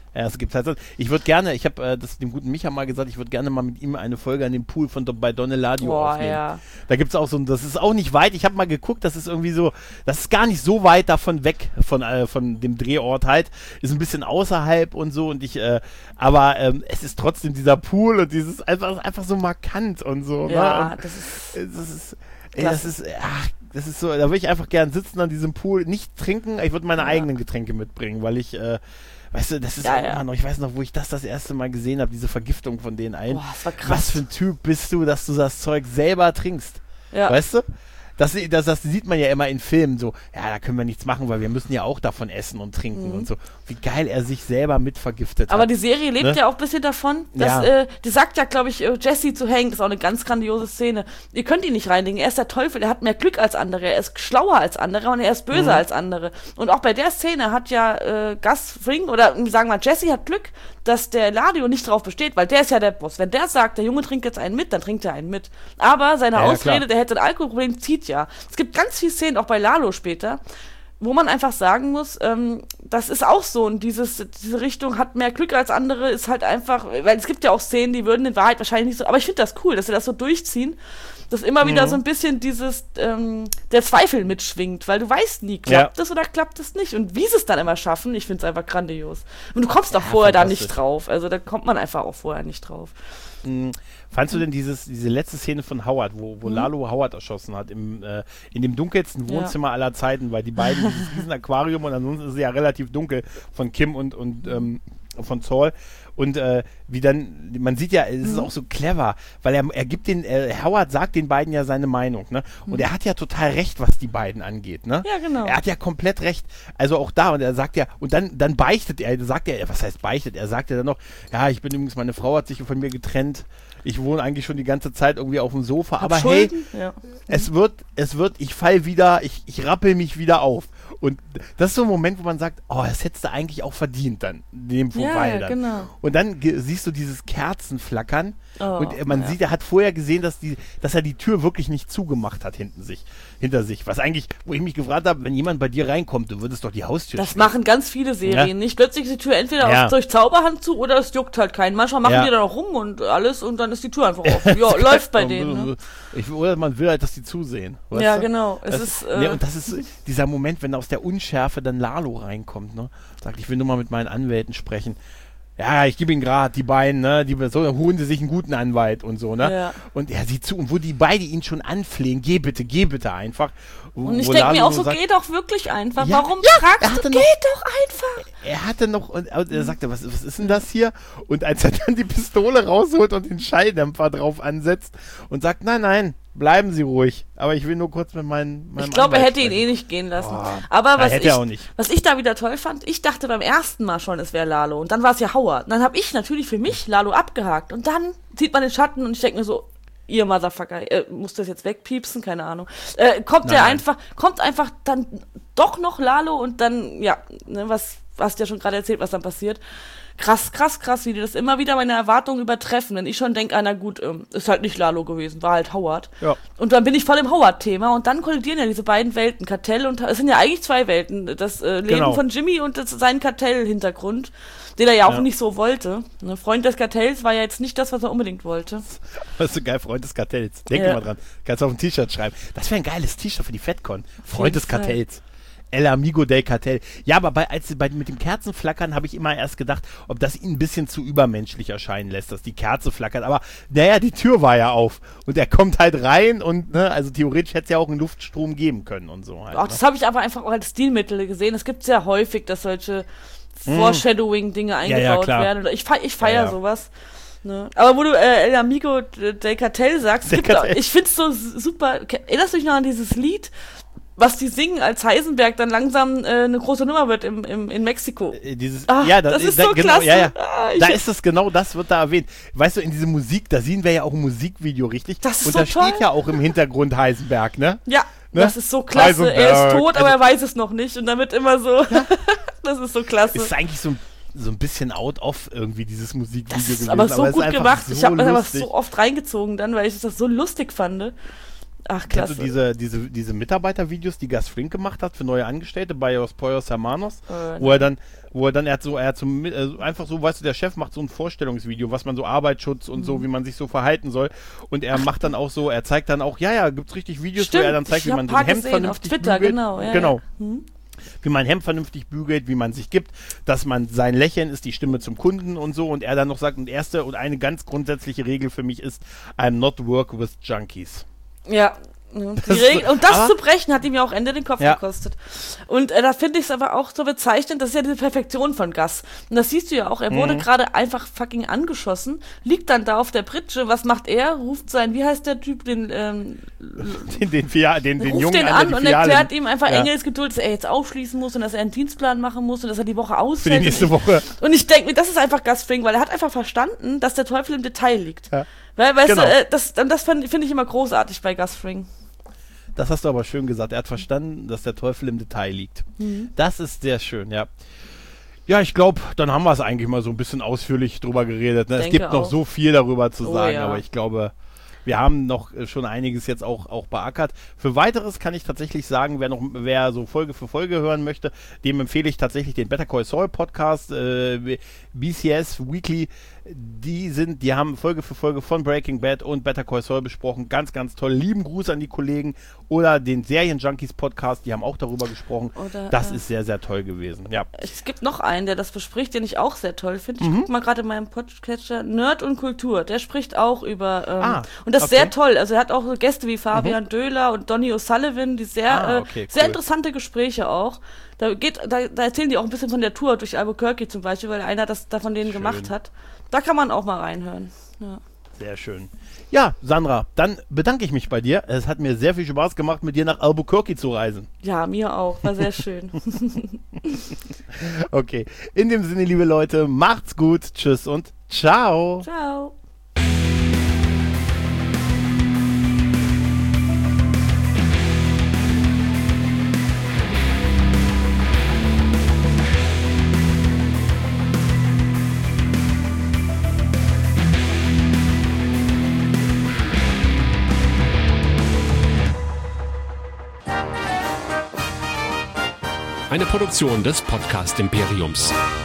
Ja, es gibt halt so. Ich würde gerne, ich habe äh, das dem guten Micha mal gesagt, ich würde gerne mal mit ihm eine Folge an dem Pool von bei Don Eladio
Boah,
aufnehmen.
ja.
Da gibt es auch so ein, das ist auch nicht weit, ich habe mal geguckt, das ist irgendwie so, das ist gar nicht so weit davon weg, von, äh, von dem Drehort halt, ist ein bisschen außerhalb und so und ich, äh, aber ähm, es ist trotzdem dieser Pool und dieses, einfach, einfach so markant und so.
Ja,
ne? Und
das ist...
das ist, ey, das ist, ach, das ist so, da würde ich einfach gern sitzen an diesem Pool, nicht trinken, ich würde meine ja. eigenen Getränke mitbringen, weil ich, äh, weißt du, das ist
ja,
auch
ja.
immer noch, ich weiß noch, wo ich das das erste Mal gesehen habe, diese Vergiftung von denen allen.
Boah, das war krass.
Was für ein Typ bist du, dass du das Zeug selber trinkst?
Ja.
Weißt du? Das, das, das sieht man ja immer in Filmen so, ja, da können wir nichts machen, weil wir müssen ja auch davon essen und trinken
Mhm.
und so. Wie geil er sich selber mit vergiftet
Aber
hat.
die Serie lebt
ne?
ja auch ein bisschen davon, dass,
Ja.
äh, die sagt ja, glaube ich, äh, Jesse zu Hank, das ist auch eine ganz grandiose Szene, ihr könnt ihn nicht reinlegen, er ist der Teufel, er hat mehr Glück als andere, er ist schlauer als andere und er ist böser
Mhm.
als andere. Und auch bei der Szene hat ja äh, Gus Fring, oder sagen wir Jesse hat Glück, dass der Eladio nicht drauf besteht, weil der ist ja der Boss. Wenn der sagt, der Junge trinkt jetzt einen mit, dann trinkt er einen mit. Aber seine
Ja, ja,
Ausrede,
klar.
der hätte ein Alkoholproblem, zieht ja. Es gibt ganz viele Szenen, auch bei Lalo später, wo man einfach sagen muss, ähm, das ist auch so, und dieses, diese Richtung hat mehr Glück als andere, ist halt einfach, weil es gibt ja auch Szenen, die würden in Wahrheit wahrscheinlich nicht so, aber ich finde das cool, dass sie das so durchziehen, dass immer wieder
Mhm.
so ein bisschen dieses, ähm, der Zweifel mitschwingt, weil du weißt nie, klappt
Ja.
das oder klappt es nicht, und wie sie es dann immer schaffen, ich finde es einfach grandios. Und du kommst auch
Ja,
vorher da
fantastisch.
nicht drauf, also da kommt man einfach auch vorher nicht drauf.
Mhm. Fandst du denn dieses, diese letzte Szene von Howard, wo, wo
Mhm.
Lalo Howard erschossen hat, im, äh, in dem dunkelsten Wohnzimmer
Ja.
aller Zeiten, weil die beiden dieses riesen Aquarium und ansonsten ist es ja relativ dunkel von Kim und, und ähm, von Saul. Und äh, wie dann, man sieht ja, es ist
Mhm.
auch so clever, weil er, er gibt den, äh, Howard sagt den beiden ja seine Meinung, ne? Und
Mhm.
er hat ja total recht, was die beiden angeht, ne?
Ja, genau.
Er hat ja komplett recht. Also auch da, und er sagt ja, und dann, dann beichtet er, sagt er, was heißt beichtet? Er sagt ja dann noch, ja, ich bin übrigens, meine Frau hat sich von mir getrennt. Ich wohne eigentlich schon die ganze Zeit irgendwie auf dem Sofa,
Hab
aber hey,
Schulden? Ja.
es wird, es wird, ich fall wieder, ich, ich rappel mich wieder auf. Und das ist so ein Moment, wo man sagt, oh, das hättest du eigentlich auch verdient dann, dem
Ja,
Weil
ja,
dann.
genau.
Und dann ge- siehst du dieses Kerzenflackern
Oh,
und äh, man
ja.
sieht, er hat vorher gesehen, dass die, dass er die Tür wirklich nicht zugemacht hat hinten sich, hinter sich. Was eigentlich, wo ich mich gefragt habe, wenn jemand bei dir reinkommt, du würdest doch die Haustür
Das
schließen.
machen ganz viele Serien.
Ja.
Nicht plötzlich ist die Tür entweder
Ja.
aus, durch Zauberhand zu oder es juckt halt keinen. Manchmal machen
Ja.
die dann auch rum und alles und dann ist die Tür einfach offen. Ja, läuft bei denen. Ne?
Ich, oder man will halt, dass die zusehen. Weißt
Ja,
du?
genau. Es
Das,
ist,
ne,
äh,
und das ist dieser Moment, wenn aus der Unschärfe dann Lalo reinkommt, ne? Sagt, ich will nur mal mit meinen Anwälten sprechen. Ja, ich gebe ihnen gerade die beiden, ne? Die so, holen sie sich einen guten Anwalt und so, ne?
Ja.
Und er sieht zu, und wo die beide ihn schon anflehen, geh bitte, geh bitte einfach. Wo,
Und ich
wo
denke
Lalo
mir auch
nur
so,
sagt,
geh doch wirklich einfach.
Ja,
Warum
ja, er
fragst
hatte
du?
noch-
Geh doch einfach.
Er hatte noch, und und er sagte, was, was ist denn das hier? Und als er dann die Pistole rausholt und den Schalldämpfer drauf ansetzt und sagt, nein, nein, bleiben Sie ruhig, aber ich will nur kurz mit meinen, meinem
Ich glaube, er
Anwalt
hätte ihn
sprechen.
eh nicht gehen lassen.
Boah.
Aber
Ja,
was
hätte
ich,
er auch nicht.
was ich da wieder toll fand, ich dachte beim ersten Mal schon, es wäre Lalo. Und dann war es ja Howard. Und dann habe ich natürlich für mich Lalo abgehakt. Und dann sieht man den Schatten und ich denke mir so, ihr Motherfucker, äh, muss das jetzt wegpiepsen? Keine Ahnung. Äh, kommt
Nein,
der
nein.
einfach, kommt einfach dann doch noch Lalo und dann, ja, ne, was, hast du ja schon gerade erzählt, was dann passiert. Krass, krass, krass, wie die das immer wieder meine Erwartungen übertreffen. Wenn ich schon denke, ah, na gut, ähm, ist halt nicht Lalo gewesen, war halt Howard.
Ja.
Und dann bin ich voll im Howard-Thema und dann kollidieren ja diese beiden Welten, Kartell und, es sind ja eigentlich zwei Welten, das äh, Leben
Genau.
von Jimmy und das, sein Kartell-Hintergrund, den er ja auch
Ja.
nicht so wollte. Ne, Freund des Kartells war ja jetzt nicht das, was er unbedingt wollte.
Das ist so geil, Freund des Kartells. Denk
Ja.
mal dran. Kannst du auf ein T-Shirt schreiben. Das wäre ein geiles T-Shirt für die FedCon. Freund des
Fall.
Kartells. El Amigo del Cartel. Ja, aber bei, als, bei, mit dem Kerzenflackern habe ich immer erst gedacht, ob das ihn ein bisschen zu übermenschlich erscheinen lässt, dass die Kerze flackert. Aber naja, die Tür war ja auf. Und er kommt halt rein und, ne, also theoretisch hätte es ja auch einen Luftstrom geben können und so halt.
Auch
Ne?
das habe ich aber einfach auch als Stilmittel gesehen. Es gibt sehr häufig, dass solche Foreshadowing-Dinge eingebaut
klar.
werden. Oder ich fe ich feiere
Ja, ja.
sowas. Ne? Aber wo du äh, El Amigo del Cartel sagst, es
Del
gibt auch,
Cartel.
ich find's so super. Erinnerst du dich noch an dieses Lied, was die singen, als Heisenberg dann langsam äh, eine große Nummer wird im, im, in Mexiko?
Äh, Dieses,
Ah,
ja,
das ist
da,
so
genau,
klasse.
Ja, ja.
Ah, ich-
da ist es genau, das wird da erwähnt. Weißt du, in diese Musik, da sehen wir ja auch ein Musikvideo, richtig?
Das ist
und
so
da
toll.
steht ja auch im Hintergrund Heisenberg, ne?
Ja,
Ne?
das ist so klasse. Er ist
Heisenberg.
tot, aber
Also-
er weiß es noch nicht. Und damit immer so. Das ist so klasse.
Ist eigentlich so ein, so ein bisschen out of irgendwie dieses Musikvideo
Das ist
gewesen.
aber so
es ist
gut
einfach
gemacht.
So
ich habe mir das
lustig.
so oft reingezogen dann, weil ich das so lustig fand. Ach, klasse.
Kennst du diese, diese, diese Mitarbeitervideos, die Gus Fring gemacht hat für neue Angestellte bei Los Pollos Hermanos? Äh, wo er dann, wo er dann, er hat so, er hat so äh, einfach so, weißt du, der Chef macht so ein Vorstellungsvideo, was man so Arbeitsschutz und mhm. so, wie man sich so verhalten soll. Und er Ach. macht dann auch so, er zeigt dann auch, ja, ja, gibt's richtig Videos,
Stimmt,
wo er dann zeigt, wie man so ein Hemd
gesehen,
vernünftig
auf Twitter,
bügelt.
genau. Ja,
genau.
Ja. Hm?
Wie man Hemd vernünftig bügelt, wie man sich gibt, dass man sein Lächeln ist die Stimme zum Kunden und so. Und er dann noch sagt, und erste und eine ganz grundsätzliche Regel für mich ist, I'm not work with junkies.
Ja, die Regel, und das zu brechen, hat ihm ja auch Ende den Kopf
ja.
gekostet. Und äh, da finde ich es aber auch so bezeichnend, das ist ja diese Perfektion von Gus. Und das siehst du ja auch, er wurde mhm. gerade einfach fucking angeschossen, liegt dann da auf der Pritsche, was macht er? Ruft sein, wie heißt der Typ, den, ähm,
den, den, Fia, den, den
ruft
Jungen
den
an,
an und
Fialen.
erklärt ihm einfach
ja.
Engelsgeduld, dass er jetzt aufschließen muss und dass er einen Dienstplan machen muss und dass er die Woche ausfällt.
Für die nächste Woche.
Und ich denke mir, das ist einfach Gus Fring, weil er hat einfach verstanden, dass der Teufel im Detail liegt.
Ja.
Weil, weißt
genau.
du, äh, das, das finde find ich immer großartig bei Gus Fring.
Das hast du aber schön gesagt. Er hat verstanden, dass der Teufel im Detail liegt. Mhm. Das ist sehr schön, ja. Ja, ich glaube, dann haben wir es eigentlich mal so ein bisschen ausführlich drüber geredet. Ne? Es gibt auch noch so viel darüber zu
oh,
sagen,
ja.
aber ich glaube, wir haben noch schon einiges jetzt auch, auch beackert. Für Weiteres kann ich tatsächlich sagen, wer noch, wer so Folge für Folge hören möchte, dem empfehle ich tatsächlich den Better Call Saul Podcast, äh, B C S Weekly. Die sind, die haben Folge für Folge von Breaking Bad und Better Call Saul besprochen. Ganz, ganz toll. Lieben Gruß an die Kollegen. Oder den Serien-Junkies Podcast, die haben auch darüber gesprochen. Oder, das äh, ist sehr, sehr toll gewesen. Ja.
Es gibt noch einen, der das bespricht, den ich auch sehr toll finde. Ich mhm. gucke mal gerade in meinem Podcatcher. Nerd und Kultur. Der spricht auch über, ähm, ah, und das ist okay. sehr toll. Also er hat auch so Gäste wie Fabian mhm. Döhler und Donny O'Sullivan, die sehr, ah, okay, äh, sehr cool. interessante Gespräche auch. Da geht, da, da erzählen die auch ein bisschen von der Tour durch Albuquerque zum Beispiel, weil einer das da von denen schön. gemacht hat. Da kann man auch mal reinhören. Ja.
Sehr schön. Ja, Sandra, dann bedanke ich mich bei dir. Es hat mir sehr viel Spaß gemacht, mit dir nach Albuquerque zu reisen.
Ja, mir auch. War sehr schön.
Okay. In dem Sinne, liebe Leute, macht's gut. Tschüss und ciao.
Ciao.
Eine Produktion des Podcast Imperiums.